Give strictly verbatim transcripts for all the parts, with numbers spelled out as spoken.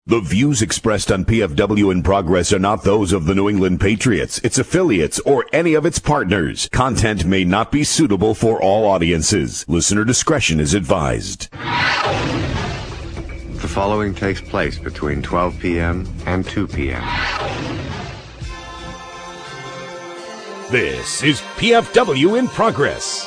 The views expressed on P F W in Progress are not those of the New England Patriots, its affiliates, or any of its partners. Content may not be suitable for all audiences. Listener discretion is advised. The following takes place between twelve p.m. and two p.m. This is P F W in Progress.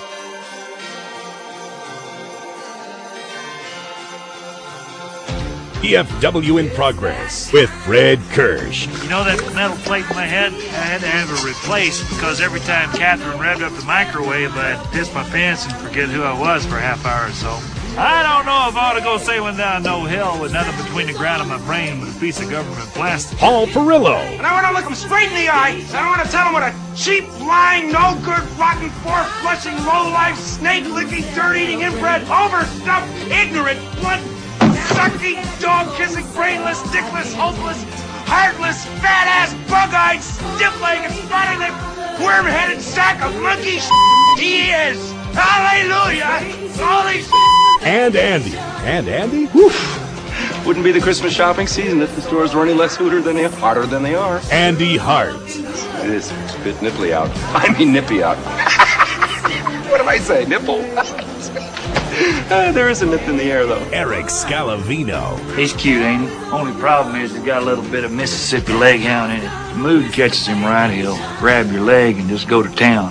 P F W in Progress with Fred Kirsch. You know that metal plate in my head? I had to have it replaced because every time Catherine revved up the microwave, I'd piss my pants and forget who I was for a half hour or so. I don't know if I ought to go sailing down no hill with nothing between the ground and my brain but a piece of government plastic. Paul Perillo. And I want to look him straight in the eye, and I want to tell him what a cheap, lying, no-good, rotten, four-flushing, low-life, snake-licking, dirt-eating, inbred, overstuffed, ignorant, blood... sucking, dog-kissing, brainless, dickless, hopeless, heartless, fat-ass, bug-eyed, stiff-legged, spotty-lipped, worm-headed sack of monkey shit he is! Hallelujah! Holy shit! And Andy. And Andy? Woof. Wouldn't be the Christmas shopping season if the stores were any less hooter than they are, harder than they are. Andy Hart. It is a bit nipply out. I mean nippy out. What did I say? Nipple? Uh, there is a nip in the air, though. Eric Scalavino. He's cute, ain't he? Only problem is he's got a little bit of Mississippi leg hound in it. If the mood catches him right, he'll grab your leg and just go to town.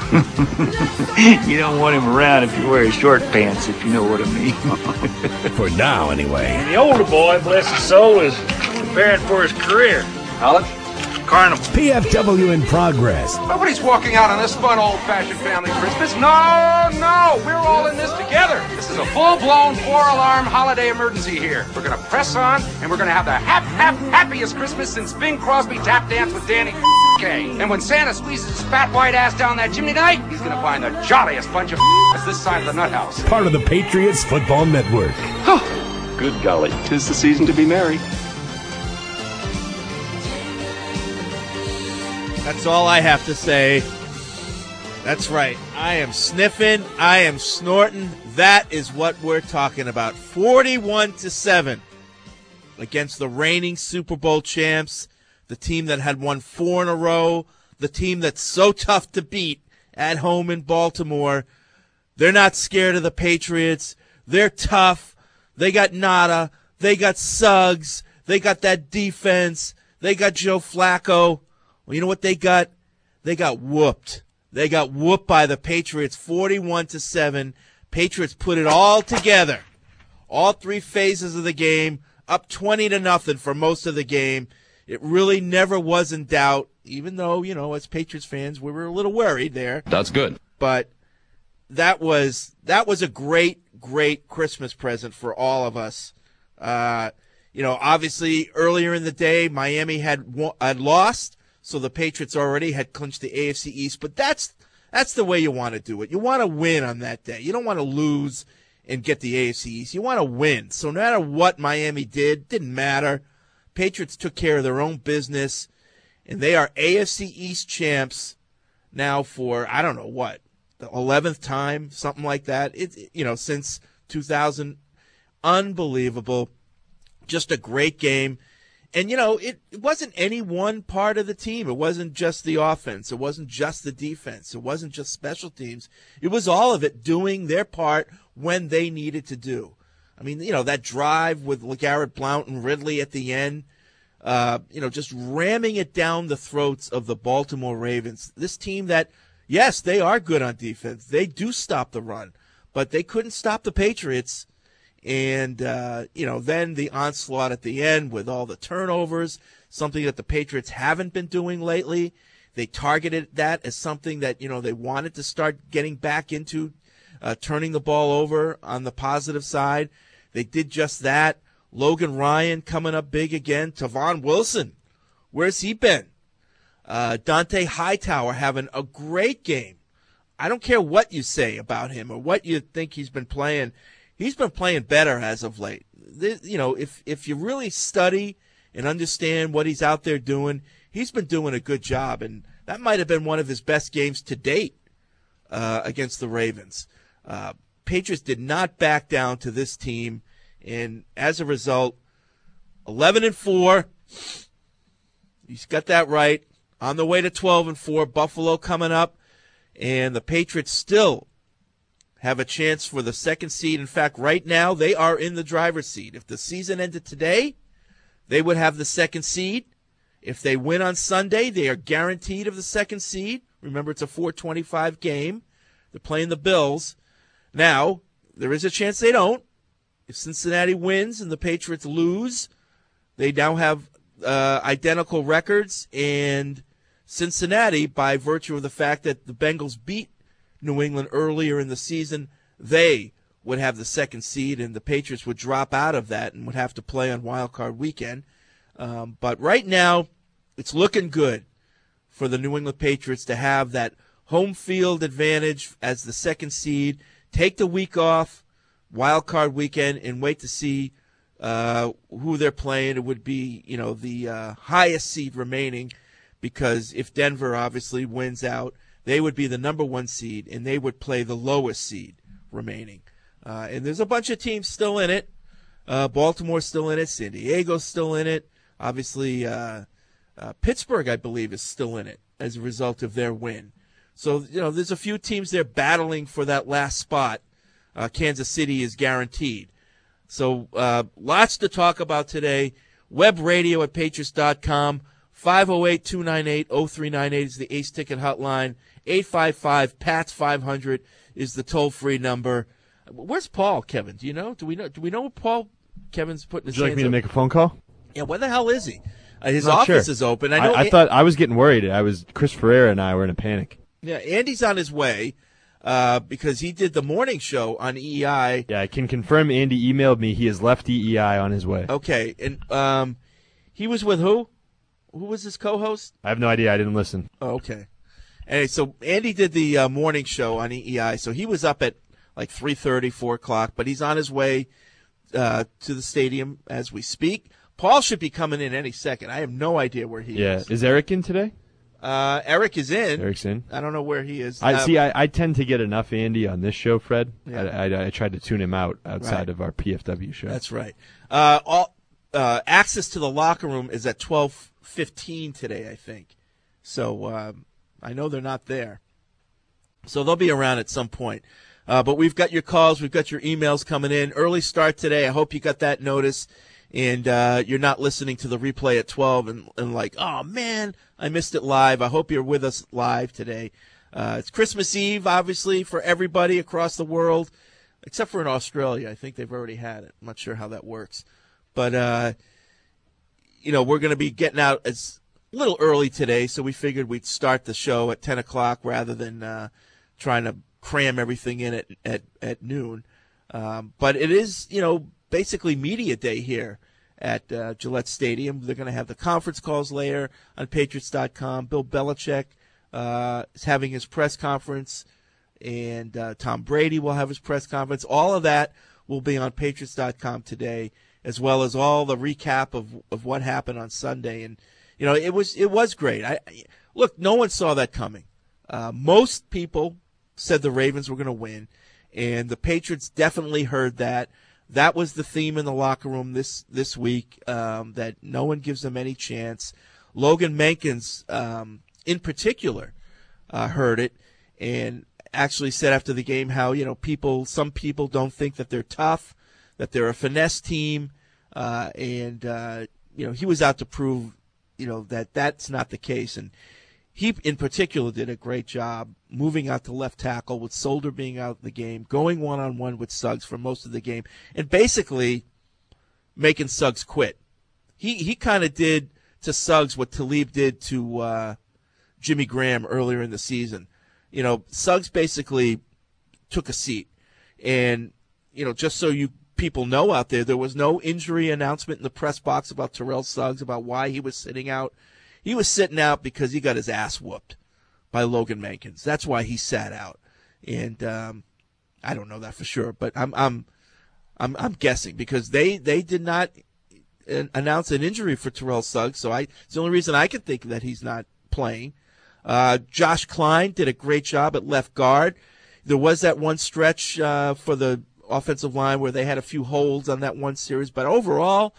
You don't want him around if you wear short pants, if you know what I mean. For now, anyway. And the older boy, bless his soul, is preparing for his career. College? Carnival. P F W in Progress. Nobody's walking out on this fun, old-fashioned family Christmas. No, no, we're all in this together. This is a full-blown, four-alarm holiday emergency here. We're going to press on, and we're going to have the hap, hap, happiest Christmas since Bing Crosby tap danced with Danny Kaye. And when Santa squeezes his fat white ass down that chimney tonight, he's going to find the jolliest bunch of as this side of the nut house. Part of the Patriots Football Network. Oh, good golly, 'tis the season to be merry. That's all I have to say. That's right. I am sniffing. I am snorting. That is what we're talking about. forty-one to seven against the reigning Super Bowl champs, the team that had won four in a row, the team that's so tough to beat at home in Baltimore. They're not scared of the Patriots. They're tough. They got Nada. They got Suggs. They got that defense. They got Joe Flacco. Well, you know what they got? They got whooped. They got whooped by the Patriots forty-one to seven. Patriots put it all together. All three phases of the game, up twenty to nothing for most of the game. It really never was in doubt, even though, you know, as Patriots fans, we were a little worried there. That's good. But that was that was a great, great Christmas present for all of us. Uh, you know, obviously earlier in the day, Miami had had lost. So the Patriots already had clinched the A F C East, but that's that's the way you want to do it. You want to win on that day. You don't want to lose and get the A F C East. You want to win. So no matter what Miami did, didn't matter. Patriots took care of their own business, and they are A F C East champs now for, I don't know what, the eleventh time, something like that. It, you know, since two thousand. Unbelievable. Just a great game. And, you know, it, it wasn't any one part of the team. It wasn't just the offense. It wasn't just the defense. It wasn't just special teams. It was all of it doing their part when they needed to do. I mean, you know, that drive with LeGarrette Blount and Ridley at the end, uh, you know, just ramming it down the throats of the Baltimore Ravens. This team that, yes, they are good on defense. They do stop the run, but they couldn't stop the Patriots. And, uh, you know, then the onslaught at the end with all the turnovers, something that the Patriots haven't been doing lately. They targeted that as something that, you know, they wanted to start getting back into, uh, turning the ball over on the positive side. They did just that. Logan Ryan coming up big again. Tavon Wilson, where's he been? Uh, Dante Hightower having a great game. I don't care what you say about him or what you think he's been playing. He's been playing better as of late. This, you know, if if you really study and understand what he's out there doing, he's been doing a good job, and that might have been one of his best games to date uh, against the Ravens. Uh, Patriots did not back down to this team, and as a result, eleven and four. He's got that right. On the way to twelve and four. Buffalo coming up. And the Patriots still have a chance for the second seed. In fact, right now they are in the driver's seat. If the season ended today, they would have the second seed. If they win on Sunday, they are guaranteed of the second seed. Remember, it's a four twenty-five game. They're playing the Bills. Now, there is a chance they don't. If Cincinnati wins and the Patriots lose, they now have uh, identical records. And Cincinnati, by virtue of the fact that the Bengals beat New England earlier in the season, they would have the second seed, and the Patriots would drop out of that and would have to play on Wild Card Weekend. Um, but right now, it's looking good for the New England Patriots to have that home field advantage as the second seed, take the week off, Wild Card Weekend, and wait to see uh, who they're playing. It would be, you know, the uh, highest seed remaining, because if Denver obviously wins out, they would be the number one seed, and they would play the lowest seed remaining. Uh, and there's a bunch of teams still in it. Uh, Baltimore's still in it. San Diego's still in it. Obviously, uh, uh, Pittsburgh, I believe, is still in it as a result of their win. So, you know, there's a few teams there battling for that last spot. Uh, Kansas City is guaranteed. So uh, lots to talk about today. Web radio at patriots dot com. five oh eight, two nine eight, oh three nine eight is the Ace Ticket hotline. eight five five, P A T S five hundred is the toll-free number. Where's Paul, Kevin? Do you know? Do we know? Do we know where Paul Kevin's putting his Would you like hands me to up? make a phone call? Yeah, where the hell is he? Uh, his Not office sure. is open. I know. I, I An- thought I was getting worried. I was Chris Ferreira and I were in a panic. Yeah, Andy's on his way uh, because he did the morning show on E E I. Yeah, I can confirm Andy emailed me. He has left E E I on his way. Okay, and um, he was with who? Who was his co-host? I have no idea. I didn't listen. Oh, okay. Anyway, so Andy did the uh, morning show on E E I, so he was up at like three thirty, four o'clock, but he's on his way uh, to the stadium as we speak. Paul should be coming in any second. I have no idea where he Yeah. is. Is Eric in today? Uh, Eric is in. Eric's in. I don't know where he is. I Uh, see. I, I tend to get enough Andy on this show, Fred. Yeah. I, I, I tried to tune him out outside Right. of our P F W show. That's right. Uh, all uh, access to the locker room is at twelve fifteen today, I think. So um, I know they're not there. So they'll be around at some point. Uh, but we've got your calls. We've got your emails coming in. Early start today. I hope you got that notice. And uh, you're not listening to the replay at twelve and, and like, oh, man, I missed it live. I hope you're with us live today. Uh, it's Christmas Eve, obviously, for everybody across the world, except for in Australia. I think they've already had it. I'm not sure how that works. But, uh, you know, we're going to be getting out as a little early today, so we figured we'd start the show at ten o'clock rather than uh, trying to cram everything in at, at, at noon. Um, but it is, you know, basically media day here at uh, Gillette Stadium. They're going to have the conference calls later on patriots dot com. Bill Belichick uh, is having his press conference, and uh, Tom Brady will have his press conference. All of that will be on patriots dot com today, as well as all the recap of of what happened on Sunday. And you know, it was it was great. I, I look, no one saw that coming. Uh, most people said the Ravens were going to win, and the Patriots definitely heard that. That was the theme in the locker room this this week, um, that no one gives them any chance. Logan Mankins, um, in particular, uh, heard it and actually said after the game how, you know, people, some people don't think that they're tough, that they're a finesse team, uh, and, uh, you know, he was out to prove, you know, that that's not the case. And he, in particular, did a great job moving out to left tackle with Solder being out of the game, going one-on-one with Suggs for most of the game, and basically making Suggs quit. He he kind of did to Suggs what Talib did to uh, Jimmy Graham earlier in the season. You know, Suggs basically took a seat. And, you know, just so you people know out there, there was no injury announcement in the press box about Terrell Suggs, about why he was sitting out. He was sitting out because he got his ass whooped by Logan Mankins. That's why he sat out. And um, I don't know that for sure, but I'm I'm I'm, I'm guessing because they, they did not announce an injury for Terrell Suggs, so I it's the only reason I can think that he's not playing. Uh, Josh Klein did a great job at left guard. There was that one stretch uh, for the offensive line where they had a few holds on that one series, but overall,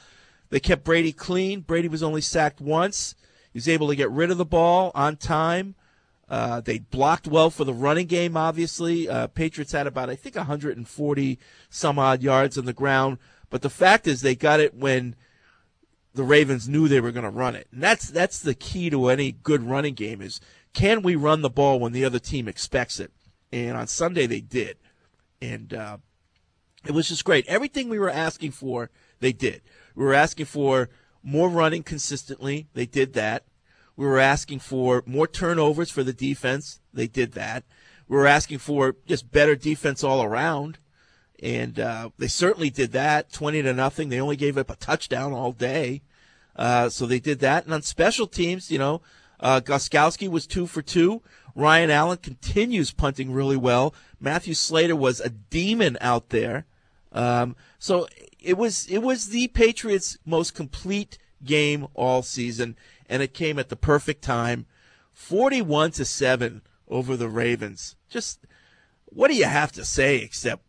They kept Brady clean. Brady was only sacked once. He was able to get rid of the ball on time. Uh, they blocked well for the running game, obviously. Uh, Patriots had about, I think, one hundred forty some odd yards on the ground. But the fact is they got it when the Ravens knew they were going to run it. And that's that's the key to any good running game is, can we run the ball when the other team expects it? And on Sunday they did. And uh, it was just great. Everything we were asking for, they did. We were asking for more running consistently. They did that. We were asking for more turnovers for the defense. They did that. We were asking for just better defense all around. And uh, they certainly did that, twenty to nothing. They only gave up a touchdown all day. Uh, so they did that. And on special teams, you know, uh, Gostkowski was two for two. Ryan Allen continues punting really well. Matthew Slater was a demon out there. Um, so it was it was the Patriots' most complete game all season, and it came at the perfect time. forty-one to seven over the Ravens. Just, what do you have to say except,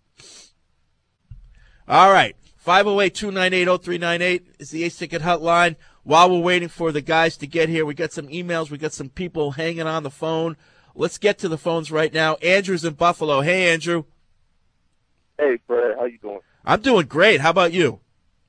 all right, five oh eight, two nine eight, oh three nine eight is the Ace Ticket hotline. While we're waiting for the guys to get here, we got some emails, we got some people hanging on the phone. Let's get to the phones right now. Andrew's in Buffalo. Hey, Andrew. Hey, Fred. How you doing? I'm doing great. How about you?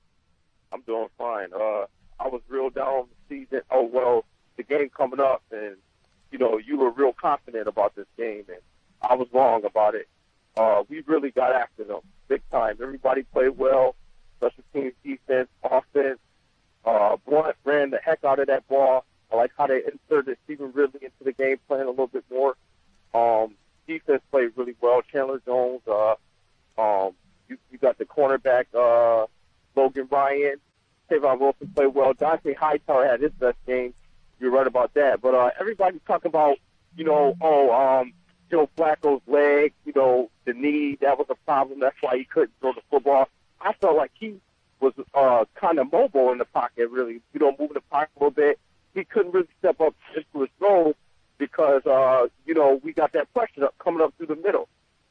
I'm doing fine. Uh, I was real down the season. Oh, well, the game coming up, and, you know, you were real confident about this game, and I was wrong about it. Uh, we really got after them big time. Everybody played well, special teams, defense, offense. Uh, Blunt ran the heck out of that ball. I like how they inserted Stephen Ridley into the game plan a little bit more. Um, defense played really well. Chandler Jones, uh, um, you, you got the cornerback, uh, Logan Ryan. Tavon Wilson played well. Dante Hightower had his best game. You're right about that. But uh, everybody's talking about, you know, oh, um, Joe Flacco's leg, you know, the knee, that was a problem. That's why he couldn't throw the football. I felt like he was uh, kind of mobile in the pocket, really, you know, moving the pocket a little bit. He couldn't really step up into his role because, uh, you know, we got that pressure up, coming up through the middle.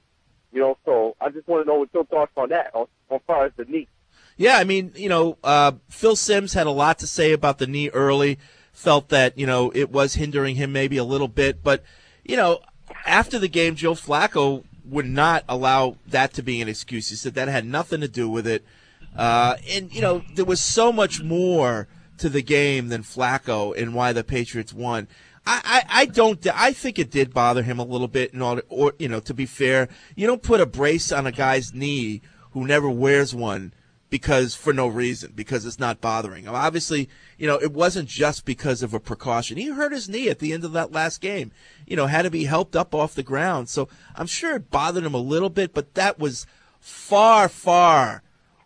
You know, so I just want to know what your thoughts on that, on, as far as the knee. Yeah, I mean, you know, uh, Phil Simms had a lot to say about the knee early, felt that, you know, it was hindering him maybe a little bit. But, you know, after the game, Joe Flacco would not allow that to be an excuse. He said that had nothing to do with it. Uh, and, you know, there was so much more to the game than Flacco and why the Patriots won. I, I, I don't. I think it did bother him a little bit. In order, or you know, to be fair, you don't put a brace on a guy's knee who never wears one because for no reason, because it's not bothering him. Obviously, you know, it wasn't just because of a precaution. He hurt his knee at the end of that last game. You know, had to be helped up off the ground. So I'm sure it bothered him a little bit, but that was far, far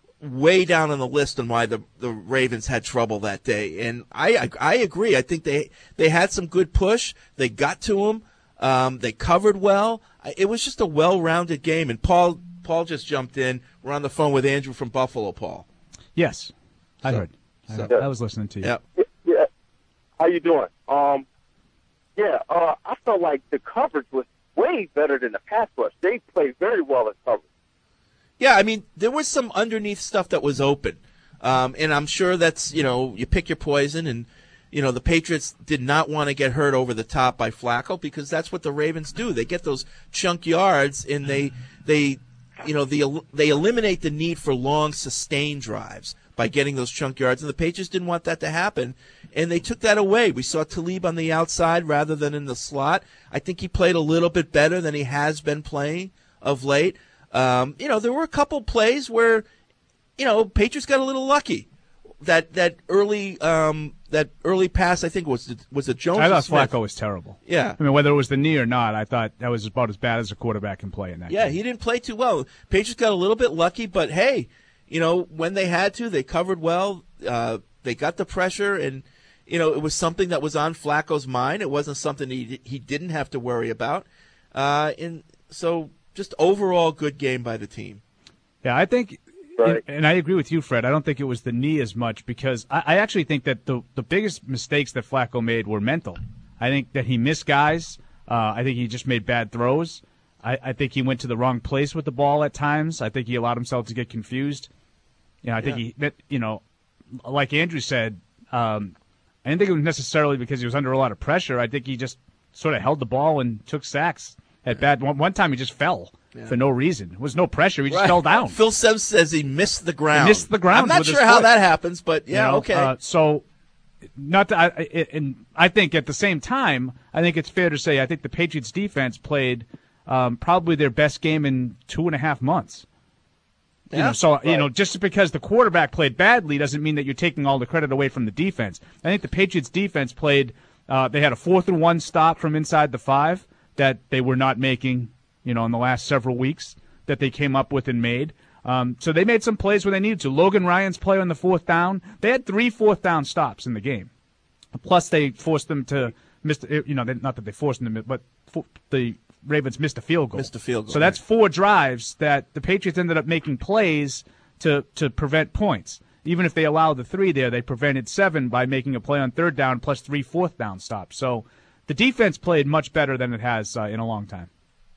way down on the list on why the, the Ravens had trouble that day. And I, I I agree. I think they they had some good push. They got to him. Um, they covered well. It was just a well-rounded game. And Paul Paul just jumped in. We're on the phone with Andrew from Buffalo, Paul. Yes, I so, heard. I, so, heard. I was listening to you. Yep. Yeah. How you doing? Um, yeah, uh, I felt like the coverage was way better than the pass rush. They played very well in coverage. Yeah, I mean, there was some underneath stuff that was open. Um, and I'm sure that's, you know, you pick your poison. And, you know, the Patriots did not want to get hurt over the top by Flacco because that's what the Ravens do. They get those chunk yards and they, they you know, the, they eliminate the need for long, sustained drives by getting those chunk yards. And the Patriots didn't want that to happen. And they took that away. We saw Talib on the outside rather than in the slot. I think he played a little bit better than he has been playing of late. Um, you know, there were a couple plays where, you know, Patriots got a little lucky. That that early um, that early pass, I think was was it Jones? I thought Smith? Flacco was terrible. Yeah, I mean, whether it was the knee or not, I thought that was about as bad as a quarterback can play in that. Yeah, game. he didn't play too well. Patriots got a little bit lucky, but hey, you know, when they had to, they covered well. Uh, they got the pressure, and you know, it was something that was on Flacco's mind. It wasn't something he he didn't have to worry about. Uh, and so. Just overall good game by the team. Yeah, I think, right. and, and I agree with you, Fred. I don't think it was the knee as much because I, I actually think that the the biggest mistakes that Flacco made were mental. I think that he missed guys. Uh, I think he just made bad throws. I, I think he went to the wrong place with the ball at times. I think he allowed himself to get confused. You know, I think yeah. he that you know like Andrew said, um, I didn't think it was necessarily because he was under a lot of pressure. I think he just sort of held the ball and took sacks at bad. One, one time he just fell yeah. for no reason. There was no pressure. He just right. fell down. Phil Sims says he missed the ground. He missed the ground. I'm not with sure his how foot. that happens, but yeah, you know, okay. Uh, so, not to, I, I, and I think at the same time, I think it's fair to say I think the Patriots defense played um, probably their best game in two and a half months. You Yeah, know, so right. you know, just because the quarterback played badly doesn't mean that you're taking all the credit away from the defense. I think the Patriots defense played. Uh, they had a fourth and one stop from inside the five that they were not making, you know, in the last several weeks that they came up with and made. Um, so they made some plays where they needed to. Logan Ryan's play on the fourth down. They had three fourth down stops in the game. Plus, they forced them to miss. You know, they, not that they forced them to, but for, the Ravens missed a field goal. Missed a field goal. So that's four drives that the Patriots ended up making plays to to prevent points. Even if they allowed the three there, they prevented seven by making a play on third down plus three fourth down stops. So the defense played much better than it has uh, in a long time.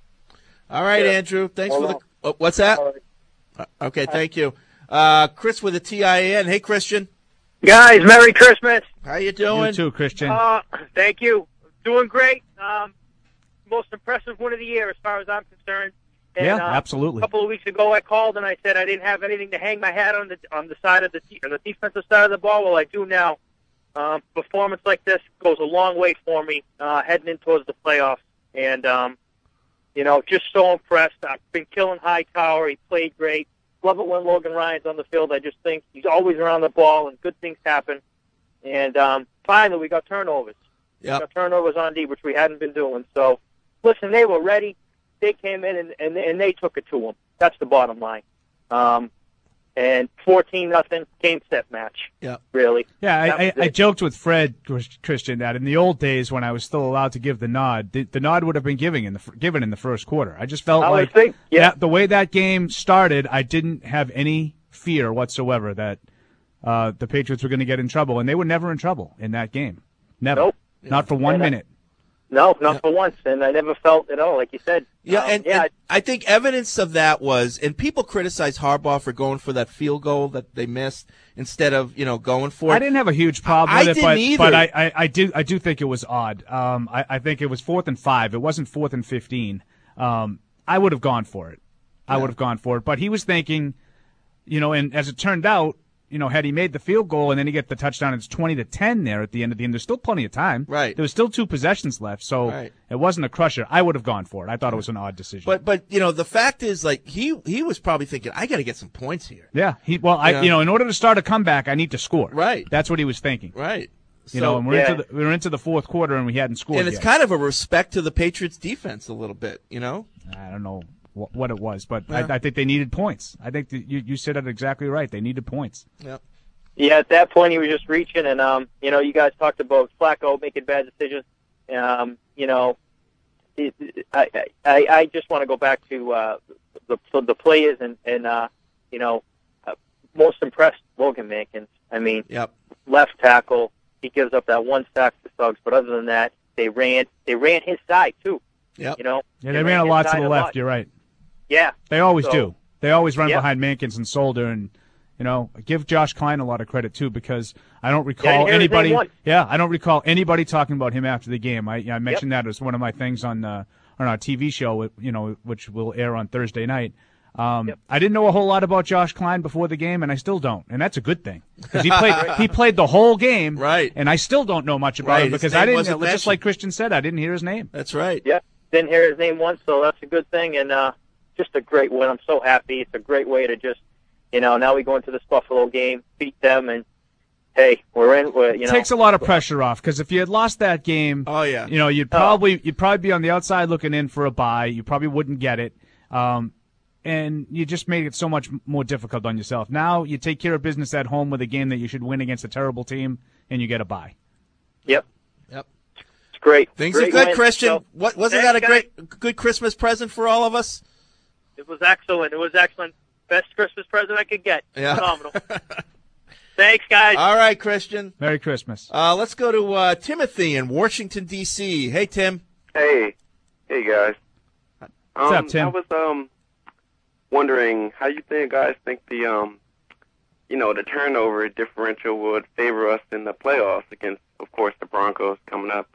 All right, Yeah. Andrew. Thanks Hold for the. on. Oh, what's that? All right. Uh, Okay, thank you. Uh, Chris with a T I A N. Hey, Christian. Guys, Merry Christmas. How you doing? You too, Christian. Uh, thank you. Doing great. Um, most impressive win of the year as far as I'm concerned. And, yeah, uh, absolutely. A couple of weeks ago, I called and I said I didn't have anything to hang my hat on the on the side of the on the defensive side of the ball. Well, I do now. Um, performance like this goes a long way for me uh, heading in towards the playoffs. And um, you know, just so impressed. I've been killing Hightower. He played great. Love it when Logan Ryan's on the field. I just think he's always around the ball and good things happen. And um, finally, we got turnovers. Yep. We got turnovers on D, which we hadn't been doing. So, listen, they were ready. They came in and, and, and they took it to them. That's the bottom line. Um, and fourteen nothing game set match. Yeah. Really. Yeah, I, That I, was I it. joked with Fred, Christian, that in the old days when I was still allowed to give the nod, the, the nod would have been given in the given in the first quarter. I just felt I would like think, yeah. that, the way that game started, I didn't have any fear whatsoever that uh, the Patriots were going to get in trouble, and they were never in trouble in that game. Never. Nope. Not for one And I- minute. No, not Yeah. for once. And I never felt at all, like you said. Yeah, Um, and, yeah, and I think evidence of that was, and people criticize Harbaugh for going for that field goal that they missed instead of, you know, going for it. I didn't have a huge problem I- with I it, didn't but, either. but I, I, I do I do think it was odd. Um, I, I think it was fourth and five. It wasn't fourth and fifteen. Um, I would have gone for it. I Yeah. would have gone for it. But he was thinking, you know, and as it turned out, you know, had he made the field goal and then he get the touchdown, it's twenty to ten there at the end of the game. There's still plenty of time. Right. There was still two possessions left, so Right. it wasn't a crusher. I would have gone for it. I thought it was an odd decision. But but you know the fact is, like he he was probably thinking, I got to get some points here. yeah, he well, I Yeah. you know, in order to start a comeback, I need to score. Right. That's what he was thinking. Right. You So- know, and we're Yeah. into the we're into the fourth quarter and we hadn't scored and it's yet. kind of a respect to the Patriots defense a little bit, you know. I don't know wh- what it was, but Yeah. I, I think they needed points. I think that you you said it exactly right. They needed points. Yeah. Yeah, at that point he was just reaching, and um, you know, you guys talked about Flacco making bad decisions. Um, you know, it, I, I I just want to go back to uh, the the players and and uh, you know, uh, most impressed Logan Mankins. I mean, Yep. left tackle, he gives up that one sack to Suggs, but other than that, they ran they ran his side too. Yep. You know, Yeah, they ran a his lot to side the a left. lot. You're right. Yeah, They always So- do. They always run Yep. behind Mankins and Solder, and you know, give Josh Klein a lot of credit too because I don't Yeah, I recall didn't hear his anybody. name once. Yeah, I don't recall anybody talking about him after the game. I, I mentioned that as one of my things on uh, on our T V show, you know, which will air on Thursday night. Um, Yep. I didn't know a whole lot about Josh Klein before the game, and I still don't, and that's a good thing because he played he played the whole game, Right. And I still don't know much about Right, him his because name I didn't. wasn't Just mentioned. like Christian said, I didn't hear his name. That's right. Yeah, didn't hear his name once, so that's a good thing, and uh, just a great win. I'm so happy. It's a great way to just, you know, now we go into this Buffalo game, beat them, and hey, we're in. We're, you It know, takes a lot of pressure off because if you had lost that game, Oh yeah. you know, you'd probably you'd probably be on the outside looking in for a bye. You probably wouldn't get it, um, and you just made it so much more difficult on yourself. Now you take care of business at home with a game that you should win against a terrible team, and you get a bye. Yep, Yep. it's great. Things Great are good, win. Christian. So, what wasn't thanks, that a guys. great good Christmas present for all of us? It was excellent. It was excellent. Best Christmas present I could get. Yeah. Phenomenal. Thanks, guys. All right, Christian. Merry Christmas. Uh, let's go to uh, Timothy in Washington D C. Hey, Tim. Hey, hey guys. What's um, up, Tim? I was um wondering how you think guys think the um you know, the turnover differential would favor us in the playoffs against, of course, the Broncos coming up.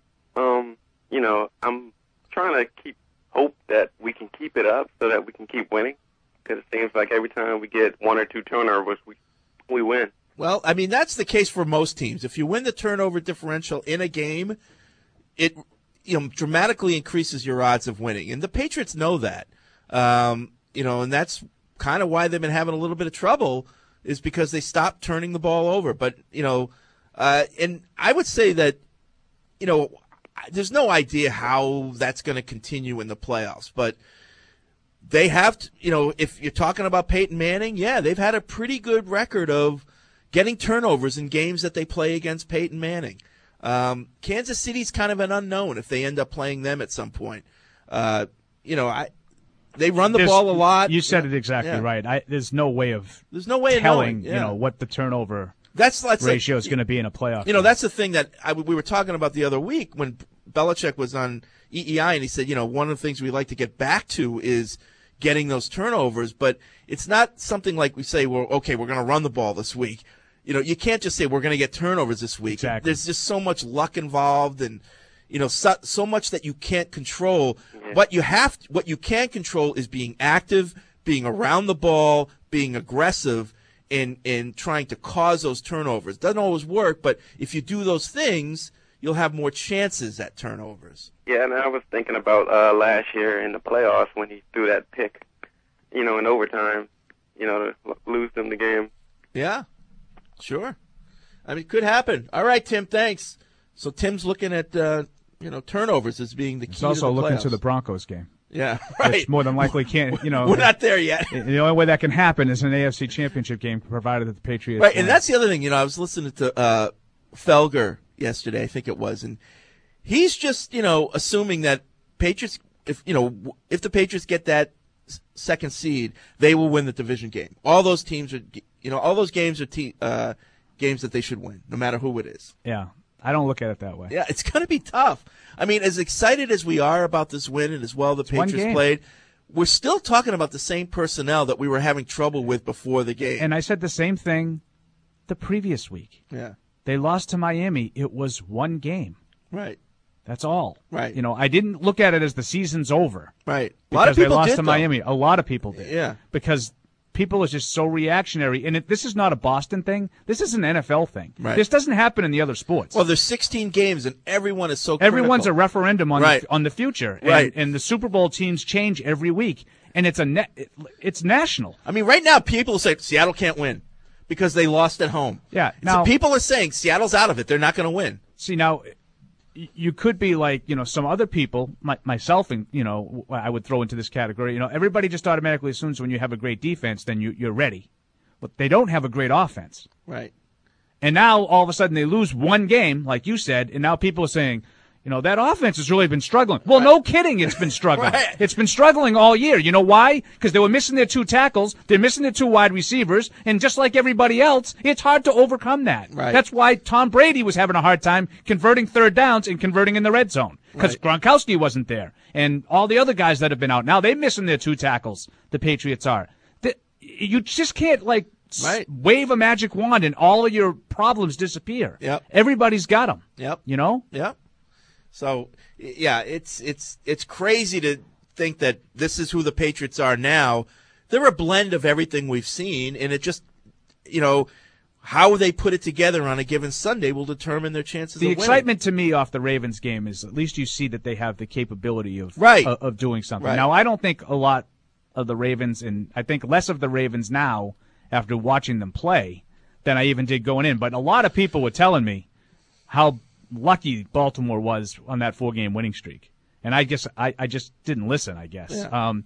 Um, you know, I'm trying to keep hope that we can keep it up so that we can keep winning, because it seems like every time we get one or two turnovers, we we win. Well, I mean, that's the case for most teams. If you win the turnover differential in a game, it you know dramatically increases your odds of winning, and the Patriots know that. Um, you know, and that's kind of why they've been having a little bit of trouble, is because they stopped turning the ball over. But you know, uh, and I would say that you know, there's no idea how that's going to continue in the playoffs, but they have to, you know, if you're talking about Peyton Manning, yeah, they've had a pretty good record of getting turnovers in games that they play against Peyton Manning. Um, Kansas City's kind of an unknown if they end up playing them at some point. Uh, you know, I they run the there's, ball a lot. You said yeah. it exactly yeah. right. I, there's no way of there's no way telling of knowing, yeah. you know what the turnover that's, that's ratio like, is going to be in a playoff. You know, game. that's the thing that I, we were talking about the other week when Belichick was on E E I, and he said, you know, one of the things we like to get back to is getting those turnovers, but it's not something like we say, well, okay, we're going to run the ball this week. You know, you can't just say we're going to get turnovers this week. Exactly. There's just so much luck involved, and you know, so, so much that you can't control. What you have, what you can control is being active, being around the ball, being aggressive, and and trying to cause those turnovers. Doesn't always work, but if you do those things, you'll have more chances at turnovers. Yeah, and I was thinking about uh, last year in the playoffs when he threw that pick, you know, in overtime, you know, to lose them the game. Yeah, sure. I mean, it could happen. All right, Tim, thanks. So Tim's looking at, uh, you know, turnovers as being the key It's to also the looking playoffs. to the Broncos game. Yeah, right. Which more than likely can't, you know. We're not there yet. The only way that can happen is an A F C Championship game, provided that the Patriots Right, win. and that's the other thing. You know, I was listening to uh, Felger yesterday, I think it was, and he's just, you know, assuming that Patriots, if you know, if the Patriots get that second seed, they will win the division game. All those teams are, you know, all those games are te- uh, games that they should win, no matter who it is. Yeah, I don't look at it that way. Yeah, it's going to be tough. I mean, as excited as we are about this win and as well the It's one Patriots game. played, we're still talking about the same personnel that we were having trouble with before the game. And I said the same thing the previous week. Yeah. They lost to Miami. It was one game. Right. That's all. Right. You know, I didn't look at it as the season's over. Right. A Because lot of people they lost did, to though. Miami. A lot of people did. Yeah. Because people are just so reactionary. And it, this is not a Boston thing. This is an N F L thing. Right. This doesn't happen in the other sports. Well, there's sixteen games, and everyone is so Everyone's critical. a referendum on, Right. the, on the future. And, Right. and the Super Bowl teams change every week. And it's a ne- it, it's national. I mean, right now, people say Seattle can't win because they lost at home. Yeah. So Now, people are saying Seattle's out of it. They're not going to win. see, now, y- you could be like, you know, some other people, my, myself, and you know, I would throw into this category. You know, everybody just automatically assumes when you have a great defense, then you, you're ready. But they don't have a great offense. Right. And now, all of a sudden, they lose one game, like you said, and now people are saying, you know, that offense has really been struggling. Well, no kidding, it's been struggling. Right. It's been struggling all year. You know why? Because they were missing their two tackles, they're missing their two wide receivers, and just like everybody else, it's hard to overcome that. Right. That's why Tom Brady was having a hard time converting third downs and converting in the red zone, because Right. Gronkowski wasn't there, and all the other guys that have been out. Now they're missing their two tackles, the Patriots are. The, you just can't, like, s- Right. wave a magic wand and all of your problems disappear. Yep. Everybody's got them. Yep. You know? Yep. So, yeah, it's it's it's crazy to think that this is who the Patriots are now. They're a blend of everything we've seen, and it just, you know, how they put it together on a given Sunday will determine their chances The of winning. excitement to me off the Ravens game is at least you see that they have the capability of Right. of, of doing something. Right. Now, I don't think a lot of the Ravens, and I think less of the Ravens now after watching them play than I even did going in. But a lot of people were telling me how lucky Baltimore was on that four-game winning streak. And I guess I, I just didn't listen, I guess. Yeah. Um,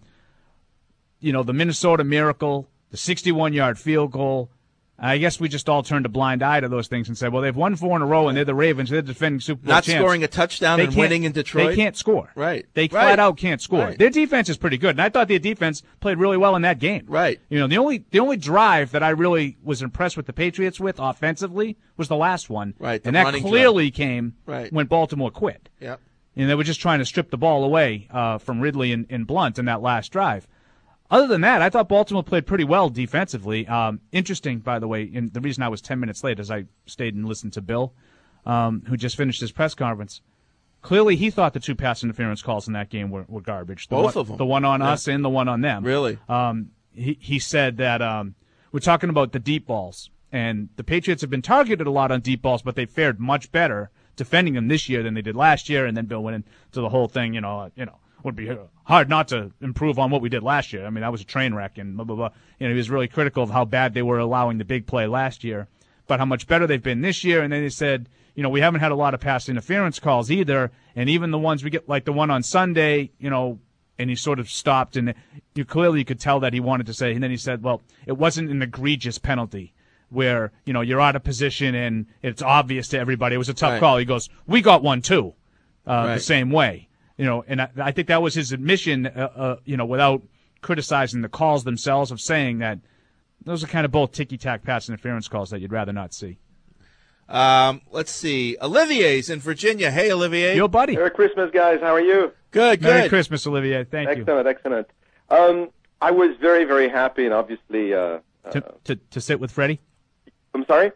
you know, the Minnesota Miracle, the sixty-one-yard field goal, I guess we just all turned a blind eye to those things and said, well, they've won four in a row, and they're the Ravens. They're defending Super Bowl Not champs. scoring a touchdown They and can't- winning in Detroit. They can't score. Right. They Right. flat out can't score. Right. Their defense is pretty good, and I thought their defense played really well in that game. Right. You know, the only the only drive that I really was impressed with the Patriots with offensively was the last one. Right, the and that running clearly came Right. when Baltimore quit. Yep. And they were just trying to strip the ball away uh, from Ridley and, and Blunt in that last drive. Other than that, I thought Baltimore played pretty well defensively. Um, interesting, by the way, and the reason I was ten minutes late is I stayed and listened to Bill, um, who just finished his press conference. Clearly, he thought the two pass interference calls in that game were, were garbage. The Both one, of them. The one on yeah. us and the one on them. Really? Um, he, he said that um, we're talking about the deep balls, and the Patriots have been targeted a lot on deep balls, but they fared much better defending them this year than they did last year. And then Bill went into the whole thing, you know, uh, you know, would be hard not to improve on what we did last year. I mean, that was a train wreck, and blah, blah, blah. You know, he was really critical of how bad they were allowing the big play last year, but how much better they've been this year. And then he said, you know, we haven't had a lot of pass interference calls either, and even the ones we get, like the one on Sunday, you know, and he sort of stopped, and you clearly you could tell that he wanted to say, and then he said, well, it wasn't an egregious penalty where, you know, you're out of position and it's obvious to everybody. It was a tough right. call. He goes, we got one too, uh, right. the same way. You know, and I, I think that was his admission, uh, uh, you know, without criticizing the calls themselves, of saying that those are kind of both ticky-tack pass interference calls that you'd rather not see. Um, let's see. Olivier's in Virginia. Hey, Olivier. Yo, buddy. Merry Christmas, guys. How are you? Good, good. Merry Christmas, Olivier. Thank excellent, you. Excellent, excellent. Um, I was very, very happy, and obviously... Uh, to, uh, to to sit with Freddie? I'm sorry?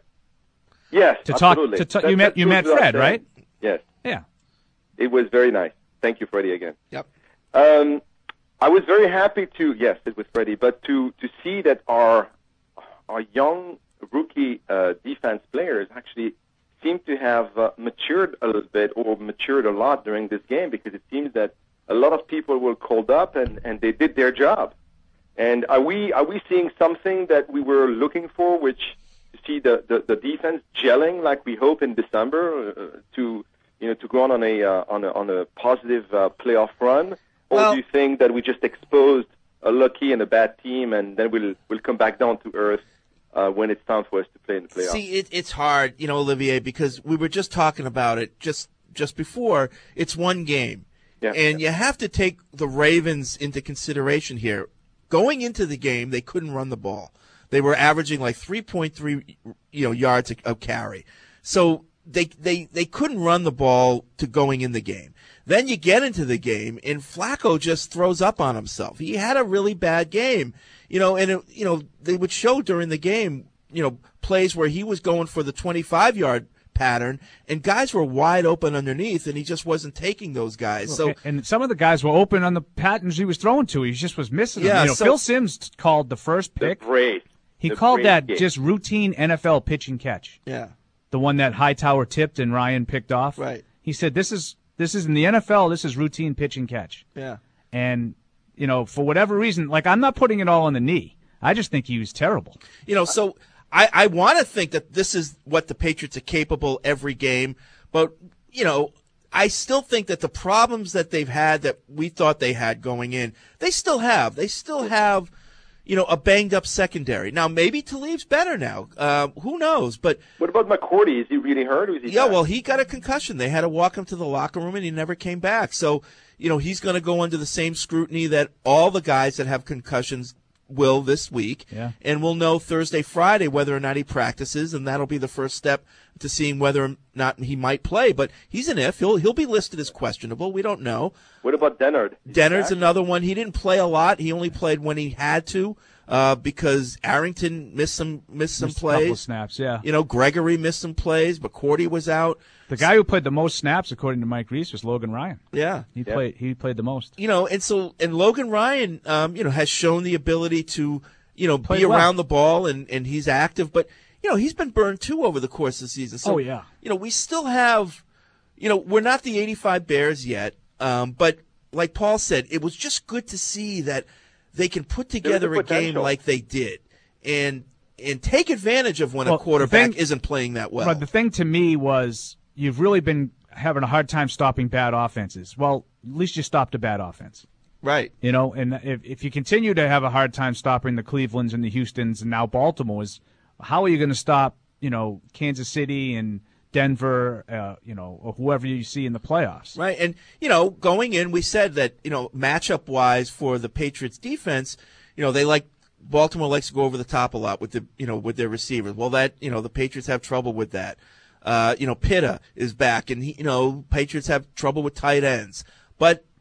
Yes, to talk, absolutely. To talk, that, you met, you met Fred, right? Yes. Yeah. It was very nice. Thank you, Freddie, again. Yep. Um, I was very happy to, yes, sit with Freddie, but to, to see that our our young rookie uh, defense players actually seem to have uh, matured a little bit, or matured a lot during this game, because it seems that a lot of people were called up and, and they did their job. And are we are we seeing something that we were looking for, which to see the, the, the defense gelling like we hope in December uh, to you know to go on on a uh, on a on a positive uh, playoff run, or well, do you think that we just exposed a lucky and a bad team, and then we'll we'll come back down to earth uh, when it's time for us to play in the playoffs? See, it, it's hard, you know, Olivier, because we were just talking about it just just before. It's one game, yeah, and yeah. you have to take the Ravens into consideration here. Going into the game, they couldn't run the ball. They were averaging like three point three, you know, yards of carry. So they they they couldn't run the ball to going in the game. Then you get into the game, and Flacco just throws up on himself. He had a really bad game, you know, and it, you know they would show during the game, you know, plays where he was going for the twenty-five yard pattern, and guys were wide open underneath, and he just wasn't taking those guys. So, and some of the guys were open on the patterns he was throwing to. He just was missing them. Yeah, You know, so- Phil Sims called the first pick. The brace. He The called brace that game. just routine N F L pitch and catch. yeah, The one that Hightower tipped and Ryan picked off. Right. He said, "This is this is in the N F L. This is routine pitch and catch." yeah. And you know, for whatever reason, like I'm not putting it all on the knee. I just think he was terrible. You know, so I, I want to think that this is what the Patriots are capable every game, but, you know, I still think that the problems that they've had that we thought they had going in, they still have. They still have, you know, a banged-up secondary. Now, maybe Talib's better now. Uh, who knows? But What about McCourty? Is he really hurt? Or is he yeah, back? well, he got a concussion. They had to walk him to the locker room, and he never came back. So, you know, he's going to go under the same scrutiny that all the guys that have concussions will this week. Yeah. And we'll know Thursday, Friday whether or not he practices, and that'll be the first step to seeing whether or not he might play. But he's an if. He'll he'll be listed as questionable. We don't know. What about Dennard? Is he Dennard's back? another one. He didn't play a lot. He only played when he had to uh, because Arrington missed some missed some Missed a couple of plays. snaps, yeah. You know, Gregory missed some plays. McCourty was out. The guy who played the most snaps, according to Mike Reese, was Logan Ryan. Yeah. He Yeah. played. He played the most. You know, and so and Logan Ryan, um, you know, has shown the ability to, you know, Played be well. around the ball and, and he's active, but you know, he's been burned too over the course of the season. So, Oh, yeah. you know, we still have, you know, we're not the eighty-five Bears yet, um, but like Paul said, it was just good to see that they can put together a game potential. like they did and and take advantage of when Well, a quarterback the thing- isn't playing that well. But the thing to me was you've really been having a hard time stopping bad offenses. Well, at least you stopped a bad offense. Right. You know, and if if you continue to have a hard time stopping the Clevelands and the Houstons and now Baltimore's, how are you going to stop, you know, Kansas City and Denver, uh, you know, or whoever you see in the playoffs? Right. And, you know, going in, we said that, you know, matchup-wise for the Patriots defense, you know, they like Baltimore likes to go over the top a lot with the, you know, with their receivers. Well, that, you know, the Patriots have trouble with that. Uh, you know, Pitta is back, and, he, you know, Patriots have trouble with tight ends. But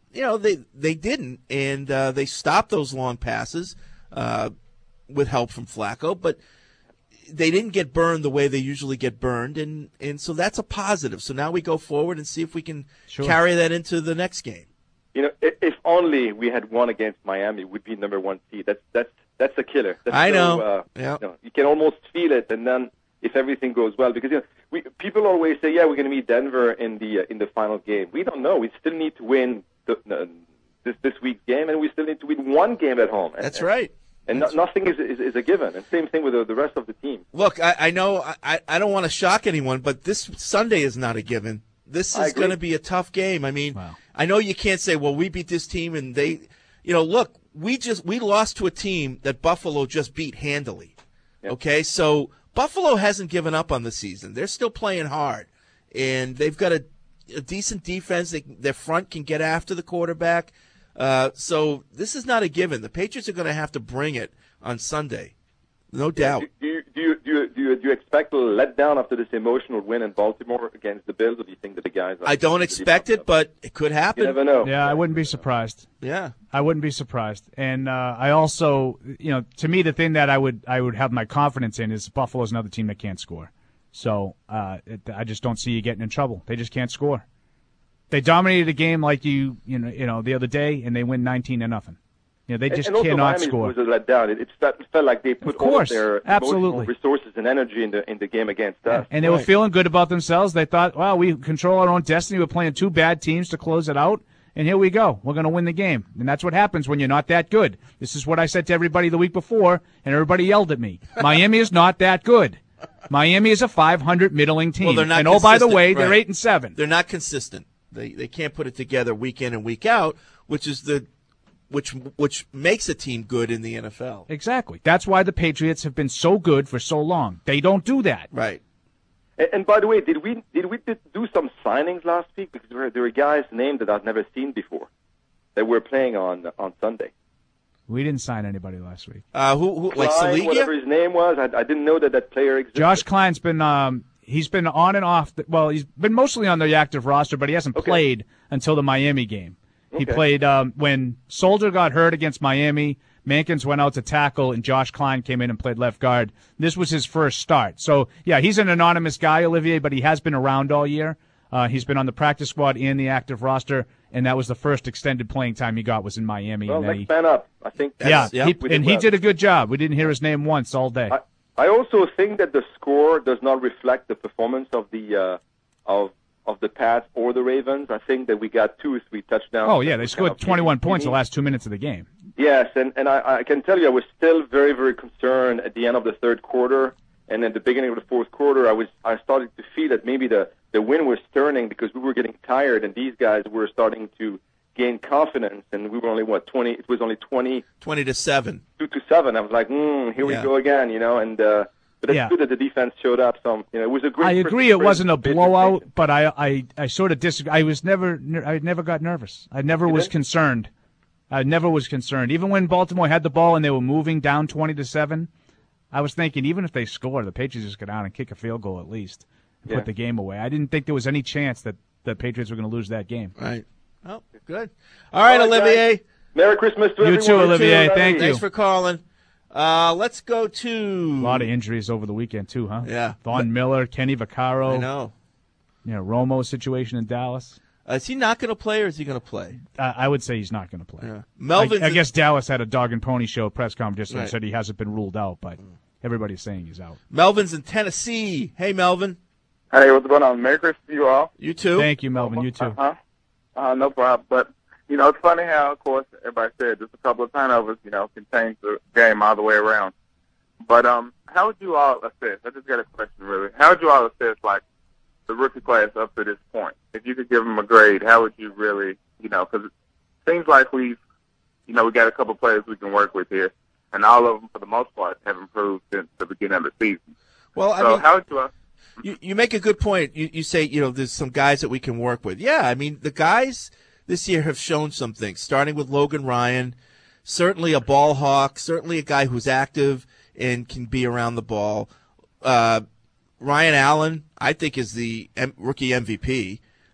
you know, they they didn't, and uh, they stopped those long passes uh, with help from Flacco, but they didn't get burned the way they usually get burned, and, and so that's a positive. So now we go forward and see if we can Sure. carry that into the next game. You know, if, if only we had won against Miami, we'd be number one seed. That's that's that's a killer. That's I so, know. Uh, Yeah. you know. You can almost feel it, and then if everything goes well, because you know, we people always say, yeah, we're going to meet Denver in the uh, in the final game. We don't know. We still need to win the, uh, this this week's game, and we still need to win one game at home. And, That's right. And no, nothing is, is is a given. And same thing with the, the rest of the team. Look, I, I know I, I don't want to shock anyone, but this Sunday is not a given. This I is agree. going to be a tough game. I mean, Wow. I know you can't say, well, we beat this team and they, you know, look, we just we lost to a team that Buffalo just beat handily. Yep. Okay, so Buffalo hasn't given up on the season. They're still playing hard, and they've got a, a decent defense. They, their front can get after the quarterback. Uh, so this is not a given. The Patriots are going to have to bring it on Sunday, no doubt. Do you do you do you, do you, do you expect a letdown after this emotional win in Baltimore against the Bills, or do you think that the guys? Are I don't expect it, but it could happen. You never know. Yeah, I wouldn't be surprised. Yeah. I wouldn't be surprised. And uh, I also, you know, to me, the thing that I would I would have my confidence in is Buffalo's another team that can't score. So uh, it, I just don't see you getting in trouble. They just can't score. They dominated a game like you, you know, you know, the other day, and they win nineteen to nothing. You know, they just and, and also cannot Miami score. was a letdown. It, it felt, felt like they put Of course, all of their absolutely. emotional resources and energy in the in the game against us. And they were feeling good about themselves. They thought, well, we control our own destiny. We're playing two bad teams to close it out. And here we go. We're going to win the game. And that's what happens when you're not that good. This is what I said to everybody the week before, and everybody yelled at me. Miami is not that good. Miami is a five hundred middling team. Well, they're not and oh, by the consistent, way, they're right. eight and seven. They're not consistent. They they can't put it together week in and week out, which is the which which makes a team good in the N F L. Exactly. That's why the Patriots have been so good for so long. They don't do that. Right. And, and by the way, did we did we did do some signings last week? Because there were, there were guys named that I've never seen before that were playing on on Sunday. We didn't sign anybody last week. Uh, who, who like Klein, Saliga? whatever his name was, I, I didn't know that that player existed. Josh Klein's been um, he's been on and off. The, well, he's been mostly on the active roster, but he hasn't Okay. played until the Miami game. He Okay. played um, when Soldier got hurt against Miami. Mankins went out to tackle, and Josh Klein came in and played left guard. This was his first start. So, yeah, he's an anonymous guy, Olivier, but he has been around all year. Uh, he's been on the practice squad and the active roster, and that was the first extended playing time he got was in Miami. Well, and then next he, man up. I think. yeah, yeah, he, we and did he well. did a good job. We didn't hear his name once all day. I, I also think that the score does not reflect the performance of the uh, of of the Pats or the Ravens. I think that we got two or three touchdowns. oh, yeah, that they were scored kind of twenty-one points the unique. last two minutes of the game. Yes, and, and I, I can tell you I was still very, very concerned at the end of the third quarter, and at the beginning of the fourth quarter, I was I started to feel that maybe the, the wind was turning because we were getting tired, and these guys were starting to gain confidence, and we were only, what, twenty, it was only twenty, Twenty to seven. two to seven. I was like, mm, here Yeah. we go again, you know, and uh, but it's Yeah. good that the defense showed up. Some, you know, it was a great. I agree. Christmas It wasn't a present. blowout, but I, I, I sort of disagree. I was never, I never got nervous. I never You was didn't? concerned. I never was concerned. Even when Baltimore had the ball and they were moving down twenty to seven, I was thinking even if they score, the Patriots just go down and kick a field goal at least and Yeah. put the game away. I didn't think there was any chance that the Patriots were going to lose that game. Right. Oh, good. All right, All right, Olivier. guys. Merry Christmas to You everyone. too, Olivier. Thank Thank you. Thanks for calling. Uh, let's go to A lot of injuries over the weekend too, huh? Yeah. Von Miller, Kenny Vaccaro. I know. You know, Romo's situation in Dallas. Uh, is he not going to play, or is he going to play? Uh, I would say he's not going to play. Yeah. Melvin's I, I guess Dallas had a dog and pony show press conference and Right. said he hasn't been ruled out, but everybody's saying he's out. Melvin's in Tennessee. Hey, Melvin. Hey, what's going on? Merry Christmas to you all. You too. Thank you, Melvin. You too. Uh-huh. Uh, no problem. But, you know, it's funny how, of course, everybody said just a couple of turnovers, you know, can change the game all the way around. But um, how would you all assess, I just got a question really, how would you all assess, like, the rookie class up to this point? If you could give them a grade, how would you really, you know, because it seems like we've, you know, we got a couple of players we can work with here, and all of them, for the most part, have improved since the beginning of the season. Well, I so mean, how would you all... you, you make a good point. You, you say, you know, there's some guys that we can work with. Yeah, I mean, the guys this year have shown some things, starting with Logan Ryan, certainly a ball hawk, certainly a guy who's active and can be around the ball. Uh, Ryan Allen, I think, is the M- rookie M V P.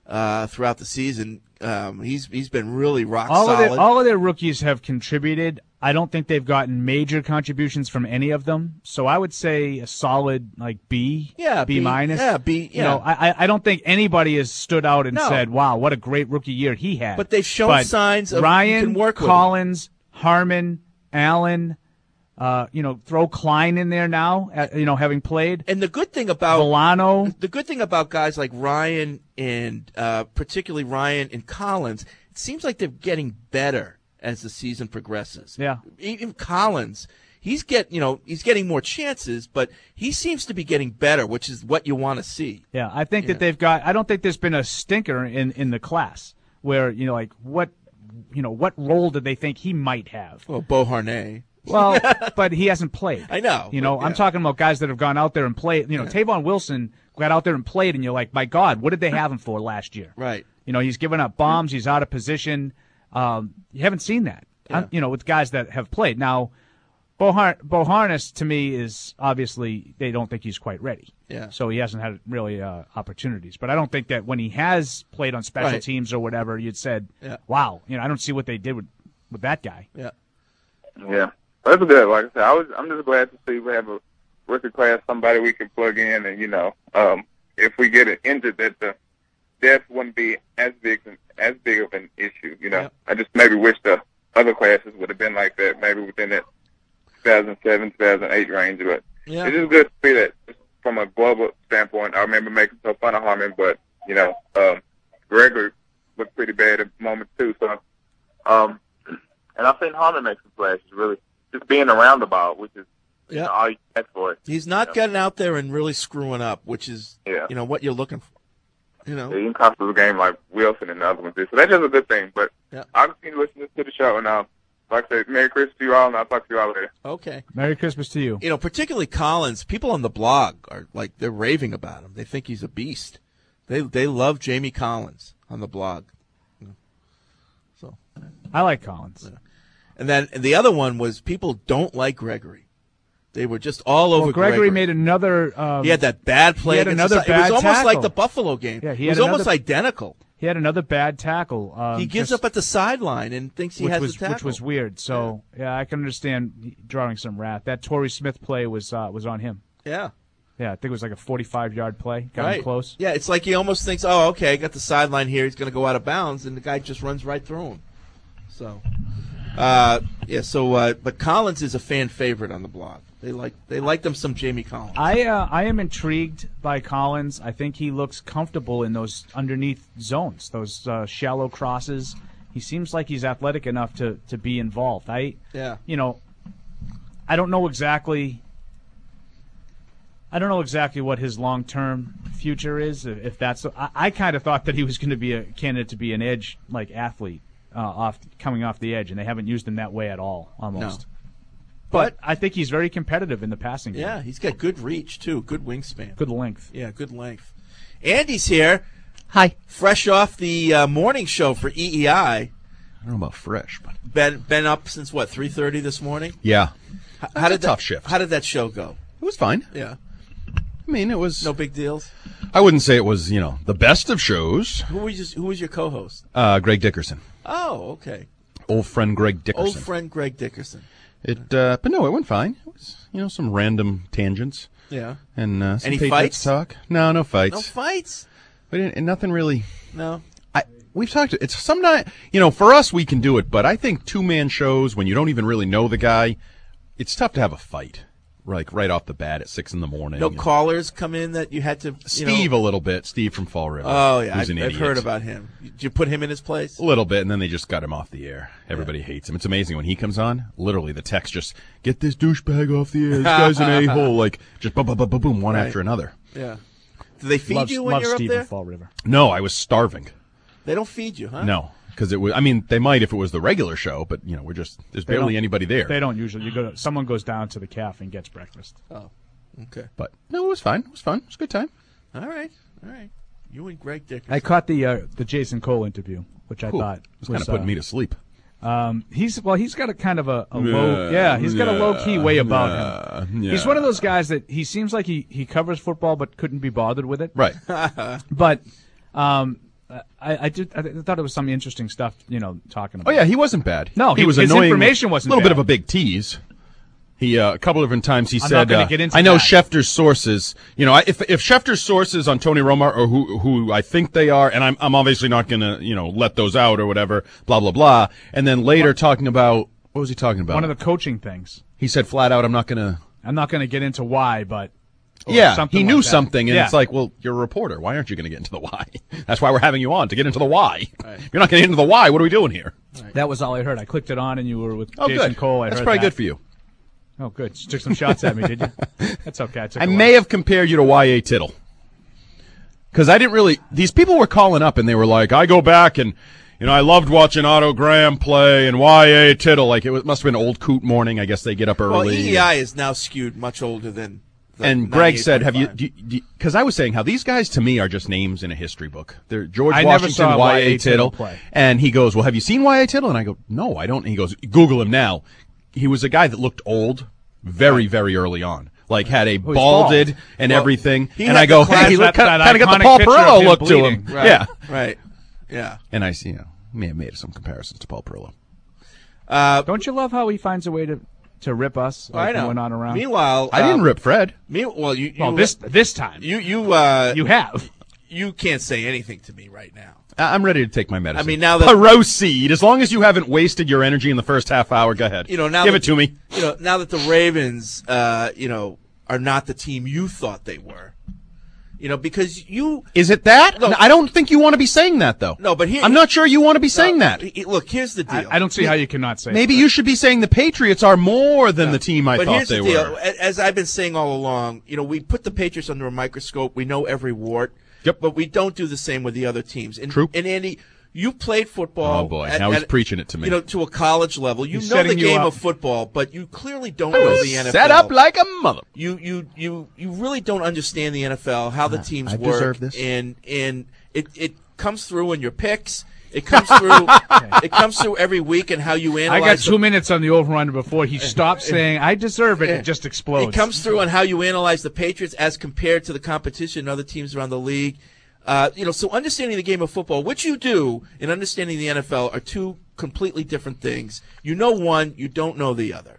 uh, throughout the season. Um, he's he's been really rock all solid. Of their, all of their rookies have contributed. I don't think they've gotten major contributions from any of them. So I would say a solid like B, Yeah, B B- minus. yeah, B, You yeah. know, I I- I don't think anybody has stood out and No. said, "Wow, what a great rookie year he had." But they've shown But signs of you Ryan, can work with Collins, Harmon, Allen. Uh, you know, throw Klein in there now. Uh, you know, having played. And the good thing about Volano, the good thing about guys like Ryan and uh, particularly Ryan and Collins, it seems like they're getting better as the season progresses. Yeah. Even Collins, he's get you know he's getting more chances, but he seems to be getting better, which is what you want to see. Yeah, I think Yeah. that they've got. I don't think there's been a stinker in in the class where you know, like what, you know, what role did they think he might have? Well, Bo Harnett. Well, but he hasn't played. I know. You know, but, I'm yeah. talking about guys that have gone out there and played. You know, Yeah. Tavon Wilson got out there and played, and you're like, my God, what did they have him for last year? Right. You know, he's giving up bombs. He's out of position. Um, you haven't seen that. Yeah. Uh, you know, with guys that have played. Now, Bo, Har- Bo Harness, to me, is obviously they don't think he's quite ready. Yeah. So he hasn't had really uh, opportunities. But I don't think that when he has played on special Right. teams or whatever, you'd said, Yeah. wow, you know, I don't see what they did with, with that guy. Yeah. Yeah, that's good. Like I said, I was, I'm just glad to see we have a rookie class, somebody we can plug in, and you know, um, if we get it injured, that the depth wouldn't be as big as big of an issue. You know, Yeah. I just maybe wish the other classes would have been like that, maybe within that two thousand seven, two thousand eight range. But Yeah. it's just good to see that just from a global standpoint. I remember making so fun of Harmon, but you know, um, Gregory looked pretty bad at moments too. So, um, and I've seen Harmon make some flashes, really just being around the ball, which is you Yeah. know, all you ask for it. He's not getting out there and really screwing up, which is Yeah. you know what you're looking for. You know. Yeah, you can cost us a game like Wilson and the other ones did. So that's just a good thing. But Yeah. I'll continue listening to the show. And uh, like I said, Merry Christmas to you all, and I'll talk to you all later. Okay. Merry Christmas to you. You know, particularly Collins. People on the blog are like they're raving about him. They think he's a beast. They they love Jamie Collins on the blog. So, I like Collins. and then and the other one was people don't like Gregory. They were just all over Well, Gregory, Gregory. made another. Um, He had that bad play. He had against another the, bad It was almost tackle. like the Buffalo game. Yeah, he it was had almost another- identical. He had another bad tackle. Um, He gives just- up at the sideline and thinks he which has was, the tackle. Which was weird. So yeah. I can understand drawing some wrath. That Torrey Smith play was uh, was on him. Yeah. Yeah, I think it was like a forty-five yard play. Got right. him close. Yeah, it's like he almost thinks, oh, okay, I got the sideline here. He's going to go out of bounds, and the guy just runs right through him. So, uh, yeah. So, uh, but Collins is a fan favorite on the blog. They like they like them some Jamie Collins. I uh, I am intrigued by Collins. I think he looks comfortable in those underneath zones, those uh, shallow crosses. He seems like he's athletic enough to, to be involved. I Yeah. you know, I don't know exactly. I don't know exactly what his long-term future is. If that's, I, I kind of thought that he was going to be a candidate to be an edge like athlete, uh, off coming off the edge, and they haven't used him that way at all, almost. No. But I think he's very competitive in the passing game. Yeah, he's got good reach too, good wingspan, good length. Yeah, good length. Andy's here. Hi. Fresh off the uh, morning show for E E I. I don't know about fresh, but Been been up since what three thirty this morning. yeah, H- That's how a did tough that, shift. How did that show go? It was fine. Yeah. I mean, it was no big deals. I wouldn't say it was, you know, the best of shows. Who was your, who was your co-host? Uh, Greg Dickerson, Oh, okay. old friend Greg Dickerson. Old friend Greg Dickerson. It, uh, but no, it went fine. It was, you know, some random tangents. Yeah. And uh, some Any Patriots fights? talk. No, no fights. No fights. But it, and nothing really. No. I we've talked. It's sometimes, you know, for us we can do it, but I think two man shows when you don't even really know the guy, it's tough to have a fight. Like right off the bat at six in the morning. No callers come in that you had to. You Steve know, a little bit. Steve from Fall River. Oh yeah, who's I've, an I've idiot. heard about him. Did you put him in his place? A little bit, and then they just got him off the air. Everybody yeah. hates him. It's amazing when he comes on. Literally, the text just get this douchebag off the air. This guy's an a hole. Like just boom, boom, boom, boom, boom, one right. after another. Yeah. Do they feed love, you when love you're Steve up there? in Fall River. No, I was starving. They don't feed you, huh? No, because it was. I mean, they might if it was the regular show, but you know, we're just there's They barely don't- anybody there. They don't usually. You go. To, someone goes down to the calf and gets breakfast. Oh, okay. But no, it was fine. It was fun. It was a good time. All right, all right. You and Greg Dickerson. I caught the uh, the Jason Cole interview, which I Cool. thought It was kind of putting uh, me to sleep. Um, he's well, he's got a kind of a, a low, yeah, he's got a low key way about him. yeah. He's one of those guys that he seems like he, he covers football but couldn't be bothered with it. Right. But um, I, I did. I thought it was some interesting stuff, you know, talking about. Oh yeah, he wasn't bad. No, he, he was his annoying. information wasn't a little bad. bit of a big tease. He uh, a couple of different times he I'm said, not gonna uh, get into "I know that. Schefter's sources. You know, I, if if Schefter's sources on Tony Romo are who who I think they are, and I'm I'm obviously not going to you know let those out or whatever. Blah blah blah. And then later what? talking about what was he talking about? One of the coaching things. He said flat out, "I'm not going to. I'm not going to get into why, but." Yeah, he knew like something, and yeah. it's like, well, you're a reporter. Why aren't you going to get into the why? That's why we're having you on, to get into the why. Right. If you're not getting into the why, what are we doing here? Right. That was all I heard. I clicked it on, and you were with oh, Jason good. Cole. I That's heard probably that. good for you. Oh, good. You took some shots at me, did you? That's okay. I, took I may have compared you to Y A Tittle. Because I didn't really – these people were calling up, and they were like, I go back and – you know, I loved watching Otto Graham play and Y A Tittle. Like, it was, must have been old coot morning. I guess they get up early. Well, E E I is now skewed much older than the And Greg said, have you – because I was saying how these guys to me are just names in a history book. They're George I Washington, never saw Y A Y A Tittle. Tittle play. And he goes, well, have you seen Y A Tittle? And I go, no, I don't. And he goes, Google him now. He was a guy that looked old very, very early on. Like, had a oh, balded bald. and well, everything. And I go, hey, he that, kind that of got the iconic Paul picture of Perillo him look to bleeding. him. Right. Yeah. Right. Yeah. And I, you know, may have made some comparisons to Paul Perillo. Uh, Don't you love how he finds a way to, to rip us? I Like know. going on around. Meanwhile, I didn't um, rip Fred. Meanwhile, well, you, you well, this this time you you uh, you have. You can't say anything to me right now. I'm ready to take my medicine. I mean, now that proceed, as long as you haven't wasted your energy in the first half hour, go ahead. You know, now give that, it to me. You know, now that the Ravens, uh, you know, are not the team you thought they were. You know, because you is it that? No, I don't think you want to be saying that, though. No, but here I'm not sure you want to be no, saying that. Look, here's the deal. I, I don't see how you cannot say. Maybe that. you should be saying the Patriots are more than no, the team I but thought here's they the deal. were. As I've been saying all along, you know, we put the Patriots under a microscope. We know every wart. Yep. But we don't do the same with the other teams. And, True. And Andy, you played football. Oh boy, at, now he's at, preaching it to me. You know, to a college level. You He's know the setting you game up. of football, but you clearly don't know the N F L. Set up like a mother. You you you you really don't understand the N F L, how the teams I work, deserve this. and and it it comes through in your picks. It comes through. It comes through every week and how you I analyze. got two the, minutes on the over-under before he stopped saying, I deserve it, and just explodes. It comes through on how you analyze the Patriots as compared to the competition and other teams around the league. Uh, you know, so understanding the game of football, which you do, and understanding the N F L are two completely different things. You know one, you don't know the other.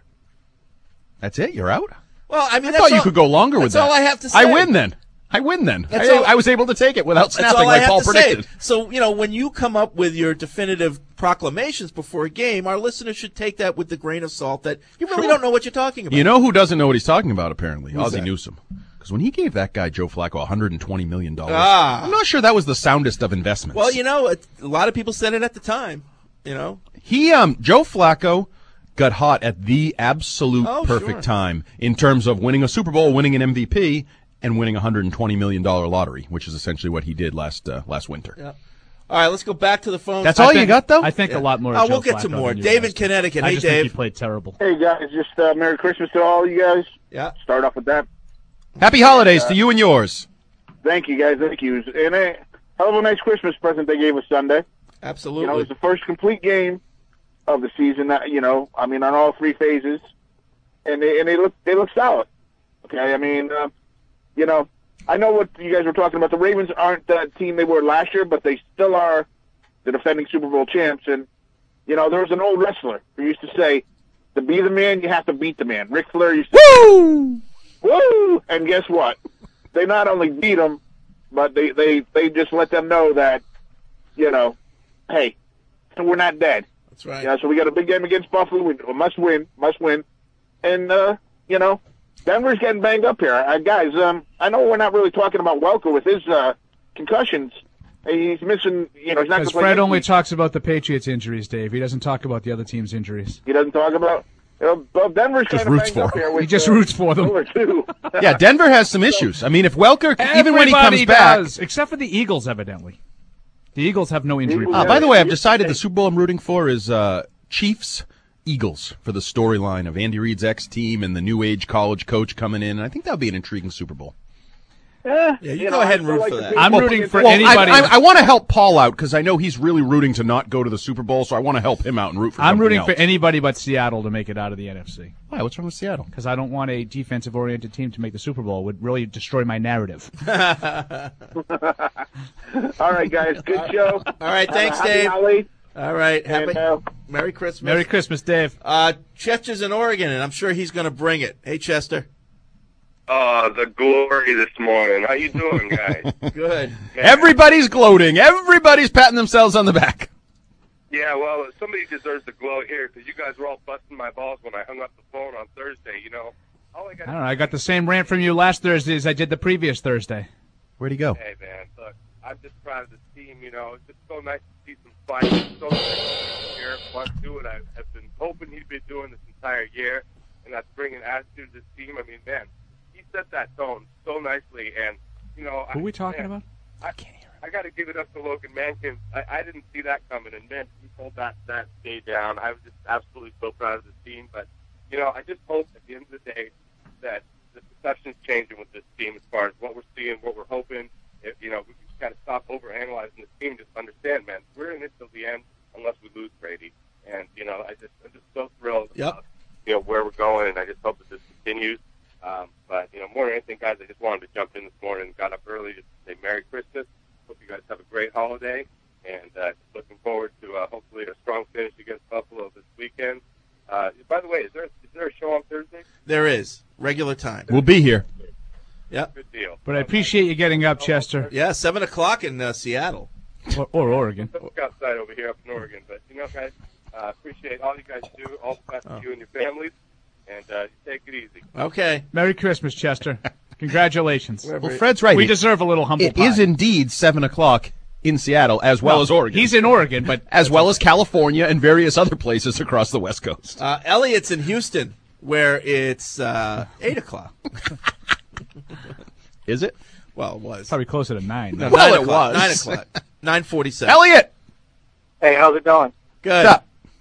That's it? You're out? Well, I mean, I that's thought you all- could go longer with that's that. all I have to say. I win then. I win then. That's I, all- I was able to take it without That's snapping all I like have Paul to predicted. say. So, you know, when you come up with your definitive proclamations before a game, our listeners should take that with the grain of salt that you really Sure. don't know what you're talking about. You know who doesn't know what he's talking about, apparently? Who's Ozzie that? Newsome. Because when he gave that guy, Joe Flacco, one hundred twenty million dollars, Ah. I'm not sure that was the soundest of investments. Well, you know, it, a lot of people said it at the time, you know. He, um, Joe Flacco got hot at the absolute Oh, perfect sure. time in terms of winning a Super Bowl, winning an M V P, and winning a one hundred twenty million dollars lottery, which is essentially what he did last uh, last winter. Yeah. All right, let's go back to the phone. That's all I you think- got, though? I think Yeah. a lot more. Oh, of we'll Joe get to Flacco more. than you David, guys. Connecticut. I Hey, just think he Dave. played terrible. Hey guys, just uh, Merry Christmas to all you guys. Yeah. Start off with that. Happy holidays to you and yours. Thank you guys, thank you. And a hell of a nice Christmas present they gave us Sunday. Absolutely. You know, it's the first complete game of the season. That you know, I mean, on all three phases, and they and they look they look solid. Okay, I mean, uh, you know, I know what you guys were talking about. The Ravens aren't the team they were last year, but they still are the defending Super Bowl champs. And you know, there was an old wrestler who used to say, "To be the man, you have to beat the man." Ric Flair used to Woo! Woo! And guess what? They not only beat them, but they, they, they just let them know that, you know, hey, we're not dead. That's right. Yeah, so we got a big game against Buffalo. We must win, must win. And, uh, you know, Denver's getting banged up here. Uh, guys, um, I know we're not really talking about Welker with his uh, concussions. He's missing, you know, he's not going Because to play. Fred next only week. talks about the Patriots' injuries, Dave. He doesn't talk about the other team's injuries. He doesn't talk about. You know, but Denver's Just kind of roots banged for up him. here. With, He just uh, roots for them. Miller, too. Yeah, Denver has some issues. I mean, if Welker, even when he comes Everybody back. does, except for the Eagles, evidently. The Eagles have no injury. Eagles- Uh, problem. by the way, I've decided the Super Bowl I'm rooting for is uh, Chiefs Eagles for the storyline of Andy Reid's ex team and the new age college coach coming in. And I think that would be an intriguing Super Bowl. Yeah, Yeah, you go ahead and root for that. I'm Well, rooting for well, anybody. I, I, I want to help Paul out because I know he's really rooting to not go to the Super Bowl, so I want to help him out and root for I'm something rooting else. for anybody but Seattle to make it out of the N F C. Why? What's wrong with Seattle? Because I don't want a defensive-oriented team to make the Super Bowl. It would really destroy my narrative. All right, guys. Good show. All right, thanks, Happy Dave. holidays. All right, happy And, uh, Merry Christmas. Merry Christmas, Dave. Uh, Chester's in Oregon, and I'm sure he's going to bring it. Hey, Chester. Oh, the glory this morning. How you doing, guys? Good. Everybody's gloating. Everybody's patting themselves on the back. Yeah, well, somebody deserves the glow here because you guys were all busting my balls when I hung up the phone on Thursday. You know, all I got. I don't know. I got the same rant from you last Thursday as I did the previous Thursday. Where'd he go? Hey, man, look, I'm just proud of this team. You know, it's just so nice to see some fight. It's so nice to see Garrett Blunt do what I have been hoping he'd been doing this entire year, and that's bringing attitude to this team. I mean, man, he set that tone so nicely, and you know, Who are we I, talking man, about? I can't hear. I got to give it up to Logan Mankins. I, I didn't see that coming, and man, he pulled that that day down. I was just absolutely so proud of this team. But you know, I just hope at the end of the day that the perception's changing with this team as far as what we're seeing, what we're hoping. If you know, we just got to stop overanalyzing this team. Just understand, man, we're in it till the end unless we lose Brady. And you know, I just I'm just so thrilled Yep. about you know where we're going, and I just hope that this continues. Um, but you know, more than anything, guys, I just wanted to jump in this morning and got up early just to say Merry Christmas. Hope you guys have a great holiday, and uh, looking forward to uh, hopefully a strong finish against Buffalo this weekend. Uh, by the way, is there is there a show on Thursday? There is. Regular time. We'll be here. Yep. Good deal. But I appreciate you getting up, Chester. Yeah, seven o'clock in uh, Seattle. Or, or Oregon. Look outside over here up in Oregon, but you know, guys, uh, appreciate all you guys do. All the best to you and your families, and uh, take it easy. Okay. Merry Christmas, Chester. Congratulations. Well, Fred's right. We It- deserve a little humble It pie. is indeed seven o'clock in Seattle, as well No, as Oregon. He's in Oregon, but as well as California and various other places across the West Coast. Uh, Elliot's in Houston, where it's uh, eight o'clock. Is it? Well, it was. probably closer to nine. No, Well, nine it o'clock. was. Nine o'clock. Nine forty-seven. Elliot! Hey, how's it going? Good. What's up?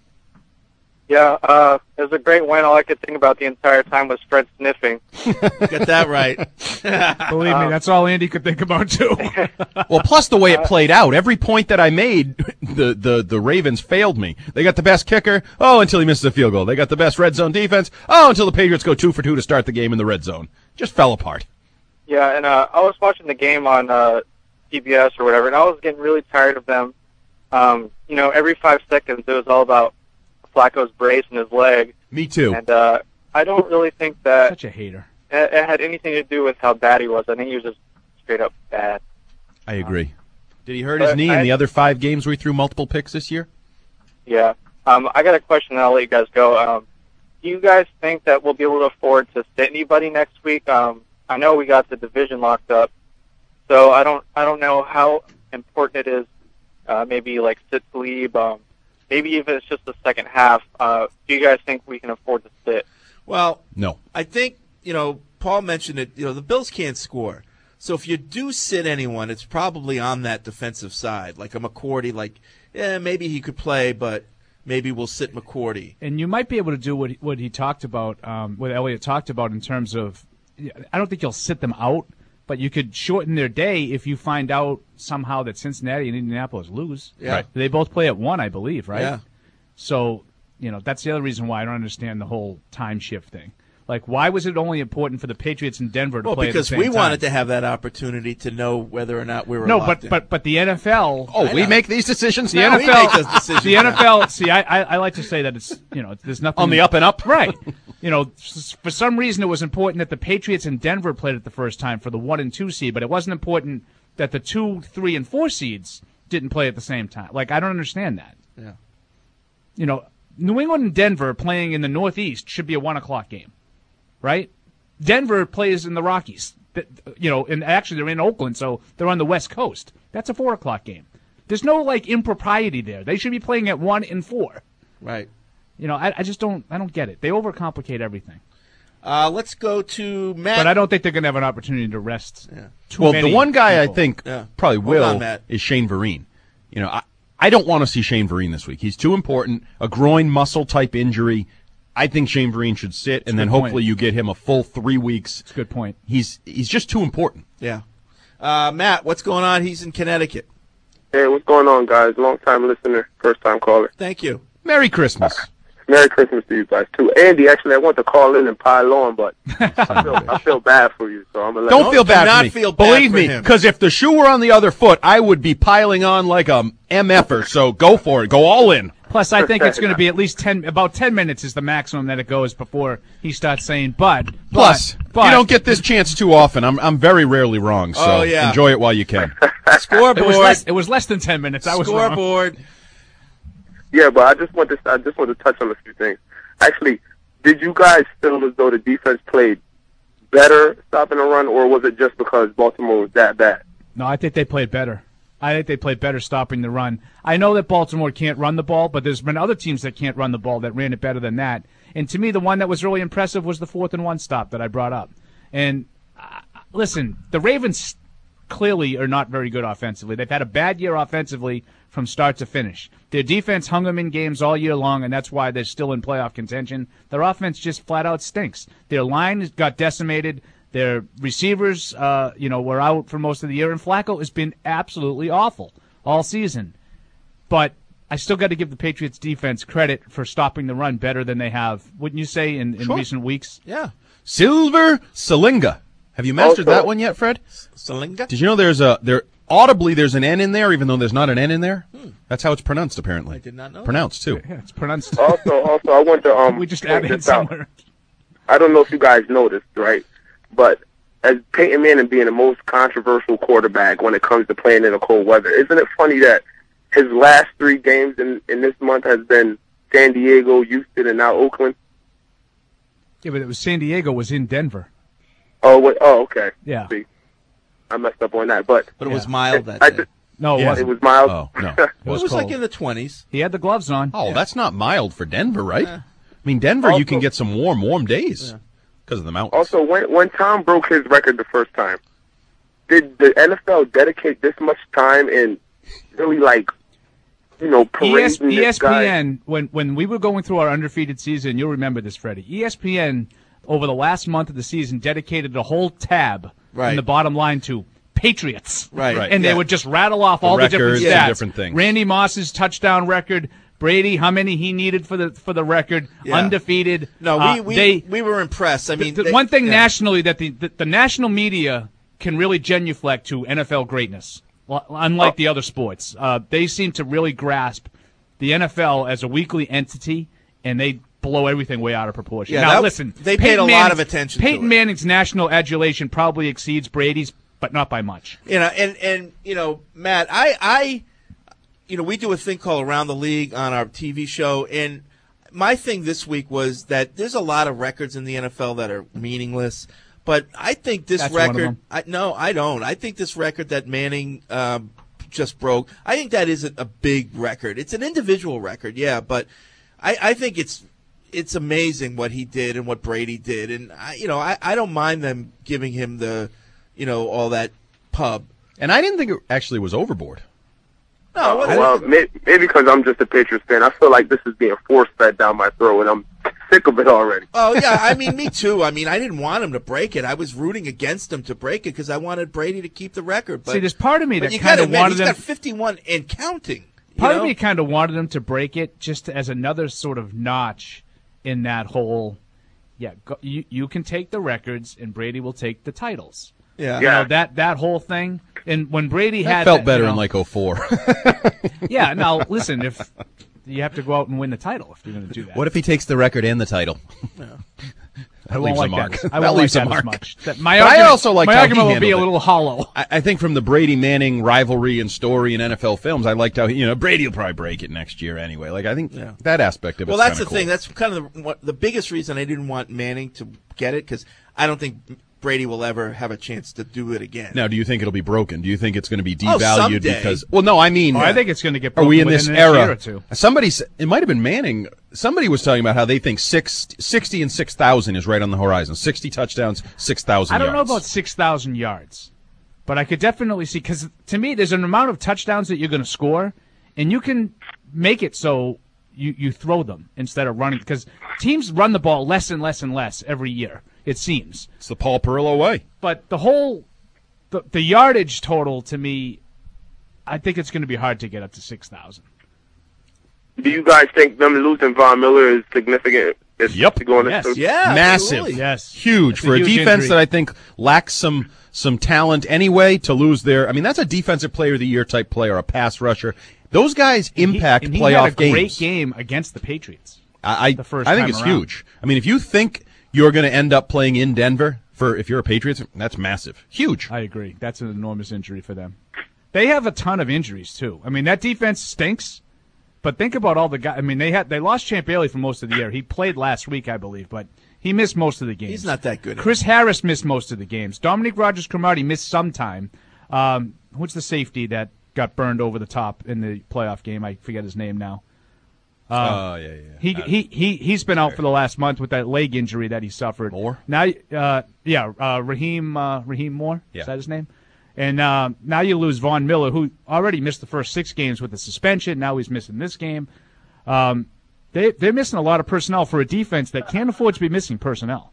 Yeah, uh, it was a great win. All I could think about the entire time was Fred sniffing. Get that right. Believe me, that's all Andy could think about, too. Well, plus the way it played out. Every point that I made, the, the, the Ravens failed me. They got the best kicker. Oh, until he misses a field goal. They got the best red zone defense. Oh, until the Patriots go two for two to start the game in the red zone. Just fell apart. Yeah, and uh, I was watching the game on uh, C B S or whatever, and I was getting really tired of them. Um, you know, every five seconds it was all about Flacco's brace and his leg. Me too. And uh, I don't really think that Such a hater. it, it had anything to do with how bad he was. I think he was just straight up bad. I agree. Did he hurt his But knee I- in the other five games where he threw multiple picks this year? Yeah. Um, I got a question, and I'll let you guys go. Um, do you guys think that we'll be able to afford to sit anybody next week? Um, I know we got the division locked up, so I don't I don't know how important it is. Uh, maybe like sit Talib, um, maybe even it's just the second half. Uh, do you guys think we can afford to sit? Well, No. I think, you know, Paul mentioned it, you know, the Bills can't score. So if you do sit anyone, it's probably on that defensive side, like a McCourty, like, yeah, maybe he could play, but maybe we'll sit McCourty. And you might be able to do what he, what he talked about, um, what Elliott talked about in terms of, I don't think you'll sit them out, but you could shorten their day if you find out somehow that Cincinnati and Indianapolis lose. Yeah. Right. They both play at one, I believe, right? Yeah. So, you know, that's the other reason why I don't understand the whole time shift thing. Like, why was it only important for the Patriots in Denver to Well, play because at the same we time? wanted to have that opportunity to know whether or not we were No, locked but, in. but but the N F L. Oh, we make these decisions The now? N F L. We make those decisions the now. N F L. See, I, I I like to say that it's you know there's nothing On the up and up? right. You know, s- for some reason it was important that the Patriots and Denver played it the first time for the one and two seed, but it wasn't important that the two, three, and four seeds didn't play at the same time. Like, I don't understand that. Yeah. You know, New England and Denver playing in the Northeast should be a one o'clock game, right? Denver plays in the Rockies. Th- You know, and actually they're in Oakland, so they're on the West Coast. That's a four o'clock game. There's no like impropriety there. They should be playing at one and four. Right. You know, I, I just don't. I don't get it. They overcomplicate everything. Uh, let's go to Matt. But I don't think they're going to have an opportunity to rest. Yeah. Too Well, many the one guy people. I think Yeah. probably Hold will on, Matt. is Shane Vereen. You know, I, I don't want to see Shane Vereen this week. He's too important. A groin muscle type injury. I think Shane Vereen should sit, and a then good hopefully point. you get him a full three weeks. That's a good point. He's he's just too important. Yeah. Uh, Matt, what's going on? He's in Connecticut. Hey, what's going on, guys? Long-time listener, first-time caller. Thank you. Merry Christmas. Merry Christmas to you guys, too. Andy, actually, I want to call in and pile on, but I feel, I feel bad for you, so I'm going to let Don't feel bad for me. Believe me, because if the shoe were on the other foot, I would be piling on like a M F-er, so go for it. Go all in. Plus, I think it's going to be at least ten, about ten minutes is the maximum that it goes before he starts saying, but. Plus, but, you don't get this chance too often. I'm I'm very rarely wrong, so Oh, yeah. enjoy it while you can. Scoreboard. It was, less, it was less than ten minutes. I was wrong. Scoreboard. Yeah, but I just want to I just want to touch on a few things. Actually, did you guys feel as though the defense played better stopping the run, or was it just because Baltimore was that bad? No, I think they played better. I think they played better stopping the run. I know that Baltimore can't run the ball, but there's been other teams that can't run the ball that ran it better than that. And to me, the one that was really impressive was the fourth and one stop that I brought up. And uh, listen, the Ravens clearly are not very good offensively. They've had a bad year offensively from start to finish. Their defense hung them in games all year long, and that's why they're still in playoff contention. Their offense just flat out stinks. Their line got decimated. Their receivers, uh, you know, were out for most of the year, and Flacco has been absolutely awful all season. But I still got to give the Patriots defense credit for stopping the run better than they have, wouldn't you say, in, in Sure. recent weeks? Yeah. Silver Salinga. Have you mastered Also- that one yet, Fred? Salinga? Did you know there's a there audibly there's an N in there, even though there's not an N in there? Hmm. That's how it's pronounced, apparently. I did not know. Pronounced too. Yeah, it's pronounced. Also, also, I want to um. We just point added it this out. somewhere. I don't know if you guys noticed, right? But as Peyton Manning being the most controversial quarterback when it comes to playing in the cold weather, isn't it funny that his last three games in, in this month has been San Diego, Houston, and now Oakland? Yeah, but it was San Diego was in Denver. Oh, wait, oh, okay. Yeah. See, I messed up on that, but But it was mild that I day. just- No, it Yeah. wasn't. it was mild. Oh no, It was was, like cold. in the twenties. He had the gloves on. oh, that's not mild for Denver, right? I mean, Denver, you can Also- get some warm, warm days because of the mountains. Also, when when Tom broke his record the first time, did the N F L dedicate this much time and really like, you know, E S- parading this guy? E S P N, when, when we were going through our undefeated season, you'll remember this, Freddie. E S P N, over the last month of the season, dedicated a whole tab Right. in the bottom line to Patriots. Right. Right. And Yeah. they would just rattle off The all the different records stats. and different things. Randy Moss's touchdown record, Brady, how many he needed for the for the record, Yeah. undefeated. No, Uh, we we, they, we were impressed. I mean, the, they- one thing yeah. nationally that the, the the national media can really genuflect to N F L greatness, well, unlike Oh. the other sports. Uh, they seem to really grasp the N F L as a weekly entity, and they blow everything way out of proportion. Yeah, now, that- listen, they paid Peyton a lot Manning's- of attention to Peyton it. Manning's national adulation probably exceeds Brady's, but not by much. You know, and and you know, Matt, I I, you know, we do a thing called Around the League on our T V show, and my thing this week was that there's a lot of records in the N F L that are meaningless. But I think this That's one of record, them. I, no, I don't. I think this record that Manning um, just broke, I think that isn't a big record. It's an individual record, yeah, but I, I think it's it's amazing what he did and what Brady did, and I, you know, I, I don't mind them giving him the, you know, all that pub. And I didn't think it actually was overboard. No, Uh, well, may, maybe because I'm just a Patriots fan, I feel like this is being force fed down my throat, and I'm sick of it already. Oh yeah, I mean, me too. I mean, I didn't want him to break it. I was rooting against him to break it because I wanted Brady to keep the record. But See, there's part of me but that you kind gotta of admit, wanted he's them. got fifty-one and counting. you Part know? of me kind of wanted him to break it just as another sort of notch in that whole. Yeah, go, you you can take the records, and Brady will take the titles. Yeah. you Yeah. know that that whole thing. And when Brady That had felt that, better you know, in like oh four. yeah. Now listen, if you have to go out and win the title if you're going to do that. What if he takes the record and the title? I That won't leaves a like mark. that. I That won't like leaves a that as mark. much. That my But I argument, also liked my how he argument will be a handled it. little hollow. I, I think from the Brady Manning rivalry and story in N F L films, I liked how he, you know Brady will probably break it next year anyway. Like I think Yeah. that aspect of it. Well, that's the cool. thing. That's kind of the, what, the biggest reason I didn't want Manning to get it because I don't think Brady will ever have a chance to do it again. Now, do you think it'll be broken? Do you think it's going to be Oh, devalued someday. because? Well, no, I mean, Oh, I think it's going to get. are we in broken this within the next era? Year or two. Somebody, s- it might have been Manning. Somebody was talking about how they think six, sixty and six thousand is right on the horizon. Sixty touchdowns, six thousand. I don't yards. know about six thousand yards, but I could definitely see because to me, there's an amount of touchdowns that you're going to score, and you can make it so you you throw them instead of running because teams run the ball less and less and less every year. It seems. It's the Paul Perillo way. But the whole the, the yardage total to me, I think it's going to be hard to get up to six thousand. Do you guys think them losing Von Miller is significant? Is Yep. To go on Yes. this Yeah. Massive. Absolutely. Yes. Huge. That's For a, huge defense injury. that I think lacks some some talent anyway to lose their. I mean, that's a defensive player of the year type player, a pass rusher. Those guys impact and he, and playoff he had a games. great game against the Patriots. I I, the first I think time it's around. huge. I mean, if you think you're going to end up playing in Denver for if you're a Patriots, that's massive, huge. I agree. That's an enormous injury for them. They have a ton of injuries too. I mean, that defense stinks. But think about all the guys. I mean, they had they lost Champ Bailey for most of the year. He played last week, I believe, but he missed most of the games. He's not that good. Chris Harris missed most of the games. Dominic Rodgers-Cromartie missed some time. Um, what's the safety that got burned over the top in the playoff game? I forget his name now. Oh, Uh, uh, yeah, yeah. He he he he's been out for the last month with that leg injury that he suffered. Moore? Now, uh, yeah, uh, Raheem uh, Raheem Moore. Yeah. Is that his name? And uh, now you lose Von Miller, who already missed the first six games with a suspension. Now he's missing this game. Um, they they're missing a lot of personnel for a defense that can't afford to be missing personnel.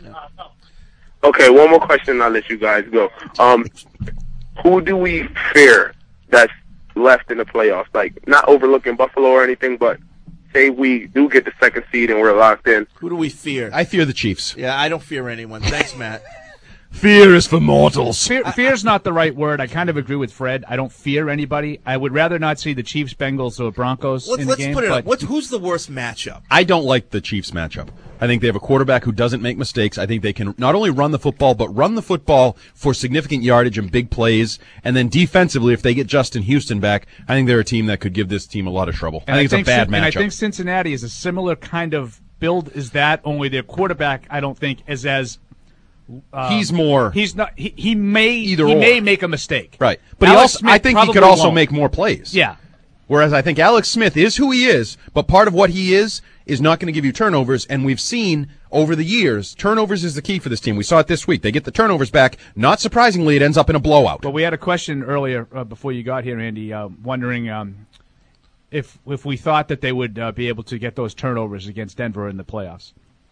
Okay, one more question, and I'll let you guys go. Um, who do we fear that's left in the playoffs? Like, not overlooking Buffalo or anything, but say we do get the second seed and we're locked in. Who do we fear? I fear the Chiefs. Yeah, I don't fear anyone. Thanks, Matt. Fear is for mortals. Fear, fear's not the right word. I kind of agree with Fred. I don't fear anybody. I would rather not see the Chiefs, Bengals, or Broncos Let's, in the let's game. put it but up. What's, who's the worst matchup? I don't like the Chiefs matchup. I think they have a quarterback who doesn't make mistakes. I think they can not only run the football, but run the football for significant yardage and big plays. And then defensively, if they get Justin Houston back, I think they're a team that could give this team a lot of trouble. And I think it's a bad Cin- And I matchup. think Cincinnati is a similar kind of build as that, only their quarterback, I don't think, is as um, He's more. He's not. He, he may Either he or. may make a mistake. Right. But he Alex also, Smith I think he could probably also won't. make more plays. Yeah. Whereas I think Alex Smith is who he is, but part of what he is is not going to give you turnovers. And we've seen over the years, turnovers is the key for this team. We saw it this week. They get the turnovers back. Not surprisingly, it ends up in a blowout. But we had a question earlier uh, before you got here, Andy, uh, wondering um, if if we thought that they would uh, be able to get those turnovers against Denver in the playoffs.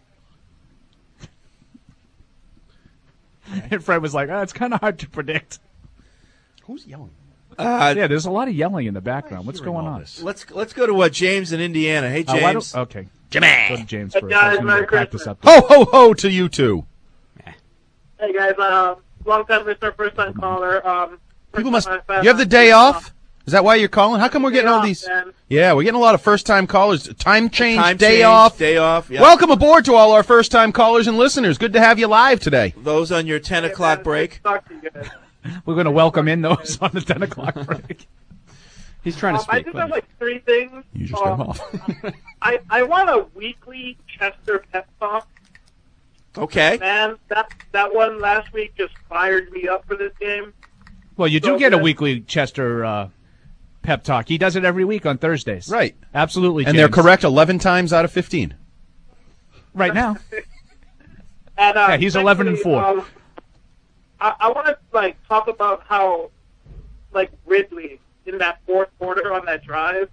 And Fred was like, oh, it's kind of hard to predict. Who's yelling? Uh, yeah, there's a lot of yelling in the background. What's going on? Let's let's go to uh, James in Indiana. Hey, Uh, why James. don't- okay. Jimmy. Go to James Hey, first. guys, I was gonna Merry go practice Christmas. up there. Ho, ho, ho to you two. Hey guys, uh, long time listener, first time caller. Um, People must. first time You have the fan. day off? Is that why you're calling? How come we're getting Day all off, these? man. Yeah, we're getting a lot of first-time callers. Time change, Time day change, off. Day off. Yep. Welcome aboard to all our first-time callers and listeners. Good to have you live today. Those on your ten o'clock break. Talk to you guys. We're going to welcome in those on the ten o'clock break. He's trying to Um, I speak. just but- have like three things. You just um, got off. I I want a weekly Chester pep talk. Okay. Man, that that one last week just fired me up for this game. Well, you do So get a good. weekly Chester uh, pep talk. He does it every week on Thursdays. Right. Absolutely. And they're James. correct eleven times out of fifteen. Right now. And, uh, Yeah, he's eleven and secondly, four. Um, I, I want to like talk about how, like Ridley in that fourth quarter on that drive,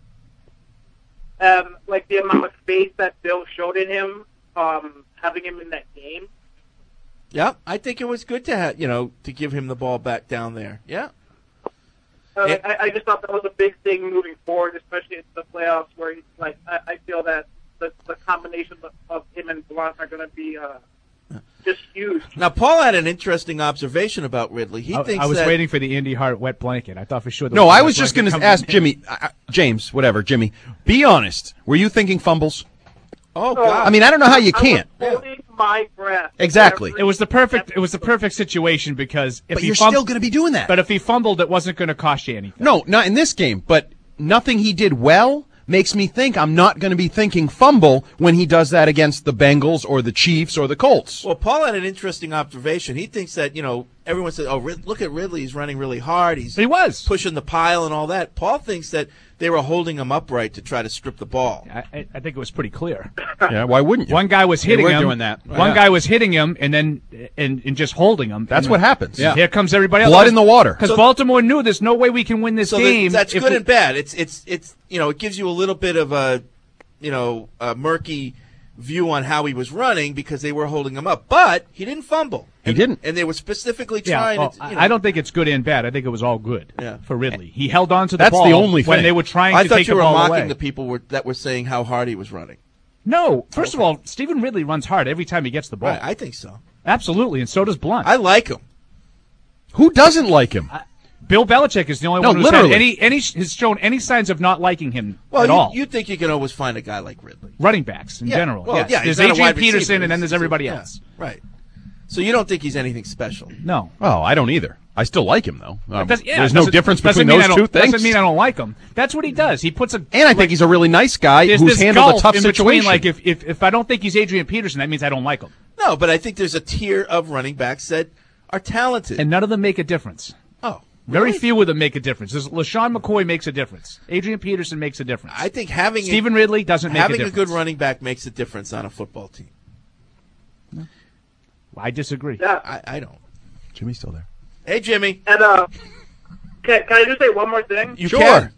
um, like the amount of faith that Bill showed in him, um, having him in that game. Yeah, I think it was good to have you know to give him the ball back down there. Yeah. Uh, Yeah. I, I just thought that was a big thing moving forward, especially in the playoffs, where he's like, I, I feel that the, the combination of, of him and Blunt are going to be uh, just huge. Now, Paul had an interesting observation about Ridley. He I, thinks I was that waiting for the Indy Hart wet blanket. I thought for sure. there No, a I wet was just going blanket to ask coming in. Jimmy, uh, James, whatever, Jimmy. Be honest. Were you thinking fumbles? Oh God! I mean, I don't know how you I can't. was holding my breath. Exactly. It was the perfect. It was the perfect situation because if But he you're fum- still going to be doing that. But if he fumbled, it wasn't going to cost you anything. No, not in this game. But nothing he did well makes me think I'm not going to be thinking fumble when he does that against the Bengals or the Chiefs or the Colts. Well, Paul had an interesting observation. He thinks that, you know, everyone says, oh, Rid- look at Ridley. He's running really hard. He's He was. pushing the pile and all that. Paul thinks that they were holding him upright to try to strip the ball. I, I- I think it was pretty clear. Yeah, why wouldn't you? One guy was hitting were him. doing that. One Yeah. guy was hitting him, and then and, and just holding him. That's And what happens. Yeah. Here comes everybody else. Blood in the water. Because So- Baltimore knew there's no way we can win this So game. that, that's if good we- and bad. It's it's it's you know it gives you a little bit of a you know a murky view on how he was running because they were holding him up. But he didn't fumble. He and, didn't. And they were specifically Yeah, trying well, to. You know. I don't think it's good and bad. I think it was all good Yeah. for Ridley. He held on to the That's ball the only when thing. they were trying I to thought take you the were ball mocking away. the people were, that were saying how hard he was running. No, first of all, Stephen Ridley runs hard every time he gets the ball. Right, I think so. Absolutely, and so does Blunt. I like him. Who doesn't like him? Bill Belichick is the only No, one who's literally. had any, any has shown any signs of not liking him Well, at you, all. you think you can always find a guy like Ridley. Running backs in Yeah, general. well, yes. yeah, he's there's not a Adrian wide receiver. Peterson, and then there's He's- everybody yeah, else. Right. So you don't think he's anything special? No. Oh, I don't either. I still like him though. Um, Does- yeah, there's no doesn't- difference doesn't between mean I those don't- two things. Doesn't mean I don't like him. That's what he does. He puts a and I think he's a really nice guy there's who's this handled a gulf tough in situation. between, like if, if if I don't think he's Adrian Peterson, that means I don't like him. No, but I think there's a tier of running backs that are talented. And none of them make a difference. Oh, Very really? few of them make a difference. There's, LaShawn McCoy makes a difference. Adrian Peterson makes a difference. I think having Stephen a, Ridley doesn't make a having a, difference. good running back makes a difference on a football team. I disagree. Yeah. I, I don't. Jimmy's still there. Hey, Jimmy. And uh, can, can I just say one more thing? You Sure. can.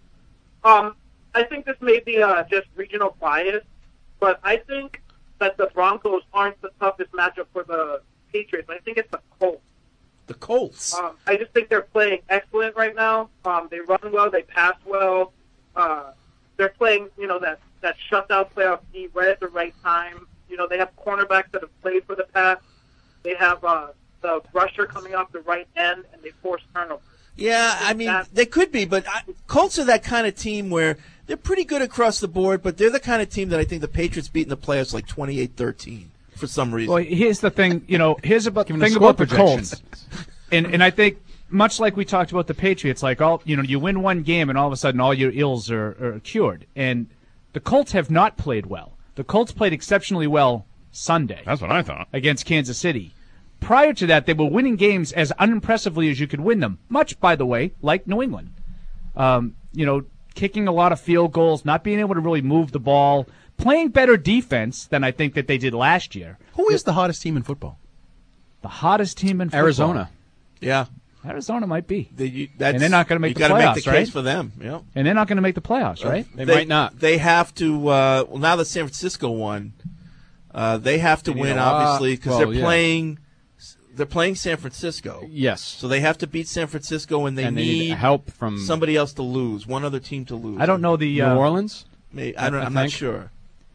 Um, I think this may be uh, just regional bias, but I think that the Broncos aren't the toughest matchup for the Patriots. I think it's the Colts. The Colts. Um, I just think they're playing excellent right now. Um, they run well, they pass well. Uh, they're playing, you know, that that shutdown playoff D right at the right time. You know, they have cornerbacks that have played for the past. They have uh, the rusher coming off the right end, and they force turnovers. Yeah, I mean, they could be, but I, Colts are that kind of team where they're pretty good across the board, but they're the kind of team that I think the Patriots beat in the playoffs like twenty-eight thirteen for some reason. Well, here's the thing. You know, here's about the Give 'em thing a score about the projection. Colts, and and I think much like we talked about the Patriots, like all you know, you win one game and all of a sudden all your ills are, are cured. And the Colts have not played well. The Colts played exceptionally well Sunday. That's what I thought. Against Kansas City. Prior to that, they were winning games as unimpressively as you could win them. Much, by the way, like New England. Um, you know, kicking a lot of field goals, not being able to really move the ball, playing better defense than I think that they did last year. Who is the hottest team in football? The hottest team in football. Arizona. Yeah. Arizona might be. They, you, that's, and they're not going to make you the gotta playoffs, make the right? case for them. Yeah. And they're not going to make the playoffs, right? They, might not. They have to. Uh, well, now that San Francisco won, uh, they have to They need win a lot- obviously because well, they're yeah. playing. They're playing San Francisco. Yes. So they have to beat San Francisco, and they, And they need, need help from- somebody else to lose, one other team to lose. I don't know the New uh, Orleans? May- I don't, I I'm not think. sure.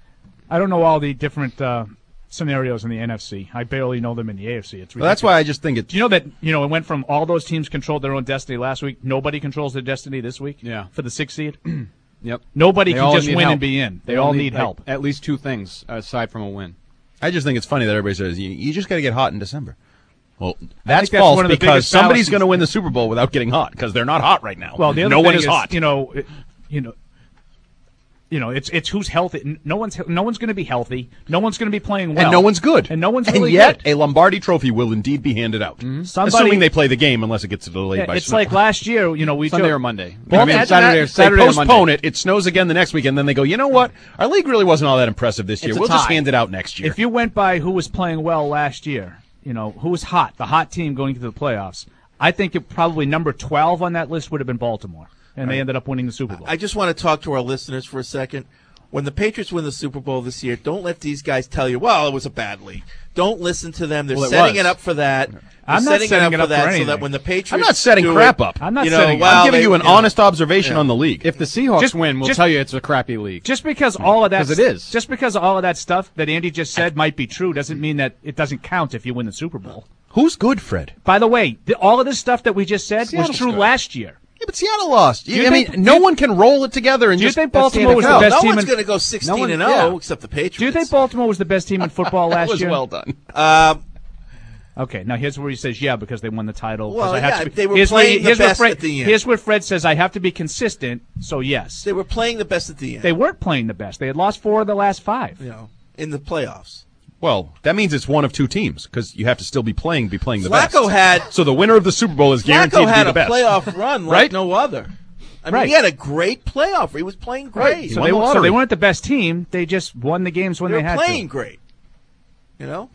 I don't know all the different uh, scenarios in the N F C. I barely know them in the A F C. It's Well, that's why I just think it. Do you know that you know it went from all those teams controlled their own destiny last week? Nobody controls their destiny this week. Yeah. For the sixth seed. Yep. Nobody They can all just need win help. and be in. They, all need, like, help. At least two things aside from a win. I just think it's funny that everybody says you, you just got to get hot in December. Well, that's, that's false one of the because biggest somebody's fallacies. going to win the Super Bowl without getting hot because they're not hot right now. Well, the other no thing one is, hot. You know, it, you know, you know, it's it's who's healthy. No one's no one's going to be healthy. No one's going to be playing well, and no one's good. And no one's and really yet good. a Lombardi Trophy will indeed be handed out, Mm-hmm. Somebody- assuming they play the game unless it gets delayed Yeah, by it's snow. like last year. You know, we Sunday joke- or Monday. Well, I mean, imagine Saturday or that- Saturday they or postpone Monday. it. It snows again the next week, and then they go, you know what? Our league really wasn't all that impressive this year. It's a We'll just tie. hand it out next year. If you went by who was playing well last year, you know, who was hot, the hot team going to the playoffs, I think it probably number twelve on that list would have been Baltimore, and they Right. ended up winning the Super Bowl. I just want to talk to our listeners for a second. When the Patriots win the Super Bowl this year, don't let these guys tell you, well, it was a bad league. Don't listen to them. They're Well, it setting was. it up for that. They're I'm not setting, setting it it up up for that for so anything. that when the Patriots I'm not setting do crap it, up. I'm not you know, setting it up. well, I'm giving they- you an know, honest observation yeah. on the league. If the Seahawks Just- win, we'll just- tell you it's a crappy league. Just because all of that, 'Cause it is. Just because all of that stuff that Andy just said might be true doesn't mean that it doesn't count if you win the Super Bowl. Who's good, Fred? By the way, the, all of this stuff that we just said Seattle's was true good. last year. Yeah, but Seattle lost. Do you I think- mean, no do you- one can roll it together and Do you just. think that's the Baltimore was the N F L. best No team one's in- going to go sixteen no one- and oh yeah. except the Do you Patriots. think Baltimore was the best team in football last That was year? well done. Um, Okay, now here's where he says, yeah, because they won the title. 'cause Well, I have yeah, to be, they were here's where playing he- the here's where best Fred, at the end. Here's where Fred says, I have to be consistent, so yes. they were playing the best at the end. They weren't playing the best. They had lost four of the last five. you know, in the playoffs. Well, that means it's one of two teams because you have to still be playing, be playing the Flacco best. had So the winner of the Super Bowl is guaranteed Flacco to had be the a best. playoff run like Right? no other. I mean, Right. he had a great playoff. He was playing great. So won they, the were- so lottery. they weren't the best team. They just won the games when they they, were had playing to. great. You know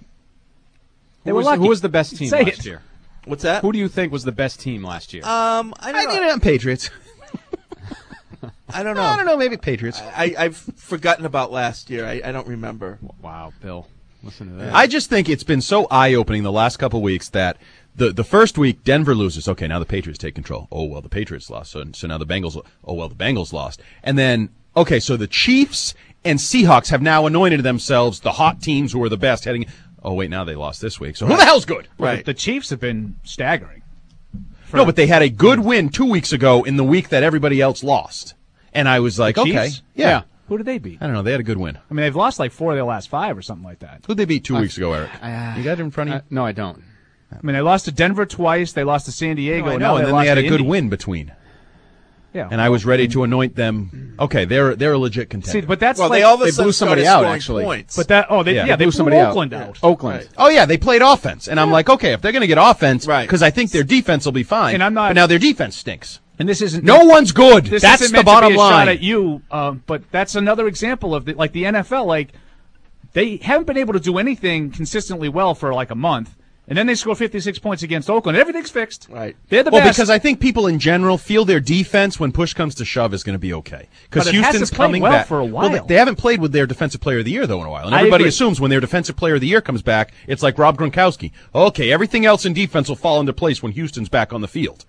They Who were was, lucky. who was the best team Say last it. year? what's that? Who do you think was the best team last year? Um, I I don't get know. it on Patriots. I don't know. I don't know. Maybe Patriots. I, I've forgotten about last year. I, I don't remember. Wow, Bill. Listen to that. I just think it's been so eye-opening the last couple of weeks that the the first week Denver loses. Okay, now the Patriots take control. Oh, well, the Patriots lost. So, so now the Bengals. Oh, well, the Bengals lost. And then, okay, so the Chiefs and Seahawks have now anointed themselves the hot teams who are the best heading. Oh, wait, now they lost this week. So who the hell's good? Well, the, the Chiefs have been staggering. No, but they had a good win two weeks ago in the week that everybody else lost. And I was like, The okay. Chiefs? Yeah. Yeah. Who did they beat? I don't know. They had a good win. I mean, they've lost like four of their last five or something like that. Who'd they beat two I- weeks ago, Eric? Uh, you got it in front of you? Uh, no, I don't. I mean, they lost to Denver twice. They lost to San Diego. No, I and know, now and then lost they had to a good Indy. win between. Yeah. And I was ready to anoint them. Okay, they're they're a legit contender. See, but that's Well, like they all of a They sudden blew somebody started out, scoring actually. points. But that oh they Yeah, yeah, they they blew blew somebody out. Oakland out. Oakland. Right. Oh yeah, they played offense, and I'm like, okay, if they're going to get offense, Right. Because I think their defense will be fine. And I'm not- But now their defense stinks. And this isn't No one's good. This That's isn't the meant bottom to be a line. shot at you, um, but that's another example of the, like the N F L. Like they haven't been able to do anything consistently well for like a month, and then they score fifty-six points against Oakland. Everything's fixed. Right. They're the Well, best. because I think people in general feel their defense, when push comes to shove, is going to be okay. Because But it hasn't Houston's played coming well back for a Well, they, while. they haven't played with their defensive player of the year though in a while, and I everybody agree. assumes when their defensive player of the year comes back, it's like Rob Gronkowski. Okay, everything else in defense will fall into place when Houston's back on the field.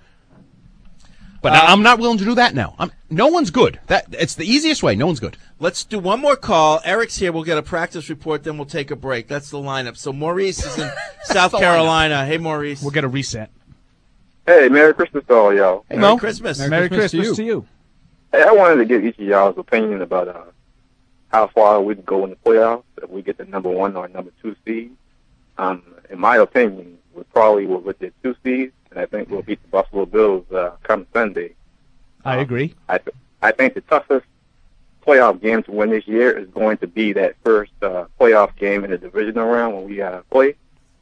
But I- I'm not willing to do that now. I'm, no one's good. That it's the easiest way. No one's good. Let's do one more call. Eric's here. We'll get a practice report, then we'll take a break. That's the lineup. So Maurice is in South the Carolina. Hey, Maurice. we'll get a reset. Hey, Merry Christmas to all y'all. Hey, Merry Christmas. Merry, Christmas, to you. Hey, I wanted to get each of y'all's opinion about uh, how far we can go in the playoffs if we get the number one or number two seed. Um, in my opinion, we probably will get the two seeds, and I think we'll beat the Buffalo Bills uh, come Sunday. I agree. I th- I think the toughest playoff game to win this year is going to be that first uh, playoff game in the divisional round when we uh, play.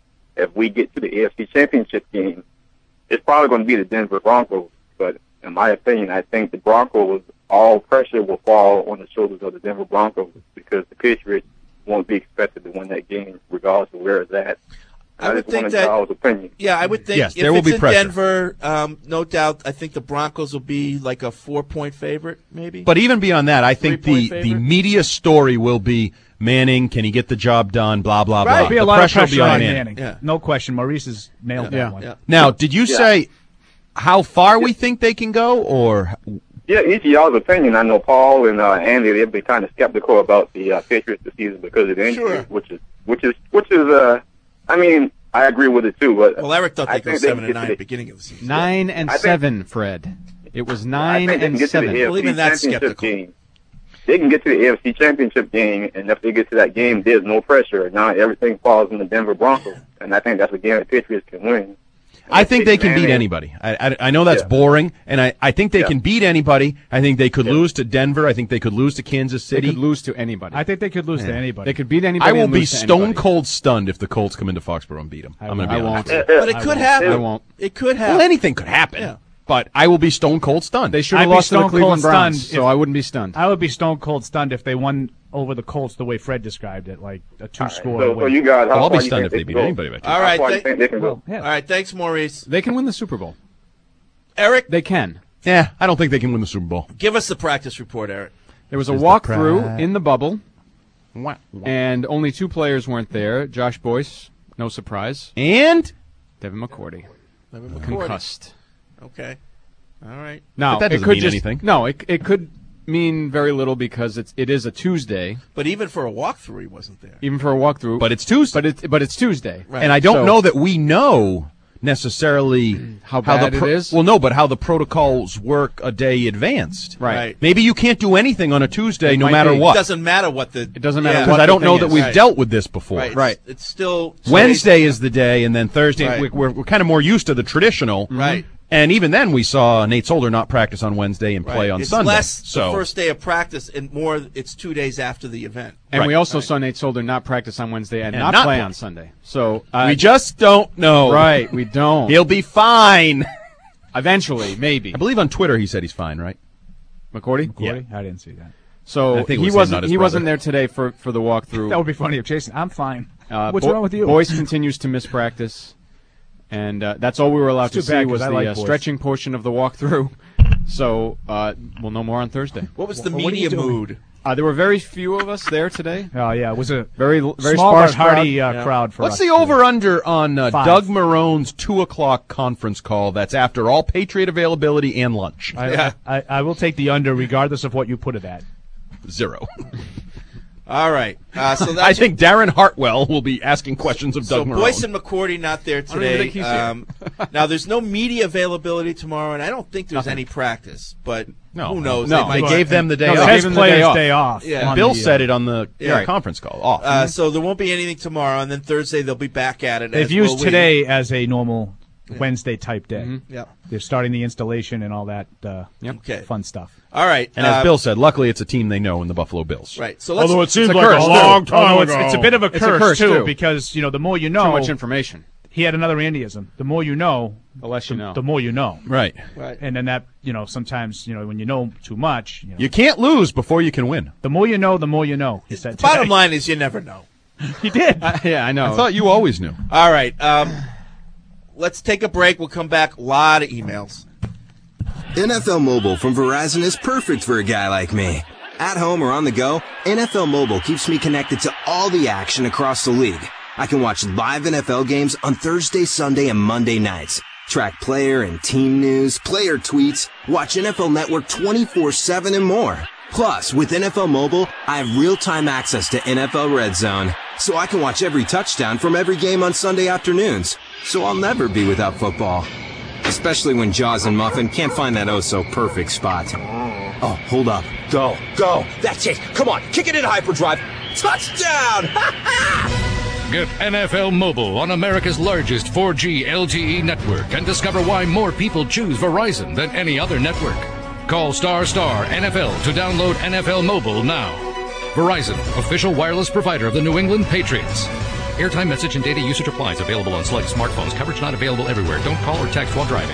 If we get to the A F C Championship game, it's probably going to be the Denver Broncos. But in my opinion, I think the Broncos, all pressure will fall on the shoulders of the Denver Broncos because the Patriots won't be expected to win that game regardless of where it's at. I would just think wanted that. y'all's opinion. Yeah, I would think Yes, if there will it's be in pressure. Denver, um, no doubt. I think the Broncos will be like a four-point favorite, maybe. But even beyond that, I think the, Three-point the favorite? media story will be Manning. Can he get the job done? Blah blah Right. blah. There'll be a the lot pressure, of pressure will be on on Manning. Manning. Yeah. No question. Maurice has nailed Yeah. that one. Yeah. Now, did you Yeah. say how far we think they can go, or Yeah, each of y'all's opinion. I know Paul and uh, Andy, they'll be kind of skeptical about the uh, Patriots this season because of the injury, Sure. which is which is which is. Uh, I mean, I agree with it too. But Well, Eric thought I they'd go think they seven can and get nine to at the the- beginning of the season. Nine and I think- seven, Fred. It was I nine think they can and get seven. to the Well, A F C even that's Championship skeptical. game. They can get to the A F C Championship game, and if they get to that game, there's no pressure. Now everything falls on the Denver Broncos, and I think that's a game the Patriots can win. I think they can beat Manning- anybody. I, I, I know that's Yeah. boring, and I, I think they Yeah. can beat anybody. I think they could Yeah. lose to Denver. I think they could lose to Kansas They City. could lose to anybody. I think they could lose to anybody. They could beat anybody. I will and be lose to stone anybody. cold stunned if the Colts come into Foxborough and beat them. I I'm going to won't. be I honest. won't. But it could happen. I won't. It could happen. Well, anything could happen. Yeah. But I will be stone cold stunned. They should I'd have be lost to the stone Cleveland cold Browns, stunned so if- I wouldn't be stunned. I would be stone cold stunned if they won over the Colts the way Fred described it, like a two-score So, so win. you guys, how Well, I'll far be you stunned think if they can beat go? anybody by two. All How right. far you Th- think they can go? Well, yeah. all right. Thanks, Maurice. They can win the Super Bowl. Eric, They can. Yeah, I don't think they can win the Super Bowl. give us the practice report, Eric. There was a Is the walkthrough pri- in the bubble, Wah, wah. and only two players weren't there. Josh Boyce, no surprise. And Devin McCourty, Devin McCourty. concussed. Okay. All right. Now But that it doesn't could mean just, anything. No, it it could mean very little because it's it is a Tuesday, But even for a walkthrough, he wasn't there. even for a walkthrough. but it's Tuesday. but it but it's Tuesday. Right. And I don't So- know that we know necessarily How the bad it pro- is? Well, no, but how the protocols work a day advanced. Right. Right. Maybe you can't do anything on a Tuesday, It no might matter be. It what. doesn't matter what the. It doesn't matter yeah. Because what I the don't know thing that is. we've Right. dealt with this before. Right. Right. It's, it's still Wednesday is the day, and then Thursday Right. we- we're, we're kind of more used to the traditional. Right. And even then, we saw Nate Solder not practice on Wednesday and play Right. on it's Sunday. less so the first day of practice and more. It's two days after the event. And Right. we also saw Nate Solder not practice on Wednesday and, And not, not play play. on Sunday. So uh, we just don't know. right, we don't. He'll be fine. Eventually, maybe. I believe on Twitter he said he's fine, right? McCourty. McCourty? I didn't see that. So I think it he was him, wasn't not his he brother. wasn't there today for, for the walkthrough. That would be funny if Jason. I'm fine. Uh, What's Bo- wrong with you? Boyce continues to miss practice, and uh, that's all we were allowed It's to too bad, see was 'cause I the like uh, Boyce. stretching portion of the walkthrough. So uh, we'll know more on Thursday. What was the Well, what are you media doing? mood? Uh, there were very few of us there today. Oh yeah, it was a Very, very small sparse but hearty crowd. uh, Yeah. crowd for What's us. the over-under on uh, Five. Doug Marone's two o'clock conference call that's after all Patriot availability and lunch? I, Yeah. I, I will take the under regardless of what you put it at. Zero. All right. Uh, so that's I think Darren Hartwell will be asking questions of So Doug Marone. Boyce and McCourty not there don't even today. think he's here. Um, now there's no media availability tomorrow, and I don't think there's any practice. But No. who knows? No, might they gave them the day No, off. they Gave gave them the players day off. day off. Yeah. on Bill the, uh, said it on the Yeah. uh, conference call. Off. Uh, so there won't be anything tomorrow, and then Thursday they'll be back at it. They've as used will we. today as a normal Wednesday type day. Mm-hmm. Yep. They're starting the installation and all that uh, Okay. fun stuff. All right. and as uh, Bill said, luckily it's a team they know in the Buffalo Bills. Right. So let's. Although it seems a like curse, a too. long time Oh, no, it's, ago. it's a bit of a It's a curse, curse, too, too. because you know the more you know, Too much information. he had another Andyism. The more you know, The less you know. the more you know. Right. Right. And then that, you know, sometimes, you know, when you know too much, you know, You can't lose before you can win. the more you know, the more you know. He said Bottom today. line is you never know. He did. Uh, yeah, I know. I thought you always knew. All right. Um, let's take a break. We'll come back. A lot of emails. N F L Mobile from Verizon is perfect for a guy like me. At home or on the go, N F L Mobile keeps me connected to all the action across the league. I can watch live N F L games on Thursday, Sunday, and Monday nights. Track player and team news, player tweets, watch N F L Network twenty-four seven and more. Plus, with N F L Mobile, I have real-time access to N F L Red Zone, so I can watch every touchdown from every game on Sunday afternoons. So I'll never be without football. Especially when Jaws and Muffin can't find that oh-so-perfect spot. Oh, hold up. Go. Go. That's it. Come on. Kick it in hyperdrive. Touchdown! Get N F L Mobile on America's largest four G L T E network and discover why more people choose Verizon than any other network. Call star star N F L to download N F L Mobile now. Verizon, official wireless provider of the New England Patriots. Airtime, message, and data usage applies. Available on select smartphones. Coverage not available everywhere. Don't call or text while driving.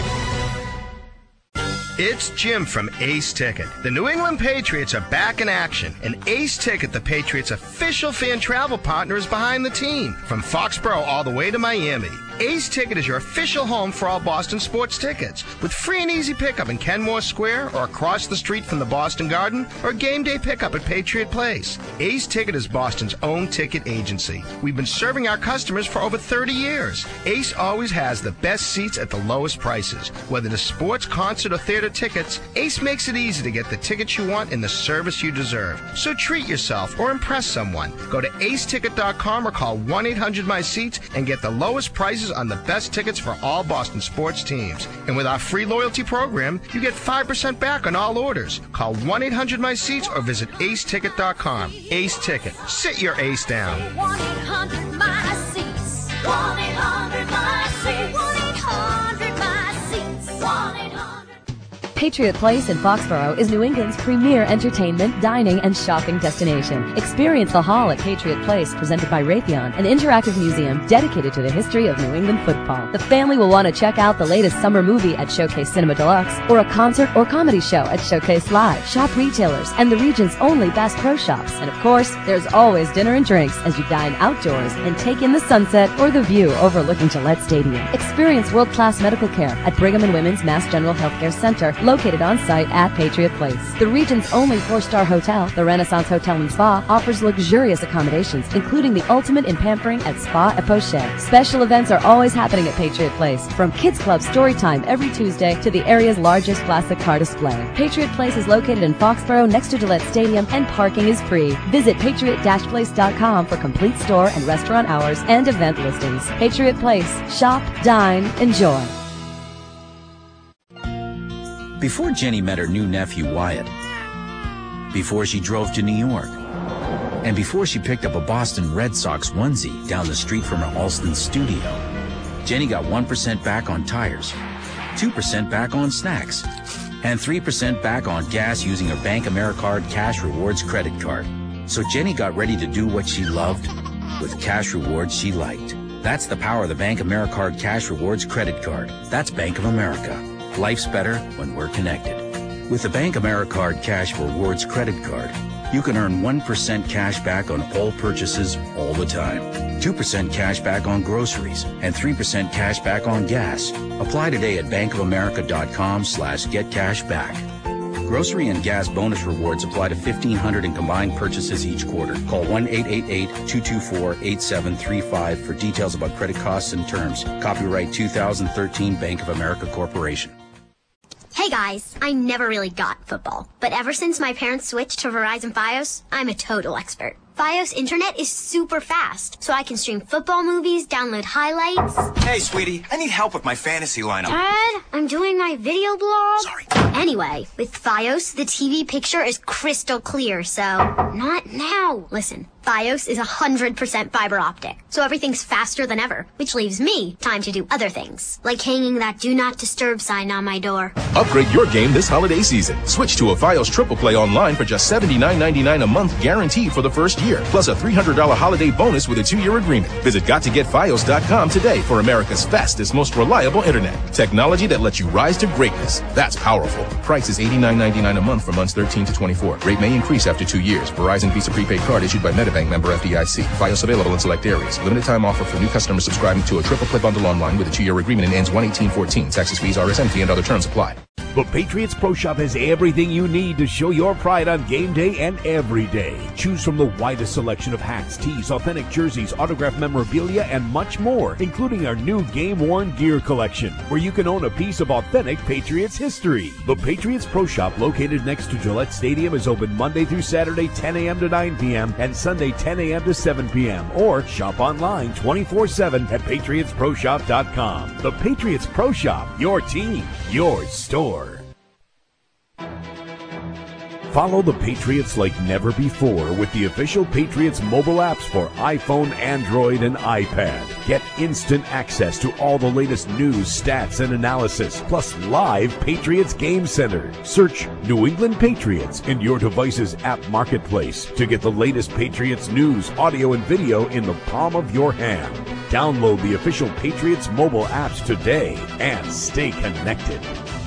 It's Jim from Ace Ticket. The New England Patriots are back in action, and Ace Ticket, the Patriots' official fan travel partner, is behind the team. From Foxborough all the way to Miami, Ace Ticket is your official home for all Boston sports tickets. With free and easy pickup in Kenmore Square or across the street from the Boston Garden or game day pickup at Patriot Place. Ace Ticket is Boston's own ticket agency. We've been serving our customers for over thirty years. Ace always has the best seats at the lowest prices. Whether it's sports, concert, or theater tickets, Ace makes it easy to get the tickets you want and the service you deserve. So treat yourself or impress someone. Go to ace ticket dot com or call one eight hundred my seats and get the lowest prices on the best tickets for all Boston sports teams. And with our free loyalty program, you get five percent back on all orders. Call one eight hundred my seats or visit ace ticket dot com. Ace Ticket. Sit your ace down. one eight hundred my seats. one eight hundred my seats. one eight hundred my seats. one eight hundred Patriot Place in Foxborough is New England's premier entertainment, dining, and shopping destination. Experience the Hall at Patriot Place, presented by Raytheon, an interactive museum dedicated to the history of New England football. The family will want to check out the latest summer movie at Showcase Cinema Deluxe, or a concert or comedy show at Showcase Live. Shop retailers and the region's only Bass Pro Shops. And of course, there's always dinner and drinks as you dine outdoors and take in the sunset or the view overlooking Gillette Stadium. Experience world-class medical care at Brigham and Women's Mass General Healthcare Center, located on site at Patriot Place. The region's only four-star hotel, the Renaissance Hotel and Spa, offers luxurious accommodations, including the ultimate in pampering at Spa et Poche. Special events are always happening at Patriot Place, from Kids Club story time every Tuesday to the area's largest classic car display. Patriot Place is located in Foxborough next to Gillette Stadium, and parking is free. Visit patriot dash place dot com for complete store and restaurant hours and event listings. Patriot Place. Shop, dine, enjoy. Before Jenny met her new nephew, Wyatt, before she drove to New York, and before she picked up a Boston Red Sox onesie down the street from her Alston studio, Jenny got one percent back on tires, two percent back on snacks, and three percent back on gas using her Bank AmeriCard Cash Rewards credit card. So Jenny got ready to do what she loved with cash rewards she liked. That's the power of the Bank AmeriCard Cash Rewards credit card. That's Bank of America. Life's better when we're connected. With the Bank AmeriCard Cash Rewards credit card, you can earn one percent cash back on all purchases all the time, two percent cash back on groceries, and three percent cash back on gas. Apply today at bankofamerica.com slash get cash back. Grocery and gas bonus rewards apply to fifteen hundred in combined purchases each quarter. Call one eight eight eight, two two four, eight seven three five for details about credit costs and terms. Copyright two thousand thirteen Bank of America Corporation. Hey guys, I never really got football, but ever since my parents switched to Verizon Fios, I'm a total expert. Fios internet is super fast, so I can stream football movies, download highlights. Hey, sweetie, I need help with my fantasy lineup. Dad, I'm doing my video blog. Sorry. Anyway, with Fios, the T V picture is crystal clear, so not now. Listen, Fios is one hundred percent fiber optic, so everything's faster than ever, which leaves me time to do other things, like hanging that do not disturb sign on my door. Upgrade your game this holiday season. Switch to a Fios Triple Play online for just seventy-nine ninety-nine a month guaranteed for the first year, plus a three hundred dollars holiday bonus with a two-year agreement. Visit got to get fios dot com today for America's fastest, most reliable internet. Technology that lets you rise to greatness. That's powerful. Price is eighty-nine ninety-nine a month for months thirteen to twenty-four. Rate may increase after two years. Verizon Visa prepaid card issued by MetaBank, member F D I C. Fios available in select areas. Limited time offer for new customers subscribing to a Triple Play bundle online with a two-year agreement and ends one eighteen fourteen. Taxes, fees, R S N fee, and other terms apply. The Patriots Pro Shop has everything you need to show your pride on game day and every day. Choose from the widest selection of hats, tees, authentic jerseys, autographed memorabilia, and much more, including our new game-worn gear collection, where you can own a piece of authentic Patriots history. The Patriots Pro Shop, located next to Gillette Stadium, is open Monday through Saturday, ten a.m. to nine p.m., and Sunday, ten a.m. to seven p.m., or shop online twenty-four seven at patriots pro shop dot com. The Patriots Pro Shop, your team, your store. Follow the Patriots like never before with the official Patriots mobile apps for iPhone, Android, and iPad. Get instant access to all the latest news, stats, and analysis, plus live Patriots Game Center. Search New England Patriots in your device's app marketplace to get the latest Patriots news, audio, and video in the palm of your hand. Download the official Patriots mobile apps today and stay connected.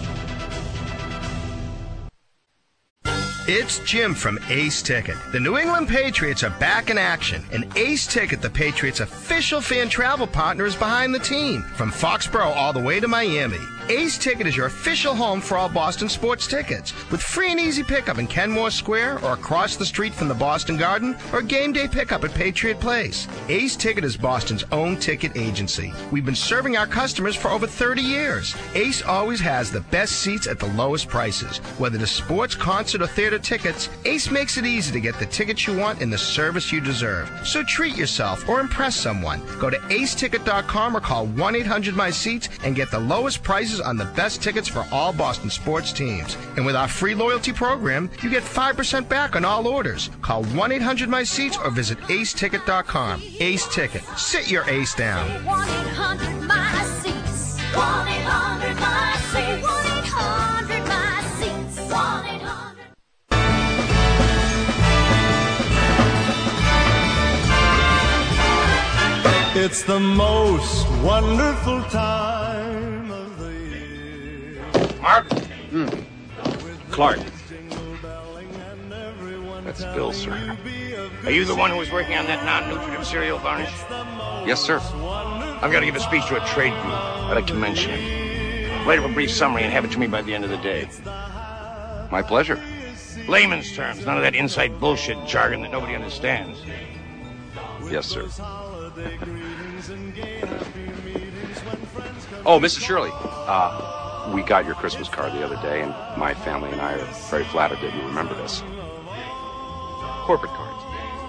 It's Jim from Ace Ticket. The New England Patriots are back in action, and Ace Ticket, the Patriots' official fan travel partner, is behind the team. From Foxborough all the way to Miami, Ace Ticket is your official home for all Boston sports tickets, with free and easy pickup in Kenmore Square or across the street from the Boston Garden, or game day pickup at Patriot Place. Ace Ticket is Boston's own ticket agency. We've been serving our customers for over thirty years. Ace always has the best seats at the lowest prices. Whether it's sports, concert, or theater tickets, Ace makes it easy to get the tickets you want and the service you deserve. So treat yourself or impress someone. Go to ace ticket dot com or call one eight hundred my seats and get the lowest prices on the best tickets for all Boston sports teams. And with our free loyalty program, you get five percent back on all orders. Call one eight hundred my seats or visit ace ticket dot com. Ace Ticket. Sit your ace down. one eight hundred my seats. one eight hundred my seats. one eight hundred my seats. one eight hundred. It's the most wonderful time of the year. Mark? Mm. Clark. That's Bill, sir. Are you the one who was working on that non-nutritive cereal varnish? Yes, sir. I've got to give a speech to a trade group. I'd like to mention it. Write up a brief summary and have it to me by the end of the day. My pleasure. Layman's terms, none of that inside bullshit jargon that nobody understands. Yes, sir. Oh, Missus Shirley, uh, we got your Christmas card the other day, and my family and I are very flattered that you remembered us. Corporate cards.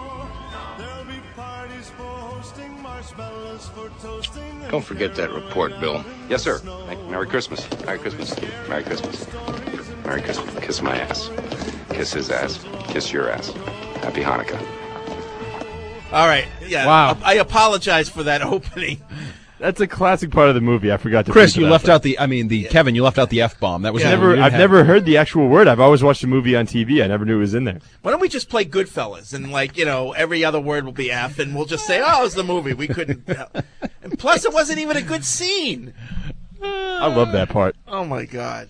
Don't forget that report, Bill. Yes, sir. Merry Christmas. Merry Christmas. Merry Christmas. Merry Christmas. Kiss my ass. Kiss his ass. Kiss your ass. Happy Hanukkah. All right. Yeah. Wow. I apologize for that opening. That's a classic part of the movie. I forgot to. Chris, think you about left that. out the. I mean, the yeah. Kevin, you left out the F bomb. That was Yeah, the never. I've have. never heard the actual word. I've always watched the movie on T V. I never knew it was in there. Why don't we just play Goodfellas and, like, you know, every other word will be F, and we'll just say, "Oh, it's the movie." We couldn't. And plus, it wasn't even a good scene. I love that part. Oh my God.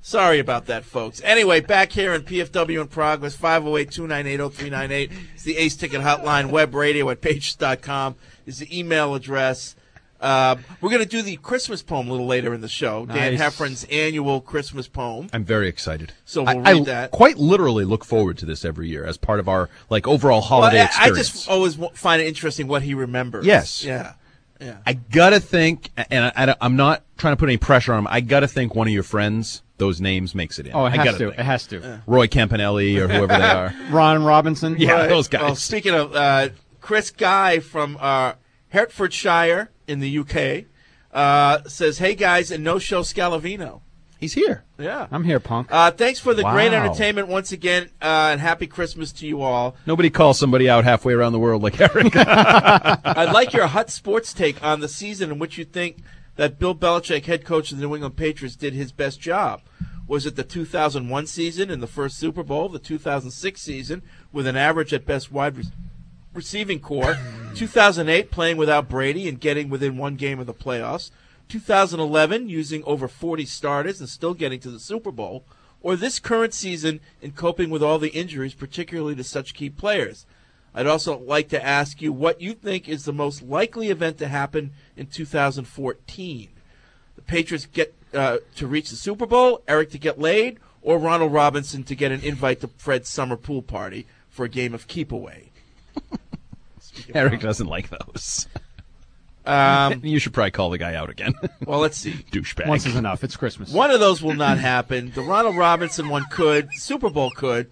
Sorry about that, folks. Anyway, back here in P F W in Progress, five oh eight, two nine eight, oh three nine eight. It's the Ace Ticket Hotline. Web radio at patriots dot com is the email address. Uh, we're going to do the Christmas poem a little later in the show. Nice. Dan Heffron's annual Christmas poem. I'm very excited. So we'll I, read I that. quite literally look forward to this every year as part of our like overall holiday well, I, experience. I just always w- find it interesting what he remembers. Yes. Yeah. Yeah. I gotta think, and I, I, I'm not trying to put any pressure on him. I gotta think one of your friends, those names makes it in. Oh, it I has gotta to. think. It has to. Yeah. Roy Campanelli or whoever they are. Ron Robinson. Yeah, Right. those guys. Well, speaking of uh, Chris Guy from uh, Hertfordshire in the U K uh, says, "Hey guys, and no show Scalavino." He's here. Yeah, I'm here, punk. Uh, thanks for the Wow. great entertainment once again, uh, and happy Christmas to you all. Nobody calls somebody out halfway around the world like Eric. I'd like your hot sports take on the season in which you think that Bill Belichick, head coach of the New England Patriots, did his best job. Was it the two thousand one season in the first Super Bowl, the two thousand six season with an average at best wide re- receiving core, two thousand eight playing without Brady and getting within one game of the playoffs, two thousand eleven using over forty starters and still getting to the Super Bowl, or this current season in coping with all the injuries, particularly to such key players? I'd also like to ask you what you think is the most likely event to happen in two thousand fourteen. The Patriots get uh, to reach the Super Bowl, Eric to get laid, or Ronald Robinson to get an invite to Fred's summer pool party for a game of keep away. Eric doesn't like those. Um, you should probably call the guy out again. Well, let's see. Douchebag. Once is enough. It's Christmas. One of those will not happen. The Ronald Robinson one could. Super Bowl could.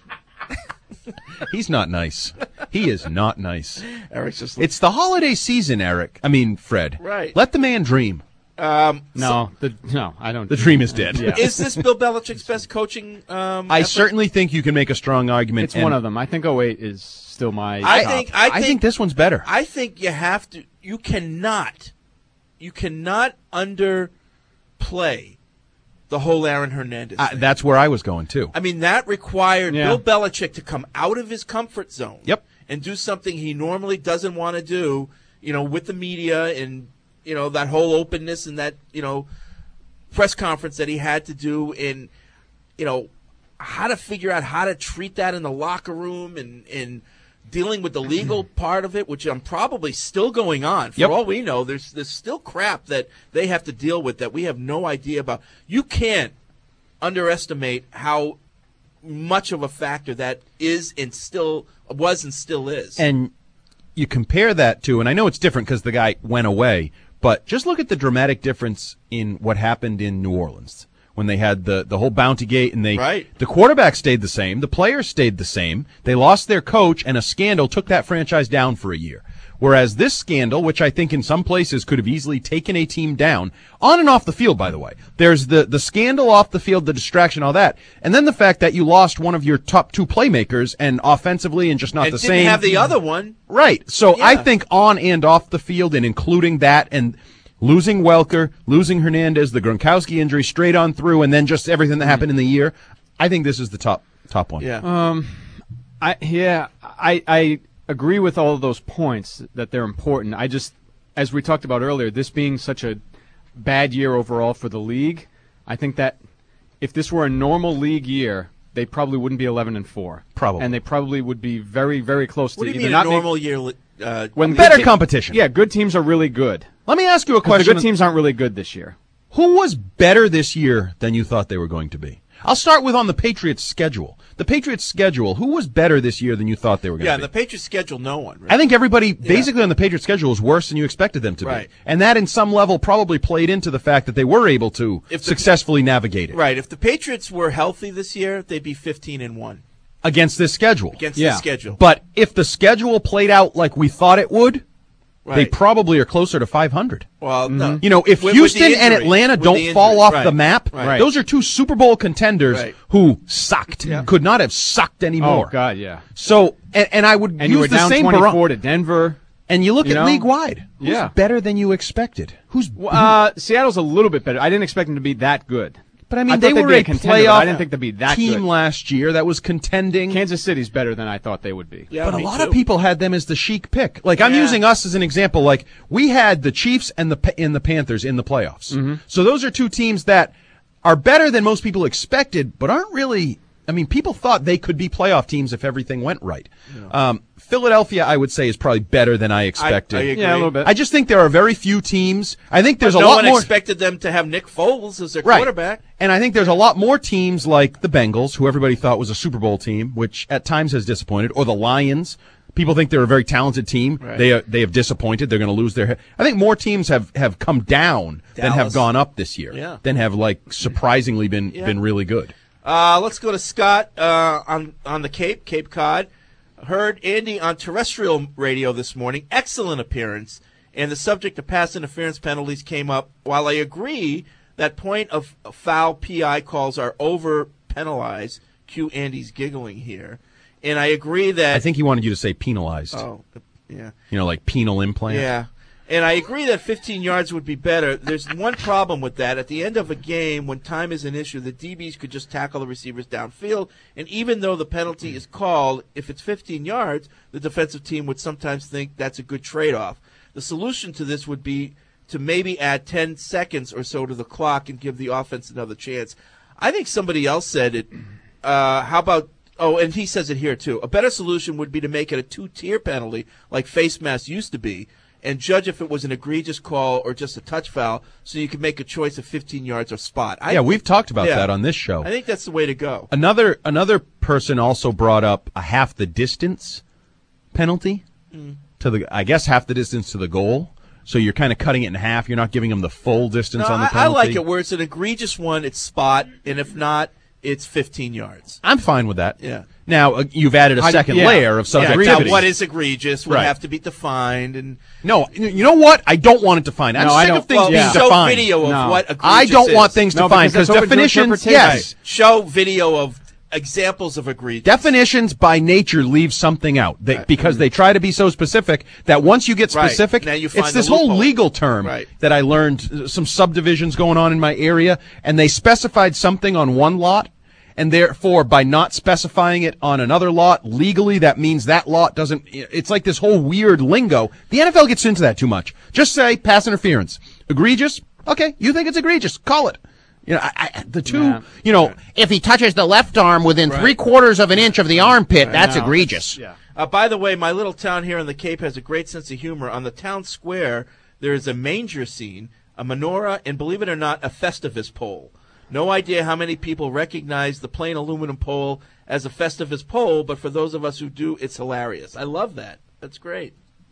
He's not nice. He is not nice. Eric's just. It's the holiday season, Eric. I mean, Fred. Right. Let the man dream. Um, No, the, no, I don't. The dream is dead. Yeah. Is this Bill Belichick's best coaching? Um, I effort? certainly think you can make a strong argument. It's one of them. I think oh eight is still my. I top. think. I think, I think this one's better. I think you have to. You cannot. You cannot underplay the whole Aaron Hernandez. Uh, thing. that's where I was going too. I mean, that required Yeah. Bill Belichick to come out of his comfort zone. Yep. And do something he normally doesn't want to do, you know, with the media and, you know, that whole openness and that, you know, press conference that he had to do in, you know, how to figure out how to treat that in the locker room and, and dealing with the legal part of it, which I'm probably still going on. For Yep. all we know, there's there's still crap that they have to deal with that we have no idea about. You can't underestimate how much of a factor that is and still was and still is. And you compare that to, and I know it's different because the guy went away, but just look at the dramatic difference in what happened in New Orleans when they had the, the whole bounty gate and they Right. the quarterback stayed the same, the players stayed the same, they lost their coach, and a scandal took that franchise down for a year. Whereas this scandal, which I think in some places could have easily taken a team down, on and off the field, by the way. There's the, the scandal off the field, the distraction, all that. And then the fact that you lost one of your top two playmakers and offensively and just not and the didn't same. have the other one. Right. So Yeah. I think on and off the field and including that and losing Welker, losing Hernandez, the Gronkowski injury straight on through, and then just everything that happened in the year, I think this is the top top one. Yeah. Um, I yeah, I I agree with all of those points that they're important. I just, as we talked about earlier, this being such a bad year overall for the league, I think that if this were a normal league year, they probably wouldn't be eleven and four. Probably. And they probably would be very very close What to do you either mean a not make- normal year? Uh, when Better good te- competition. Yeah, good teams are really good. Let me ask you a 'Cause question. The good teams aren't really good this year. Who was better this year than you thought they were going to be? I'll start with on the Patriots' schedule. The Patriots' schedule, who was better this year than you thought they were going yeah, to and be? the Patriots schedule no one. Right? I think everybody basically on the Patriots' schedule was worse than you expected them to Right. be. And that in some level probably played into the fact that they were able to If the- successfully navigate it. Right. If the Patriots were healthy this year, they'd be fifteen and one Against this schedule. against Yeah. the schedule. But if the schedule played out like we thought it would, they Right. probably are closer to five hundred. Well, no. You know, if With- with Houston the and injury. Atlanta With don't the fall injury. off Right. the map, Right. those are two Super Bowl contenders Right. who sucked. Could not have sucked anymore. Oh God, yeah. So, and, and I would And you use were the down same twenty-four barometer. to Denver. And you look You at know? league wide. Who's Yeah. better than you expected? Who's Well, uh, Seattle's a little bit better. I didn't expect them to be that good. But I mean, thought they they'd were be a contender, but playoff I didn't think they'd be that team good. last year that was contending. Kansas City's better than I thought they would be. Yeah, but a me lot too. of people had them as the chic pick. Like I'm Yeah. using us as an example. Like we had the Chiefs and the Pa- and the Panthers in the playoffs. Mm-hmm. So those are two teams that are better than most people expected, but aren't really. I mean, people thought they could be playoff teams if everything went right. Yeah. Um, Philadelphia, I would say, is probably better than I expected. I, I agree. Yeah, a little bit. I just think there are very few teams. I think there's but a no lot one more. expected them to have Nick Foles as their Right. quarterback. And I think there's a lot more teams like the Bengals, who everybody thought was a Super Bowl team, which at times has disappointed, or the Lions. People think they're a very talented team. Right. They uh, they have disappointed. They're going to lose their head. I think more teams have, have come down than have Dallas. gone up this year. Yeah. Than have like surprisingly been Yeah. been really good. Uh, let's go to Scott uh, on on the Cape, Cape Cod. Heard Andy on terrestrial radio this morning. Excellent appearance. And the subject of pass interference penalties came up. While I agree that point of foul P I calls are over penalized, cue Andy's giggling here. And I agree that I think he wanted you to say penalized. Oh, yeah. You know, like penal implant. Yeah. And I agree that fifteen yards would be better. There's one problem with that. At the end of a game, when time is an issue, the D Bs could just tackle the receivers downfield. And even though the penalty is called, if it's fifteen yards, the defensive team would sometimes think that's a good trade-off. The solution to this would be to maybe add ten seconds or so to the clock and give the offense another chance. I think somebody else said it. Uh, how about Oh, and he says it here, too. A better solution would be to make it a two-tier penalty like face mask used to be and judge if it was an egregious call or just a touch foul so you could make a choice of fifteen yards or spot. I yeah, we've talked about yeah, that on this show. I think that's the way to go. Another another person also brought up a half the distance penalty Mm. to the, I guess, half the distance to the goal. So you're kind of cutting it in half. You're not giving them the full distance No, on the I, penalty. I like it where it's an egregious one, it's spot, and if not, it's fifteen yards. I'm fine with that. Yeah. Now, uh, you've added a I- second yeah. layer of Yeah, subjectivity. now what is egregious would Right. have to be defined. And No, you know what? I don't want it defined. I'm No, I sick don't- of things well, being show defined. video of No. what I egregious don't want is. things No, defined because because that's open to definitions, interpretation. yes. Show video of examples of egregious. Definitions by nature leave something out they, because they try to be so specific that once you get Right. specific, Now you find it's this the whole loophole. legal term Right. that I learned, uh, some subdivisions going on in my area, and they specified something on one lot, and therefore by not specifying it on another lot, legally that means that lot doesn't, it's like this whole weird lingo. The N F L gets into that too much. Just say pass interference. Egregious? Okay, you think it's egregious. Call it. You know, I, I, the two, Yeah. you know, if he touches the left arm within Right. three quarters of an inch of the armpit, that's No. egregious. Yeah. Uh, by the way, my little town here in the Cape has a great sense of humor. On the town square, there is a manger scene, a menorah, and believe it or not, a Festivus pole. No idea how many people recognize the plain aluminum pole as a Festivus pole, but for those of us who do, it's hilarious. I love that. That's great.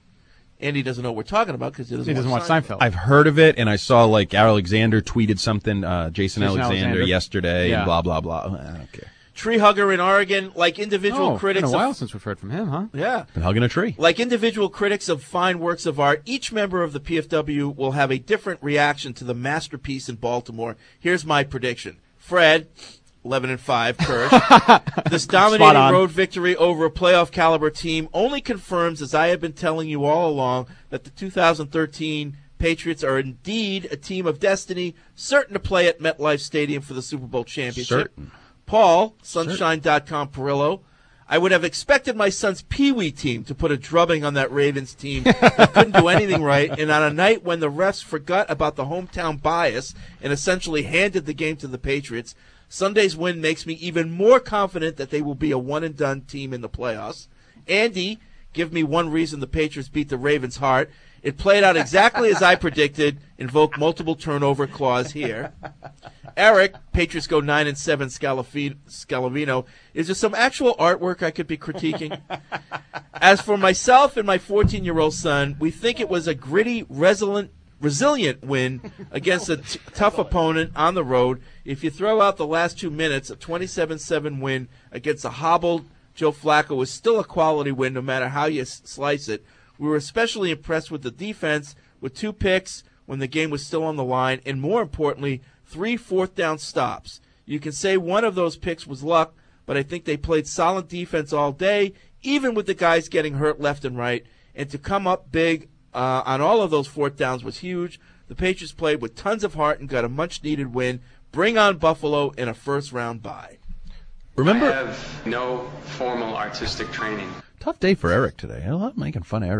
Andy doesn't know what we're talking about because he doesn't, He doesn't watch Seinfeld. I've heard of it, and I saw like Alexander tweeted something, uh, Jason, Jason Alexander, Alexander. yesterday, Yeah. and blah blah blah. I don't care. Tree hugger in Oregon, like individual Oh, critics been a while of since we've heard from him, huh? yeah. Been hugging a tree. Like individual critics of fine works of art, each member of the P F W will have a different reaction to the masterpiece in Baltimore. Here's my prediction. Fred, eleven and five, Kirsch. This Spot dominating on. road victory over a playoff caliber team only confirms, as I have been telling you all along, that the two thousand thirteen Patriots are indeed a team of destiny, certain to play at MetLife Stadium for the Super Bowl championship. Certain. Paul, sunshine dot com Perillo, I would have expected my son's Pee-wee team to put a drubbing on that Ravens team that couldn't do anything right, and on a night when the refs forgot about the hometown bias and essentially handed the game to the Patriots, Sunday's win makes me even more confident that they will be a one-and-done team in the playoffs. Andy, give me one reason the Patriots beat the Ravens hard. It played out exactly as I predicted. Invoke multiple turnover clause here. Eric, Patriots go nine and seven. Scalafi- Scalavino, is there some actual artwork I could be critiquing? As for myself and my fourteen-year-old son, we think it was a gritty, resilient, resilient win against a t- tough opponent on the road. If you throw out the last two minutes, a twenty-seven seven win against a hobbled Joe Flacco is still a quality win, no matter how you s- slice it. We were especially impressed with the defense, with two picks when the game was still on the line, and more importantly, three fourth down stops. You can say one of those picks was luck, but I think they played solid defense all day, even with the guys getting hurt left and right. And to come up big uh, on all of those fourth downs was huge. The Patriots played with tons of heart and got a much-needed win. Bring on Buffalo in a first-round bye. Remember, I have no formal artistic training. tough day for Eric today. I love making fun of Eric.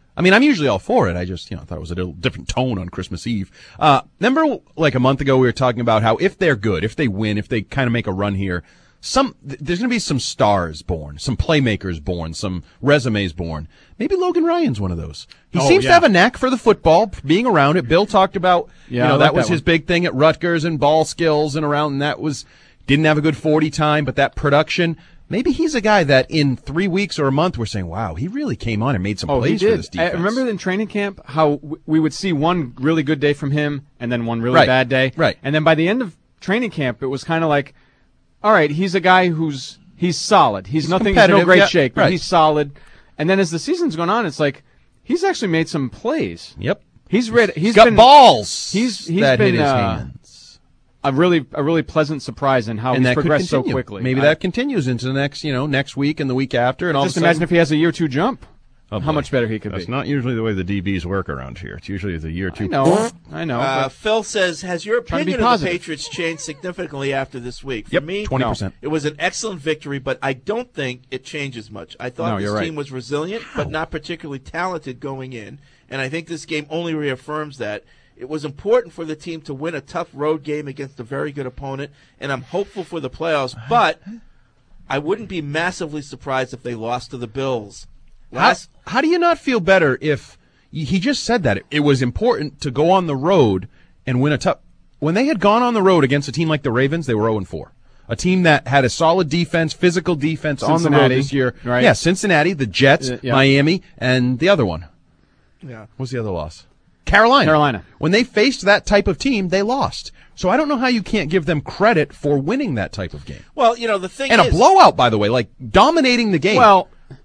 I mean, I'm usually all for it. I just, you know, thought it was a little different tone on Christmas Eve. Uh, remember, like a month ago, we were talking about how if they're good, if they win, if they kind of make a run here, some th- there's going to be some stars born, some playmakers born, some resumes born. Maybe Logan Ryan's one of those. He Oh, seems yeah. to have a knack for the football, being around it. Bill talked about, Yeah, you know, I that like was that his one. big thing at Rutgers and ball skills and around, and that was, didn't have a good forty time, but that production. Maybe he's a guy that in three weeks or a month we're saying, wow, he really came on and made some Oh, he plays for did. this I defense. remember in training camp how w- we would see one really good day from him and then one really Right. bad day. Right. And then by the end of training camp, it was kind of like, all right, he's a guy who's he's solid. He's, He's nothing. He's no competitive, great yeah, shake, but right. he's solid. And then as the season's gone on, it's like he's actually made some plays. Yep. He's read. He's got been, balls He's he's that been hit his uh, hands. a really a really pleasant surprise in how And he's that could progressed so continue. quickly. Maybe I- that continues into the next, you know, next week and the week after, and all just of a imagine sudden, if he has a year two jump. Oh, how boy. much better he could That's be. not usually the way the D Bs work around here. It's usually the year two. I know. I know. Uh, but- Phil says, has your Trying to be opinion of the positive. Patriots changed significantly after this week? For Yep, me, twenty percent. it was an excellent victory, but I don't think it changes much. I thought No, this you're right. team was resilient, but not particularly talented going in, and I think this game only reaffirms that. It was important for the team to win a tough road game against a very good opponent, and I'm hopeful for the playoffs, but I wouldn't be massively surprised if they lost to the Bills. Last How, how do you not feel better if he just said that it, it was important to go on the road and win a tough? When they had gone on the road against a team like the Ravens, they were oh and four. A team that had a solid defense, physical defense on the road Cincinnati, this year. right? Yeah, Cincinnati, the Jets, Uh, yeah. Miami, and the other one. Yeah. What's the other loss? Carolina. Carolina. When they faced that type of team, they lost. So I don't know how you can't give them credit for winning that type of game. Well, you know, the thing And is, a blowout, by the way, like dominating the game. Well,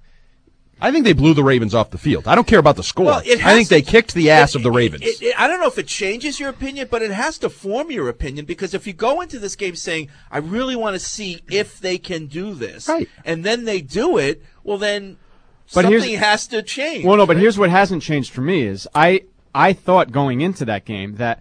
I think they blew the Ravens off the field. I don't care about the score. Well, it I think has- they kicked the ass it- of the Ravens. it- it- I don't know if it changes your opinion, but it has to form your opinion, because if you go into this game saying, I really want to see if they can do this, Right. and then they do it, well, then But here's- something has to change. Well, no, but right? here's what hasn't changed for me is I I thought going into that game that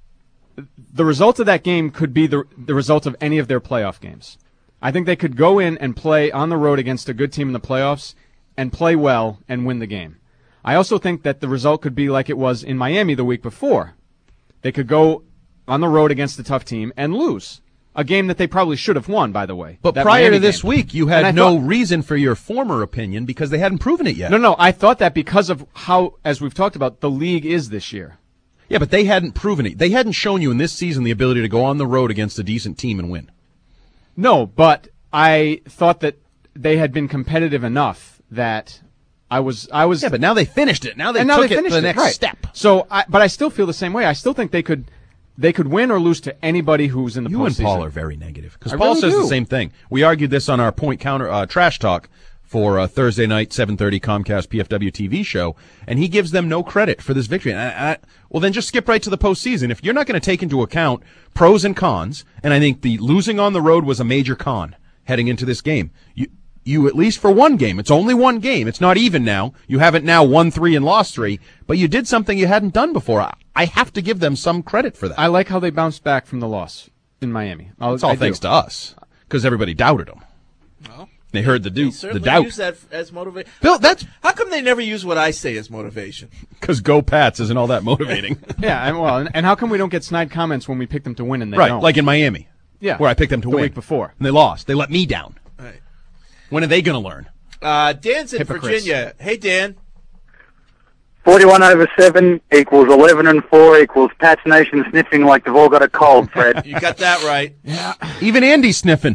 the result of that game could be the the result of any of their playoff games. I think they could go in and play on the road against a good team in the playoffs and play well and win the game. I also think that the result could be like it was in Miami the week before. They could go on the road against a tough team and lose. A game that they probably should have won, by the way. But That prior Miami to this game. week, you And I had no thought- reason for your former opinion because they hadn't proven it yet. No, no, I thought that because of how, as we've talked about, the league is this year. Yeah, but they hadn't proven it. They hadn't shown you in this season the ability to go on the road against a decent team and win. No, but I thought that they had been competitive enough that I was I was Yeah, but now they finished it. Now they and took now they it to finished the it, next right. step. So, I, but I still feel the same way. I still think they could they could win or lose to anybody who's in the You postseason. and Paul are very negative because I Paul really says do. the same thing. We argued this on our point counter uh, trash talk for uh, Thursday night seven thirty Comcast P F W T V show, and he gives them no credit for this victory. And I, I, well, then just skip right to the postseason. If you're not going to take into account pros and cons, and I think the losing on the road was a major con heading into this game. You you at least for one game. It's only one game. It's not even now. You haven't now won three and lost three, but you did something you hadn't done before. I, I have to give them some credit for that. I like how they bounced back from the loss in Miami. I'll, It's all I thanks do. to us because everybody doubted them. Well, They heard the they do the certainly doubt. use that as motivation. Bill, that's How come they never use what I say as motivation? because Go Pats isn't all that motivating. Yeah, and, well, and, and how come we don't get snide comments when we pick them to win and they right, don't? like in Miami. Yeah. Where I picked them to The win. week before. And they lost. They let me down. Right. When are they going to learn? Uh, Dan's in Hypocrites. Virginia. Hey, Dan. forty-one over seven equals eleven and four equals Pats Nation sniffing like they've all got a cold, Fred. You got that right. Yeah. Even Andy's sniffing.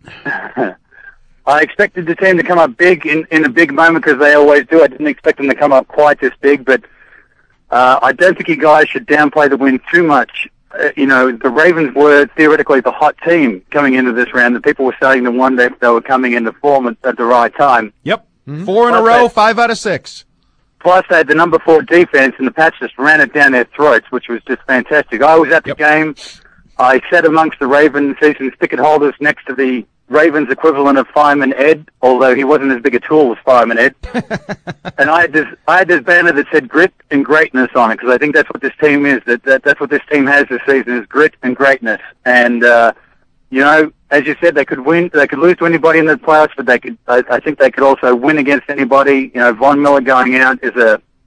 I expected the team to come up big in, in a big moment because they always do. I didn't expect them to come up quite this big, but uh, I don't think you guys should downplay the win too much. Uh, you know, the Ravens were theoretically the hot team coming into this round. The people were starting to wonder if they were coming into form at, at the right time. Yep. Four in a Plus row, they- five out of six. Plus, they had the number four defense, and the Pats just ran it down their throats, which was just fantastic. I was at the game. I sat amongst the Ravens season ticket holders next to the Ravens equivalent of Fireman Ed, although he wasn't as big a tool as Fireman Ed. And I had this, I had this banner that said grit and greatness on it, because I think that's what this team is. That, that that's what this team has this season is grit and greatness. And uh, you know, as you said, they could win, they could lose to anybody in the playoffs, but they could. I, I think they could also win against anybody. You know, Von Miller going out is a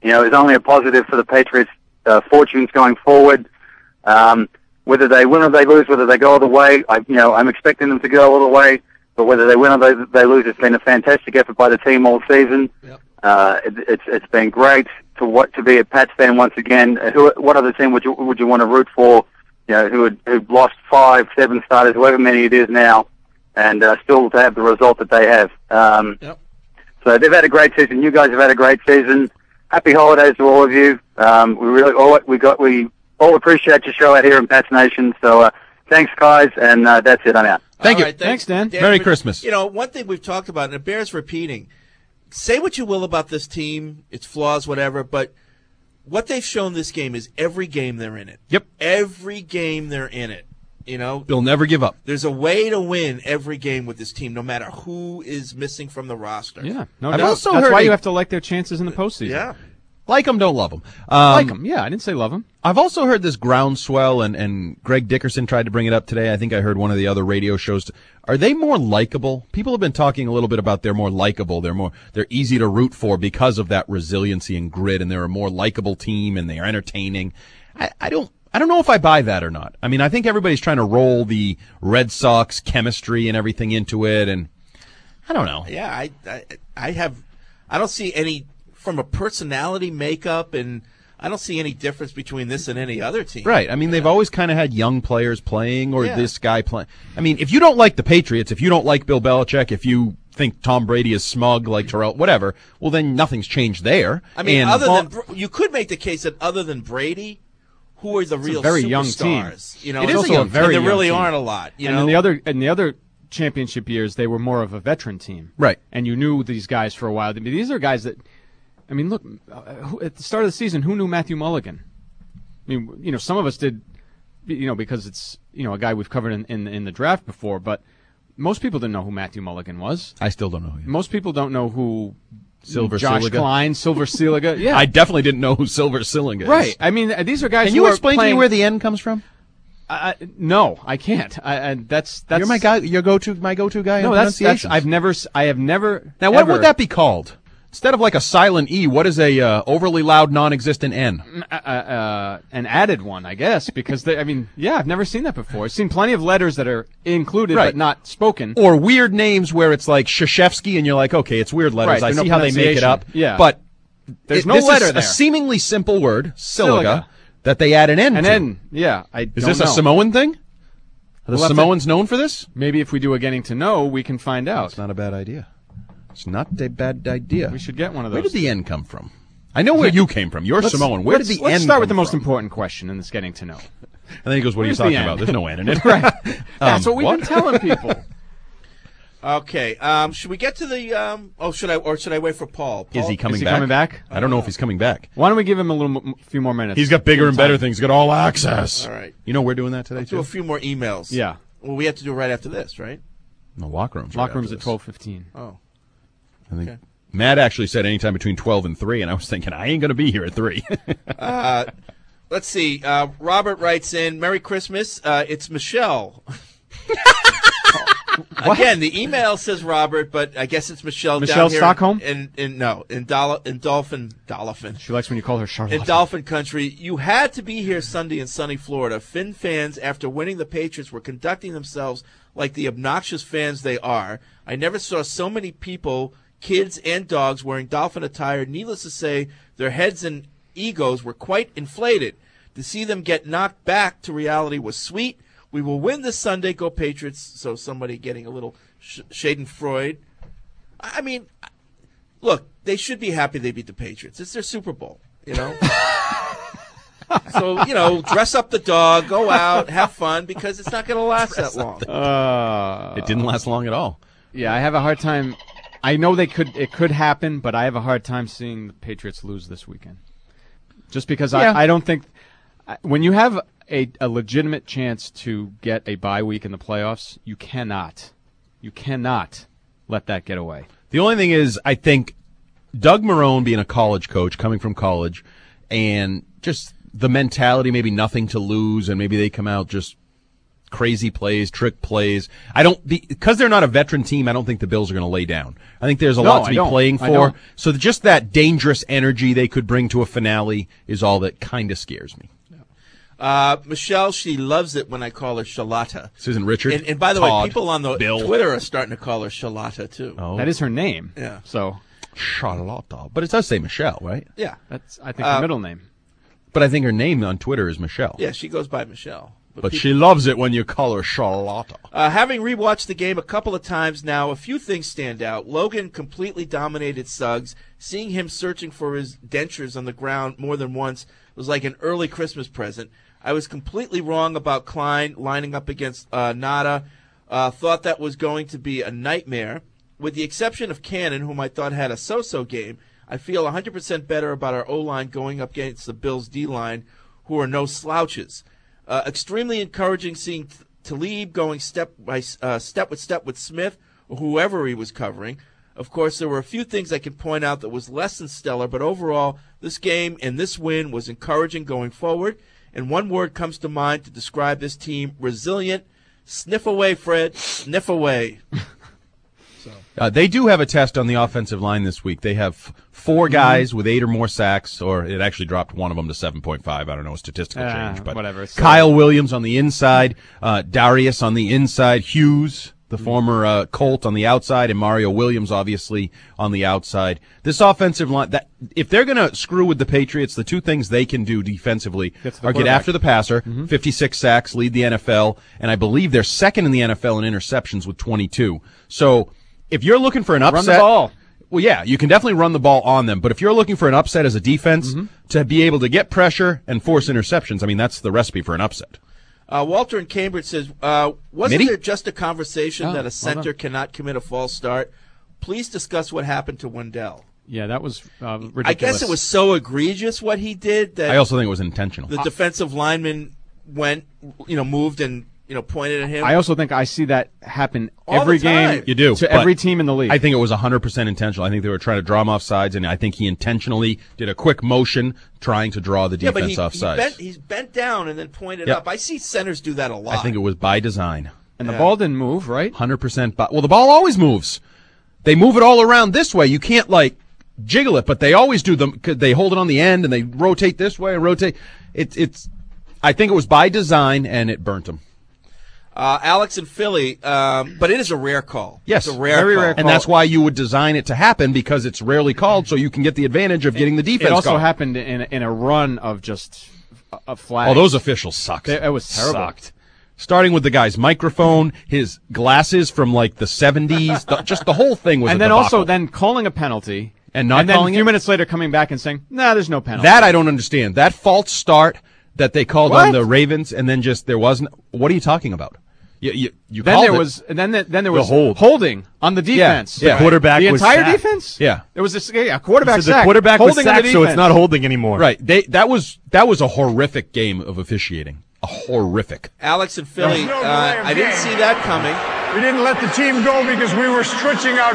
you know, is only a positive for the Patriots' uh, fortunes going forward. Um, whether they win or they lose, whether they go all the way, I, you know, I'm expecting them to go all the way. But whether they win or they, they lose, it's been a fantastic effort by the team all season. Yep. Uh, it, it's it's been great to what to be a Pats fan once again. Uh, Who, what other team would you would you want to root for? You know, who had who lost five, seven starters, however many it is now, and uh, still to have the result that they have. Um, Yep. So they've had a great season. You guys have had a great season. Happy holidays to all of you. Um, we really all we got we all appreciate your show out here in Pats Nation. So uh, thanks, guys, and uh, that's it. I'm out. Thank All you. right, thanks, Dan. Merry but, Christmas. You know, one thing we've talked about, and it bears repeating, say what you will about this team, its flaws, whatever, but what they've shown this game is every game they're in it. Yep. Every game they're in it. You know, They'll never give up. there's a way to win every game with this team, no matter who is missing from the roster. Yeah, no I've doubt. also That's heard why a- you have to like their chances in the postseason. Yeah. Like them, don't love them. Um, Like them. Yeah, I didn't say love them. I've also heard this groundswell, and, and Greg Dickerson tried to bring it up today. I think I heard one of the other radio shows. Are they more likable? People have been talking a little bit about they're more likable. They're more they're easy to root for because of that resiliency and grit, and they're a more likable team, and they're entertaining. I, I don't I don't know if I buy that or not. I mean, I think everybody's trying to roll the Red Sox chemistry and everything into it, and I don't know. Yeah, I, I, I have, I don't see any, from a personality makeup, and I don't see any difference between this and any other team. Right. I mean, they've always kind of had young players playing, or Yeah. this guy playing. I mean, if you don't like the Patriots, if you don't like Bill Belichick, if you think Tom Brady is smug like Terrell, whatever, well, then nothing's changed there. I mean, And- other than, Br- you could make the case that other than Brady, who are the It's real a very young team. superstars? You know, It and is also a very and there young really team. aren't a lot. You and know, in the other in the other championship years, they were more of a veteran team, right? And you knew these guys for a while. I mean, these are guys that, I mean, look, uh, who, at the start of the season, who knew Matthew Mulligan? I mean, you know, some of us did, you know, because it's you know a guy we've covered in in, in the draft before, but most people didn't know who Matthew Mulligan was. I still don't know. Who Most people don't know who Silver Josh Siliga. Klein, Silver Siliga. Yeah, I definitely didn't know who Silver Siliga is. right. I mean, uh, these are guys. Can who you are explain to playing, me where the N comes from? I, I, no, I can't. I, I, that's that's You're my guy. Your go-to, my go-to guy. No, on that's, that's pronunciations. I've never. s- I have never. Now, what ever- would that be called? Instead of like a silent E, what is a uh, overly loud, non-existent N? Uh, uh, an added one, I guess, because they, I mean, yeah, I've never seen that before. I've seen plenty of letters that are included Right. but not spoken. Or weird names where it's like Shashevsky, and you're like, okay, it's weird letters. Right, I there's see no how they make it up. pronunciation. Yeah. But There's it- no this letter is there. a seemingly simple word, siliga, Siliga. that they add an N An to. N, yeah. I Is don't this a know. Samoan thing? Are the We'll have to- Samoans known for this? Maybe if we do a getting to know, we can find out. It's not a bad idea. It's not a bad idea. We should get one of Where those. did the N come from? I know where you came from. You're Let's- Samoan. Where did let's- the let's N start come with the most from? important question in this getting to know. And then he goes, what Where's are you the talking N? about? There's no N in it. Right. That's Um, what we've what? been telling people. Okay. Um, should we get to the? Um, oh, should I or should I wait for Paul? Paul? Is he coming Is he back? coming back? I don't know if he's coming back. Why don't we give him a little, m- few more minutes? He's got bigger Give him and better time. things. He's got all access. All right. You know we're doing that today, Let's do too? a few more emails. Yeah. Well, we have to do it right after this, right? The locker room's Locker right room's after at this. twelve fifteen. Oh. I think Okay. Matt actually said anytime between twelve and three, and I was thinking, I ain't going to be here at three. Uh, let's see. Uh, Robert writes in, Merry Christmas. Uh, it's Michelle. Again, the email says Robert, but I guess it's Michelle. Michelle down here Stockholm? In, in, no, in, Dol- in Dolphin, Dolphin. She likes when you call her Charlotte. In Dolphin Country, you had to be here Sunday in sunny Florida. Fin fans, after winning the Patriots, were conducting themselves like the obnoxious fans they are. I never saw so many people, kids and dogs, wearing Dolphin attire. Needless to say, their heads and egos were quite inflated. To see them get knocked back to reality was sweet. We will win this Sunday. Go Patriots. So somebody getting a little sh- Schadenfreude. I mean, look, they should be happy they beat the Patriots. It's their Super Bowl, you know? So, you know, dress up the dog, go out, have fun, because it's not going to last that long. Uh, it didn't last long at all. Yeah, I have a hard time. I know they could. It could happen, but I have a hard time seeing the Patriots lose this weekend. Just because Yeah. I, I don't think I- when you have a, a legitimate chance to get a bye week in the playoffs, you cannot, you cannot let that get away. The only thing is, I think Doug Marrone being a college coach, coming from college, and just the mentality, maybe nothing to lose, and maybe they come out just crazy plays, trick plays. I don't because they're not a veteran team. I don't think the Bills are going to lay down. I think there's a No, lot to I be don't. playing I for. don't. So just that dangerous energy they could bring to a finale is all that kind of scares me. Uh, Michelle, she loves it when I call her Shalata. Susan Richard. And, and by the Todd, way, people on the Bill. Twitter are starting to call her Shalata too. Oh. That is her name. Yeah. So Charlotta, but it does say Michelle, right? Yeah. that's I think Uh, her middle name. But I think her name on Twitter is Michelle. Yeah, she goes by Michelle. But people- she loves it when you call her Charlotta. Uh, having rewatched the game a couple of times now, a few things stand out. Logan completely dominated Suggs. Seeing him searching for his dentures on the ground more than once was like an early Christmas present. I was completely wrong about Klein lining up against uh, Nada. Uh, thought that was going to be a nightmare. With the exception of Cannon, whom I thought had a so-so game, I feel one hundred percent better about our O-line going up against the Bills' D-line, who are no slouches. Uh, extremely encouraging seeing T- Talib going step by uh, step with step with Smith or whoever he was covering. Of course, there were a few things I can point out that was less than stellar, but overall, this game and this win was encouraging going forward. And one word comes to mind to describe this team: resilient. Sniff away, Fred. Sniff away. Uh, they do have a test on the offensive line this week. They have four guys mm-hmm. with eight or more sacks, or it actually dropped one of them to seven point five. I don't know, a statistical Uh, change. But whatever. Kyle Williams on the inside, uh, Darius on the inside, Hughes, the mm-hmm. former uh, Colt, on the outside, and Mario Williams, obviously, on the outside. This offensive line, that if they're going to screw with the Patriots, the two things they can do defensively are get after the passer, mm-hmm. fifty-six sacks, lead the N F L, and I believe they're second in the N F L in interceptions with twenty-two. So if you're looking for an upset, run the ball. Well, yeah, you can definitely run the ball on them. But if you're looking for an upset as a defense, mm-hmm. to be able to get pressure and force interceptions, I mean, that's the recipe for an upset. Uh, Walter in Cambridge says, uh, wasn't Mitty? there just a conversation Oh, that a well center done. cannot commit a false start? Please discuss what happened to Wendell. Yeah, that was uh, ridiculous. I guess it was so egregious what he did that I also think it was intentional. the defensive lineman went, you know, moved and, you know, pointed at him. I also think I see that happen All every the time. game You do. to but every team in the league. I think it was one hundred percent intentional. I think they were trying to draw him off sides, and I think he intentionally did a quick motion trying to draw the yeah, defense but he, off he sides. bent, he's bent down and then pointed Yep. up. I see centers do that a lot. I think it was by design. and the Yeah. ball didn't move, right? one hundred percent. By, well, the ball always moves. They move it all around this way. You can't, like, jiggle it, but they always do them. They hold it on the end, and they rotate this way and rotate. It, it's. I think it was by design, and it burnt them. Uh, Alex in Philly, um, but it is a rare call. Yes, it's a rare very call. rare And that's why you would design it to happen, because it's rarely called, so you can get the advantage of getting the defense It also called. happened in in a run of just a, a flag. Oh, those officials sucked. It, it was terrible. Sucked. Starting with the guy's microphone, his glasses from like the seventies, the, just the whole thing was And a then debacle. also then calling a penalty And not then calling a few it? minutes later coming back and saying, "Nah, there's no penalty." That I don't understand. That false start that they called What? on the Ravens, and then just there wasn't. What are you talking about? You you, you then called there it. was and then the, then there The was hold. holding on the defense. Yeah, yeah. Quarterback the was entire sacked. defense. Yeah. There was this yeah, quarterback So the sack. quarterback was holding on the sacked, so it's defense. not holding anymore. right. They that was that was a horrific game of officiating. A horrific. Alex in Philly, There's no uh, delay of I didn't game. see that coming. We didn't let the team go because we were stretching our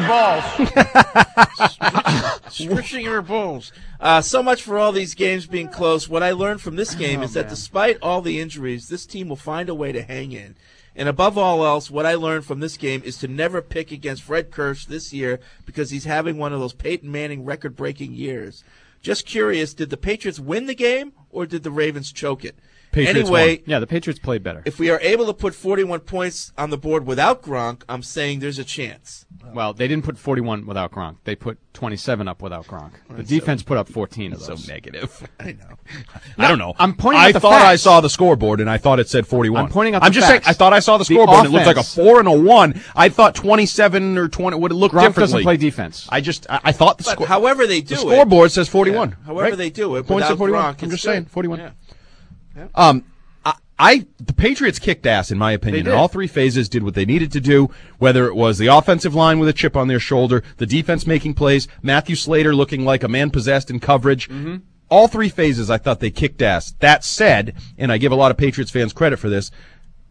balls. Switching your bulls. Uh, so much for all these games being close. What I learned from this game Oh, is that man. despite all the injuries, this team will find a way to hang in. And above all else, what I learned from this game is to never pick against Fred Kirsch this year because he's having one of those Peyton Manning record-breaking years. Just curious, did the Patriots win the game or did the Ravens choke it? Patriots anyway, won. Yeah, the Patriots played better. if we are able to put forty-one points on the board without Gronk, I'm saying there's a chance. Well, they didn't put forty-one without Gronk. They put twenty-seven up without Gronk. The defense put up fourteen of So those. negative. I know. I don't know. I'm pointing I out the thought I facts. saw the scoreboard and I thought it said forty-one. I'm pointing out I'm the just facts. saying. I thought I saw the The scoreboard. and It looked like a offense. four and a one. I thought twenty-seven or twenty would it look Gronk differently. doesn't play defense. I just I, I thought the But score. however they do the it, scoreboard says forty-one. Yeah, however right? they do it, Points without at forty-one. Gronk, I'm it's just good. saying forty-one. Yeah. Um, I, I the Patriots kicked ass in my opinion. They In did. all three phases, did what they needed to do. Whether it was the offensive line with a chip on their shoulder, the defense making plays, Matthew Slater looking like a man possessed in coverage. Mm-hmm. All three phases, I thought they kicked ass. That said, and I give a lot of Patriots fans credit for this,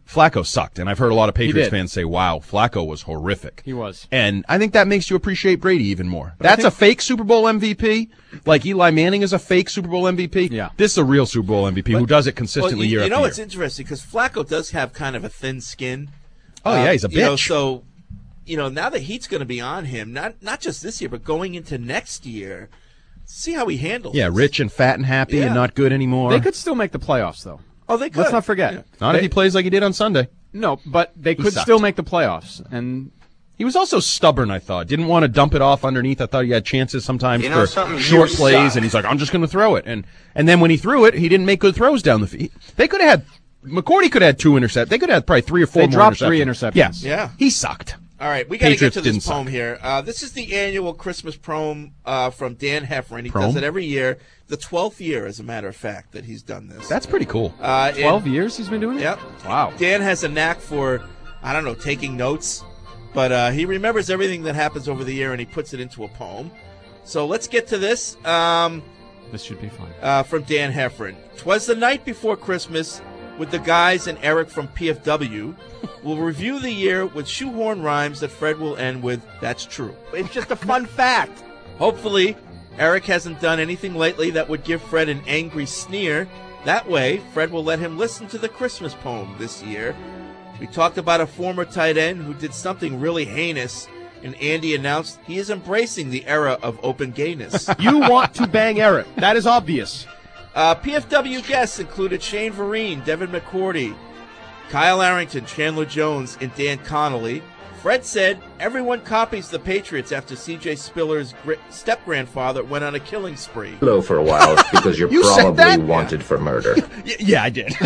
Flacco sucked, and I've heard a lot of Patriots did. fans say, wow, Flacco was horrific. He was. And I think that makes you appreciate Brady even more. But I That's think- a fake Super Bowl M V P. Like Eli Manning is a fake Super Bowl M V P. Yeah. This is a real Super Bowl M V P who does it consistently well, you, year you after know year. it's interesting because Flacco does have kind of a thin skin. Oh, yeah, he's a You know, bitch. so, you know, now the heat's going to be on him, not not just this year, but going into next year. See how he handles Yeah, it. rich and fat and happy Yeah. and not good anymore. They could still make the playoffs, though. Oh, they could. Let's not forget. Yeah. Not They- if he plays like he did on Sunday. No, but they He could sucked. still make the playoffs. And He was also stubborn, I thought. Didn't want to dump it off underneath. I thought he had chances sometimes You know for something? short You plays, suck. and he's like, I'm just going to throw it. And and then when he threw it, he didn't make good throws down the field. They could have had, McCourty could have had two interceptions. They could have had probably three or four They more dropped interceptions. three interceptions. Yes. Yeah. He sucked. All right, we got to get Patriots to this didn't poem suck. here. Uh, this is the annual Christmas poem uh, from Dan Heffron. He Prom? does it every year. The twelfth year, as a matter of fact, that he's done this. That's pretty cool. Uh, twelve and- years he's been doing it? Yep. Wow. Dan has a knack for, I don't know, taking notes, but uh, he remembers everything that happens over the year and he puts it into a poem. So let's get to this. Um, This should be fun. uh, from Dan Heffron. 'Twas the night before Christmas with the guys and Eric from P F W. We'll review the year with shoehorn rhymes that Fred will end with, that's true. It's just a fun fact. Hopefully, Eric hasn't done anything lately that would give Fred an angry sneer. That way, Fred will let him listen to the Christmas poem this year. We talked about a former tight end who did something really heinous, and Andy announced he is embracing the era of open gayness. You want to bang Eric. That is obvious. Uh, P F W guests included Shane Vereen, Devin McCourty, Kyle Arrington, Chandler Jones, and Dan Connolly. Fred said everyone copies the Patriots after C J Spiller's gr- step-grandfather went on a killing spree. Low for a while because you're You said probably that? wanted for murder. Yeah, I did.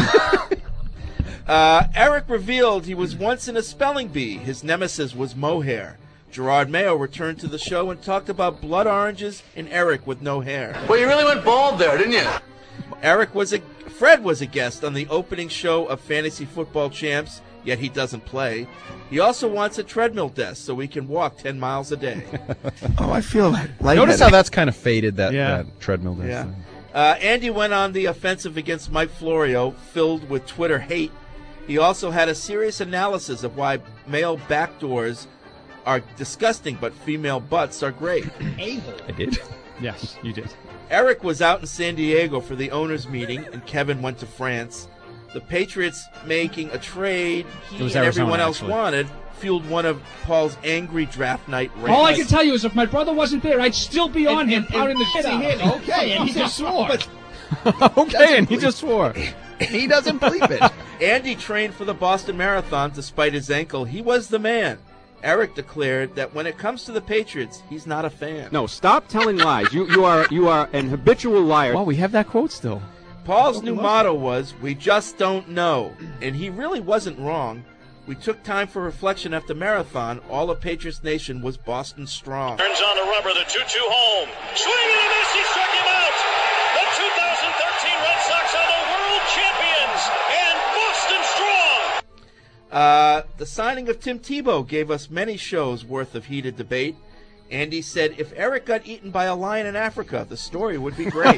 Uh, Eric revealed he was once in a spelling bee. His nemesis was mohair. Gerard Mayo returned to the show and talked about blood oranges and Eric with no hair. Well, you really went bald there, didn't you? Eric was a Fred was a guest on the opening show of Fantasy Football Champs, yet he doesn't play. He also wants a treadmill desk so he can walk ten miles a day. Oh, I feel like Notice how that's kind of faded, that, Yeah. that treadmill there. Yeah. Uh, Andy went on the offensive against Mike Florio, filled with Twitter hate. He also had a serious analysis of why male backdoors are disgusting, but female butts are great. I did. Yes, you did. Eric was out in San Diego for the owners' meeting, and Kevin went to France. The Patriots making a trade he It and was Arizona, everyone else actually. wanted fueled one of Paul's angry draft night rants. All I can tell you is if my brother wasn't there, I'd still be on him, pounding the shit out of him. Okay, and he just swore. Okay, and he just swore. He doesn't believe it. Andy trained for the Boston Marathon despite his ankle. He was the man. Eric declared that when it comes to the Patriots, he's not a fan. No, stop telling lies. You you are you are an habitual liar. Wow, we have that quote still. Paul's new motto was, we just don't know. And he really wasn't wrong. We took time for reflection after Marathon. All of Patriots Nation was Boston strong. Turns on the rubber, the two two home. Swing and a miss, he struck him out. The two thousand thirteen Red Sox are the world champions and Boston strong. Uh, the signing of Tim Tebow gave us many shows worth of heated debate. Andy said if Eric got eaten by a lion in Africa, the story would be great.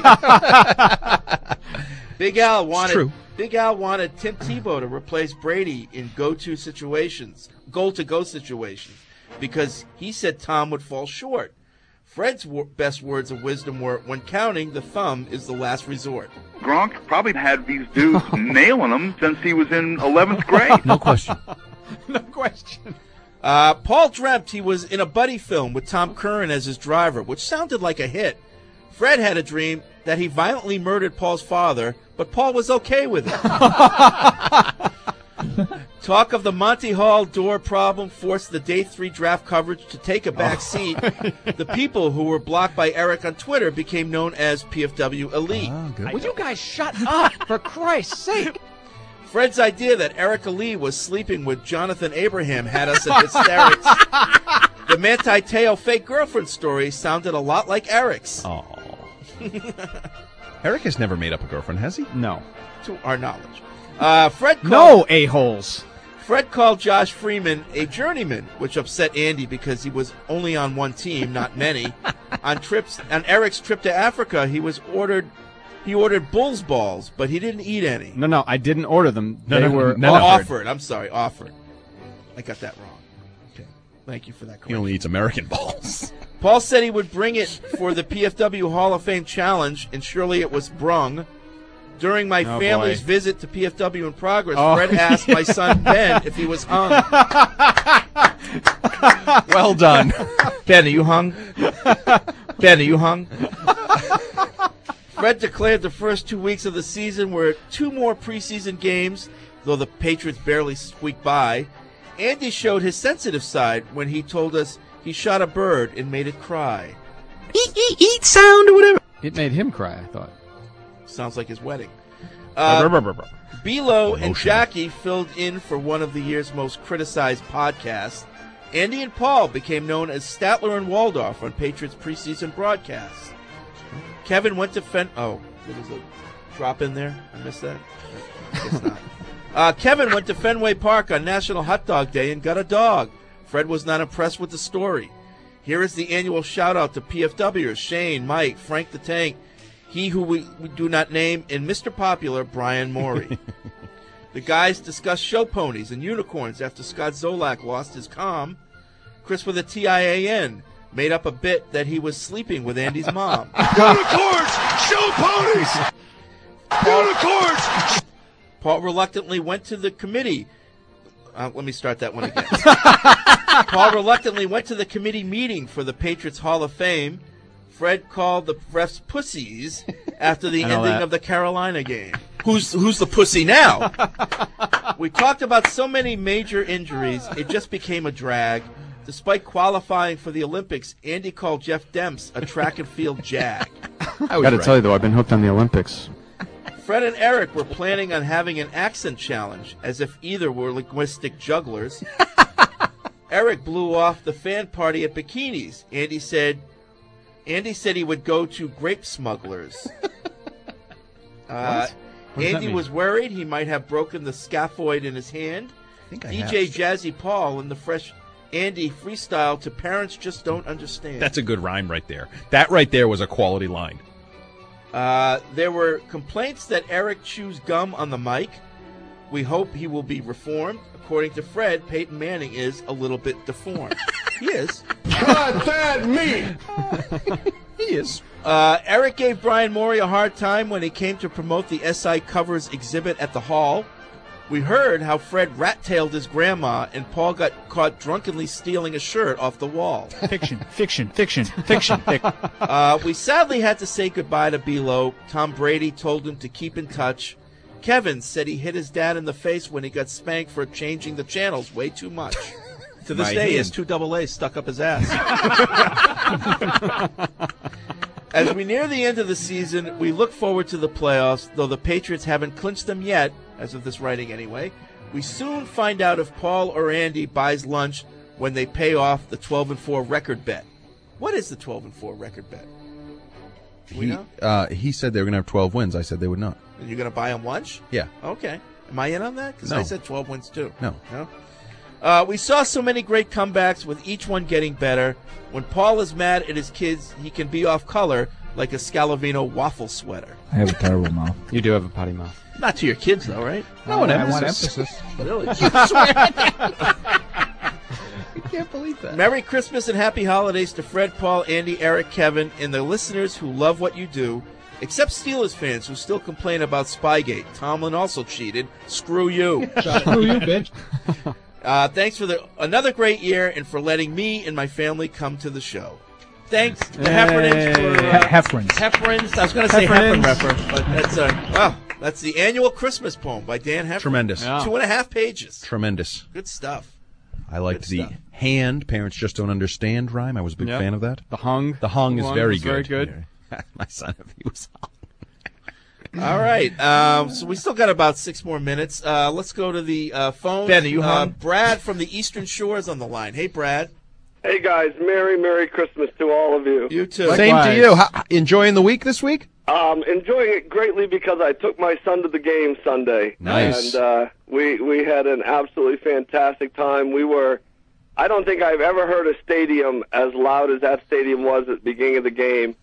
Big Al wanted true. Big Al wanted Tim Tebow to replace Brady in go-to situations, goal-to-go situations, because he said Tom would fall short. Fred's w- best words of wisdom were, when counting, the thumb is the last resort. Gronk probably had these dudes nailing him since he was in eleventh grade. No question. No question. Uh, Paul dreamt he was in a buddy film with Tom Curran as his driver, which sounded like a hit. Fred had a dream that he violently murdered Paul's father, but Paul was okay with it. Talk of the Monty Hall door problem forced the day three draft coverage to take a back seat. The people who were blocked by Eric on Twitter became known as P F W Elite. Will you guys shut up, for Christ's sake? Fred's idea that Erica Lee was sleeping with Jonathan Abraham had us in hysterics. The Manti Te'o fake girlfriend story sounded a lot like Eric's. Oh. Eric has never made up a girlfriend, has he? No. To our knowledge. Uh, Fred called, No, a-holes. Fred called Josh Freeman a journeyman, which upset Andy because he was only on one team, not many. on trips on Eric's trip to Africa, he was ordered He ordered Bull's balls, but he didn't eat any. No, no, I didn't order them. No, They no, were no, no. Offered. I'm sorry, offered. I got that wrong. Okay. Thank you for that He correction. only eats American balls. Paul said he would bring it for the P F W Hall of Fame Challenge, and surely it was brung. During my Oh, family's boy. visit to P F W in progress, Oh, Fred asked my son Ben if he was hung. Well done. Ben, are you hung? Ben, are you hung? Fred declared the first two weeks of the season were two more preseason games, though the Patriots barely squeaked by. Andy showed his sensitive side when he told us he shot a bird and made it cry. Eat, eat, eat sound or whatever. It made him cry, I thought. Sounds like his wedding. Uh, Belo and Emotional. Jackie filled in for one of the year's most criticized podcasts. Andy and Paul became known as Statler and Waldorf on Patriots preseason broadcasts. Kevin went to Fen... Oh, there was a drop in there? I missed that? I guess not. Uh, Kevin went to Fenway Park on National Hot Dog Day and got a dog. Fred was not impressed with the story. Here is the annual shout-out to P F Wers, Shane, Mike, Frank the Tank, he who we, we do not name, and Mister Popular, Brian Morey. The guys discussed show ponies and unicorns after Scott Zolak lost his calm. Chris with a T I A N made up a bit that he was sleeping with Andy's mom. Unicorns! Show ponies! Unicorns! Paul reluctantly went to the committee. Uh, let me start that one again. Paul reluctantly went to the committee meeting for the Patriots Hall of Fame. Fred called the refs pussies after the I know ending that. of the Carolina game. Who's who's the pussy now? We talked about so many major injuries, it just became a drag. Despite qualifying for the Olympics, Andy called Jeff Demps a track and field jag. I got to tell you, though, I've been hooked on the Olympics. Fred and Eric were planning on having an accent challenge, as if either were linguistic jugglers. Eric blew off the fan party at Bikinis. Andy said, Andy said he would go to grape smugglers. Uh, What does that Andy mean? was worried he might have broken the scaphoid in his hand. think I D J have. Jazzy Paul and the fresh Andy freestyle to Parents Just Don't Understand. That's a good rhyme right there. That right there was a quality line. Uh, there were complaints that Eric chews gum on the mic. We hope he will be reformed. According to Fred, Peyton Manning is a little bit deformed. He is. God damn me! He is. Uh, Eric gave Brian Morey a hard time when he came to promote the S I Covers exhibit at the hall. We heard how Fred rat-tailed his grandma and Paul got caught drunkenly stealing a shirt off the wall. Fiction, fiction, fiction, fiction. fic- Uh, we sadly had to say goodbye to Belo. Tom Brady told him to keep in touch. Kevin said he hit his dad in the face when he got spanked for changing the channels way too much. To this My day, he has hand. two double A's stuck up his ass. As we near the end of the season, we look forward to the playoffs, though the Patriots haven't clinched them yet, as of this writing anyway. We soon find out if Paul or Andy buys lunch when they pay off the twelve and four record bet. What is the twelve and four record bet? We He, know? uh, he said they were going to have twelve wins. I said they would not. And you're going to buy them lunch? Yeah. Okay. Am I in on that? Because No. I said twelve wins too. No. No? Uh, we saw so many great comebacks with each one getting better. When Paul is mad at his kids, he can be off color like a Scalavino waffle sweater. I have a terrible mouth. You do have a potty mouth. Not to your kids, though, right? No, I want emphasis. Really? I can't believe that. Merry Christmas and happy holidays to Fred, Paul, Andy, Eric, Kevin, and the listeners who love what you do. Except Steelers fans who still complain about Spygate. Tomlin also cheated. Screw you. Screw you, bitch. Uh, thanks for the another great year and for letting me and my family come to the show. Thanks to the Heffernans for uh, Heffrins. Heffrins. I was going to say Heffern Heffernans. Reffer, but that's uh, wow. That's the annual Christmas poem by Dan Heffern. Tremendous. Yeah. Two and a half pages. Tremendous. Good stuff. I liked Good the stuff. hand, Parents Just Don't Understand rhyme. I was a big Yep. fan of that. The hung. The hung is Hung very was good. very good. My son, if he was hung. All right. Um, so we still got about six more minutes. Uh, let's go to the uh, phone. Ben, are you uh, hung? Brad from the Eastern Shore is on the line. Hey, Brad. Hey guys, Merry Merry Christmas to all of you. You too. Same to Likewise. you. How, enjoying the week this week? Um, enjoying it greatly because I took my son to the game Sunday. Nice. And uh, we we had an absolutely fantastic time. We were, I don't think I've ever heard a stadium as loud as that stadium was at the beginning of the game.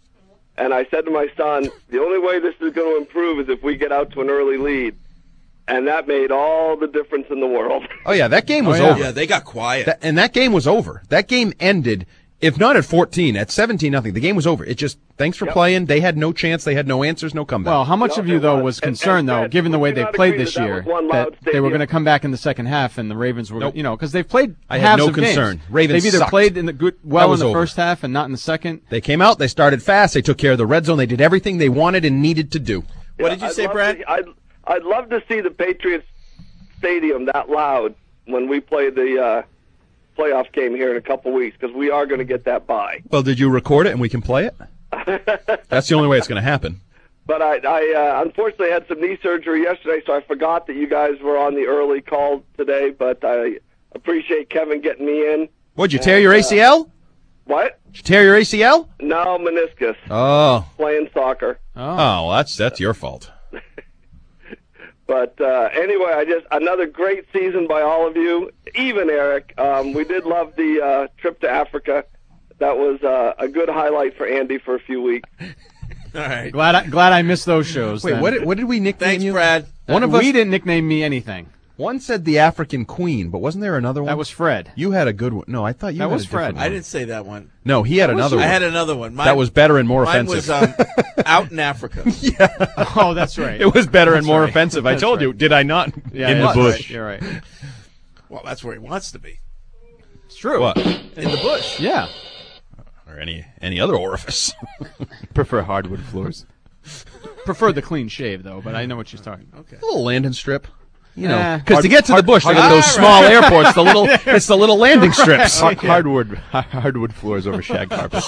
And I said to my son, the only way this is going to improve is if we get out to an early lead. And that made all the difference in the world. Oh, yeah, that game was oh, yeah. over. Yeah, they got quiet. That, and that game was over. That game ended, if not at fourteen, at seventeen nothing. The game was over. It just, thanks for Yep. playing. They had no chance. They had no answers, no comeback. Well, how much No, of you, it though, was. was And- concerned, and though, Fred, given the would way you they not played agree this that that year, was one that loud they were stadium? going to come back in the second half and the Ravens were, Nope. you know, because they've played I had halves no of games. concern. Ravens They've either sucked. played in the good, That well in was the over. first half and not in the second. They came out. They started fast. They took care of the red zone. They did everything they wanted and needed to do. What did you I'd say, love Brad? to- I'd, I'd love to see the Patriots stadium that loud when we play the uh, playoff game here in a couple weeks, because we are going to get that bye. Well, did you record it and we can play it? That's the only way it's going to happen. But I, I uh, unfortunately had some knee surgery yesterday, so I forgot that you guys were on the early call today. But I appreciate Kevin getting me in. What'd you tear And, your uh, A C L? What? Did you tear your A C L? No, meniscus. Oh. Playing soccer. Oh, well, that's that's your fault. But uh, anyway, I just another great season by all of you, even Eric. Um, we did love the uh, trip to Africa. That was uh, a good highlight for Andy for a few weeks. All right. Glad I, glad I missed those shows. Wait, then. what did, what did we nickname Thanks, you? Brad. One of we us. didn't nickname me anything. One said the African Queen, but wasn't there another one? That was Fred. You had a good one. No, I thought you That had was a different Fred. one. I didn't say that one. No, he had That was another you. one. I had another one. Mine, that was better and more mine offensive. was um, out in Africa. Oh, that's right. It was better and That's more right. offensive. I That's told right. you, did I not? Yeah, in yeah, the that's bush. right. You're right. Well, that's where he wants to be. It's true. What? In the bush. Yeah. Or any any other orifice. Prefer hardwood floors. Prefer the clean shave, though, but I know what you're talking about. Okay. A little landing strip. You know, Eh. because to Hard- get to the hard- bush, they hard- got those all small right. airports. The little, it's the little landing strips. Har- hardwood hardwood floors over shag carpet.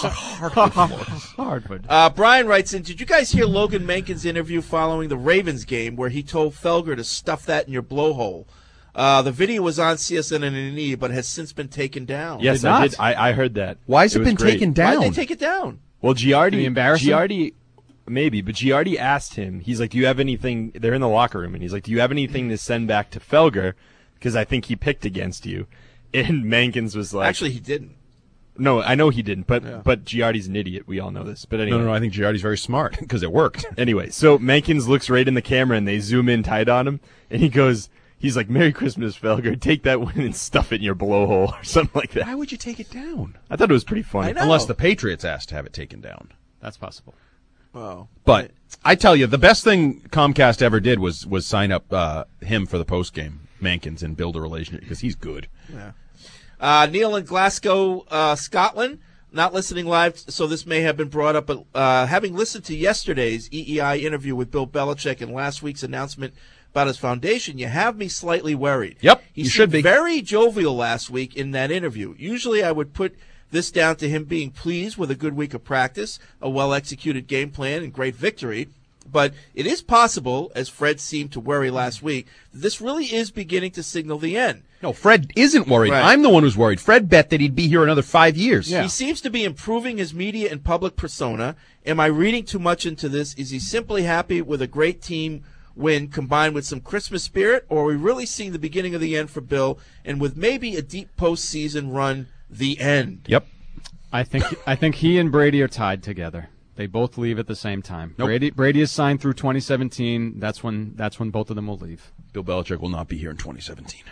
Hardwood. Uh, Brian writes in, did you guys hear Logan Menken's interview following the Ravens game where he told Felger to stuff that in your blowhole? Uh, the video was on C S N and E, but has since been taken down. Yes, Did I not. did. I, I heard that. Why has it, was been great. taken Why down? did they take it down? Well, Giardi, Did he embarrass him? Giardi, maybe, but Giardi asked him. He's like, "Do you have anything?" They're in the locker room, and he's like, "Do you have anything to send back to Felger? Because I think he picked against you." And Mankins was like, Actually, he didn't. "No, I know he didn't, but Yeah. but Giardi's an idiot. We all know this." But anyway, No, no, no. I think Giardi's very smart because it worked. Anyway, so Mankins looks right in the camera, and they zoom in tight on him, and he goes. He's like, "Merry Christmas, Felger. Take that one and stuff it in your blowhole," or something like that. Why would you take it down? I thought it was pretty funny. I know. Unless the Patriots asked to have it taken down. That's possible. Oh. But I tell you, the best thing Comcast ever did was was sign up uh, him for the post game, Mankins, and build a relationship because he's good. Yeah. Uh, Neil in Glasgow, uh, Scotland, not listening live, so this may have been brought up, but uh, having listened to yesterday's E E I interview with Bill Belichick and last week's announcement about his foundation, you have me slightly worried. Yep, he you seemed should be. very jovial last week in that interview. Usually I would put this down to him being pleased with a good week of practice, a well-executed game plan, and great victory. But it is possible, as Fred seemed to worry last week, that this really is beginning to signal the end. No, Fred isn't worried. Right. I'm the one who's worried. Fred bet that he'd be here another five years. He seems to be improving his media and public persona. Am I reading too much into this? Is he simply happy with a great team win combined with some Christmas spirit, or are we really seeing the beginning of the end for Bill, and with maybe a deep postseason run, the end? Yep. I think I think he and Brady are tied together. They both leave at the same time. Nope. Brady Brady is signed through twenty seventeen. That's when that's when both of them will leave. Bill Belichick will not be here in twenty seventeen.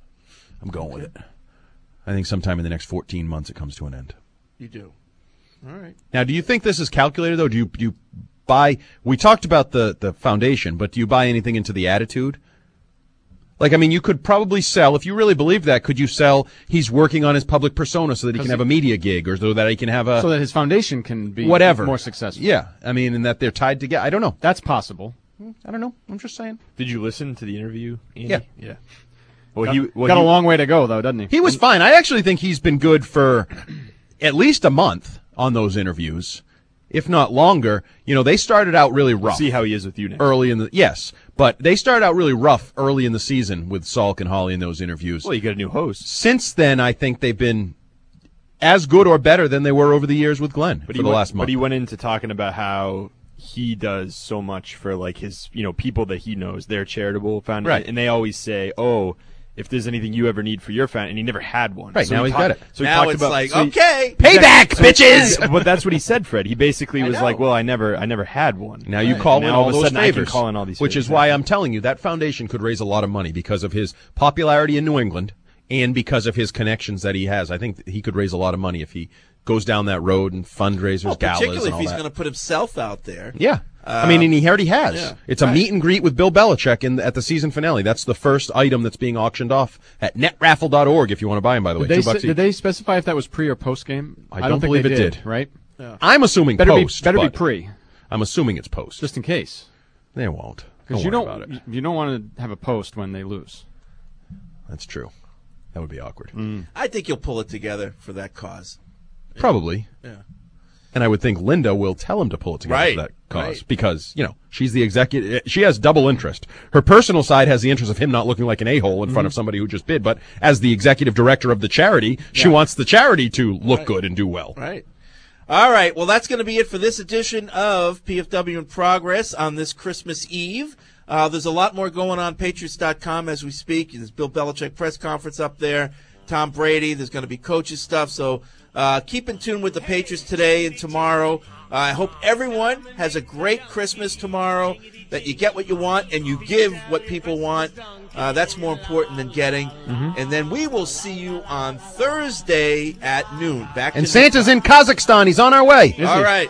I'm going with it. I think sometime in the next fourteen months it comes to an end. You do. All right. Now, do you think this is calculated, though? Do you, do you buy – we talked about the, the foundation, but do you buy anything into the attitude? Like, I mean, you could probably sell – if you really believe that, could you sell he's working on his public persona so that he can have a media gig or so that he can have a – So that his foundation can be whatever. more successful. Yeah. I mean, and that they're tied together. I don't know. That's possible. I don't know. I'm just saying. Did you listen to the interview, Andy? Yeah. Yeah. Well, got he well, got he, a long way to go, though, doesn't he? He was fine. I actually think he's been good for at least a month on those interviews, if not longer. You know, they started out really rough. We'll see how he is with you next. Early in the yes, but they started out really rough early in the season with Salk and Holly in those interviews. Well, you got a new host. Since then, I think they've been as good or better than they were over the years with Glenn But for he the went, last month. But he went into talking about how he does so much for like his, you know, people that he knows. They're charitable foundation, Right. and they always say, "Oh, if there's anything you ever need for your fan, and he never had one. Right, so now he he's talk- got it. So he Now talked it's about, like, so he- okay. Payback, so- bitches! But that's what he said, Fred. He basically I was know. like, well, I never I never had one. Now you Right. call And in now all of a those sudden I can favors, call in all these which favors. is why I'm telling you that foundation could raise a lot of money because of his popularity in New England and because of his connections that he has. I think he could raise a lot of money if he goes down that road and fundraisers, Well, galas, particularly and if all he's that. going to put himself out there. Yeah. I mean, and he already has. yeah. It's a Right. meet and greet with Bill Belichick in, at the season finale. That's the first item that's being auctioned off at net raffle dot org if you want to buy them, by the way. Did they, Two bucks s- did each. they specify if that was pre or post game? I don't don't think believe they it did. Right? I'm assuming Better post. be better be but pre, I'm assuming it's post. just in case. They won't. Because Don't you worry don't about it. you don't want to have a post when they lose. That's true. That would be awkward. I think you'll pull it together for that cause. Probably. Yeah. And I would think Linda will tell him to pull it together Right, for that cause right. because, you know, she's the executive. She has double interest. Her personal side has the interest of him not looking like an a-hole in front of somebody who just bid. But as the executive director of the charity, she Yeah. wants the charity to look Right. good and do well. Right. All right. Well, that's going to be it for this edition of P F W in Progress on this Christmas Eve. Uh, there's a lot more going on Patriots dot com as we speak. There's Bill Belichick press conference up there. Tom Brady. There's going to be coaches stuff. So uh, keep in tune with the Patriots today and tomorrow. Uh, I hope everyone has a great Christmas tomorrow, that you get what you want and you give what people want. Uh, that's more important than getting. And then we will see you on Thursday at noon. Back And to Santa's in Kazakhstan. He's on our way. All right.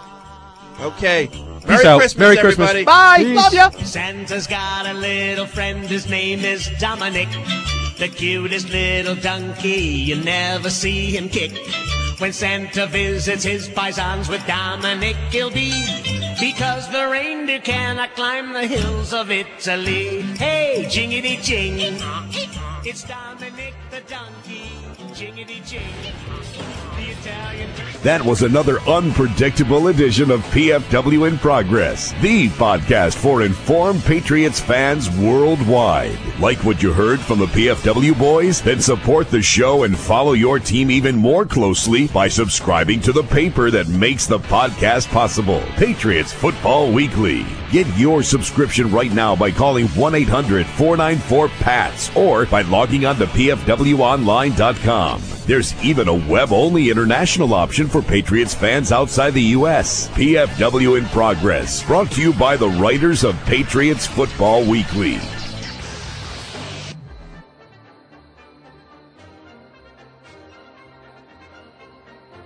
Okay. Merry out. Christmas, Merry Christmas. everybody. Bye. Love ya. Santa's got a little friend, his name is Dominic. The cutest little donkey, you never see him kick. When Santa visits his paisans with Dominic, he'll be, because the reindeer cannot climb the hills of Italy. Hey, jingity jing, it's Dominic the donkey, jingity jing. The Italian. That was another unpredictable edition of P F W in Progress, the podcast for informed Patriots fans worldwide. Like what you heard from the P F W boys? Then support the show and follow your team even more closely by subscribing to the paper that makes the podcast possible, Patriots Football Weekly. Get your subscription right now by calling one eight hundred four nine four P A T S or by logging on to P F W online dot com. There's even a web-only international option for Patriots fans outside the U S. P F W in Progress, brought to you by the writers of Patriots Football Weekly.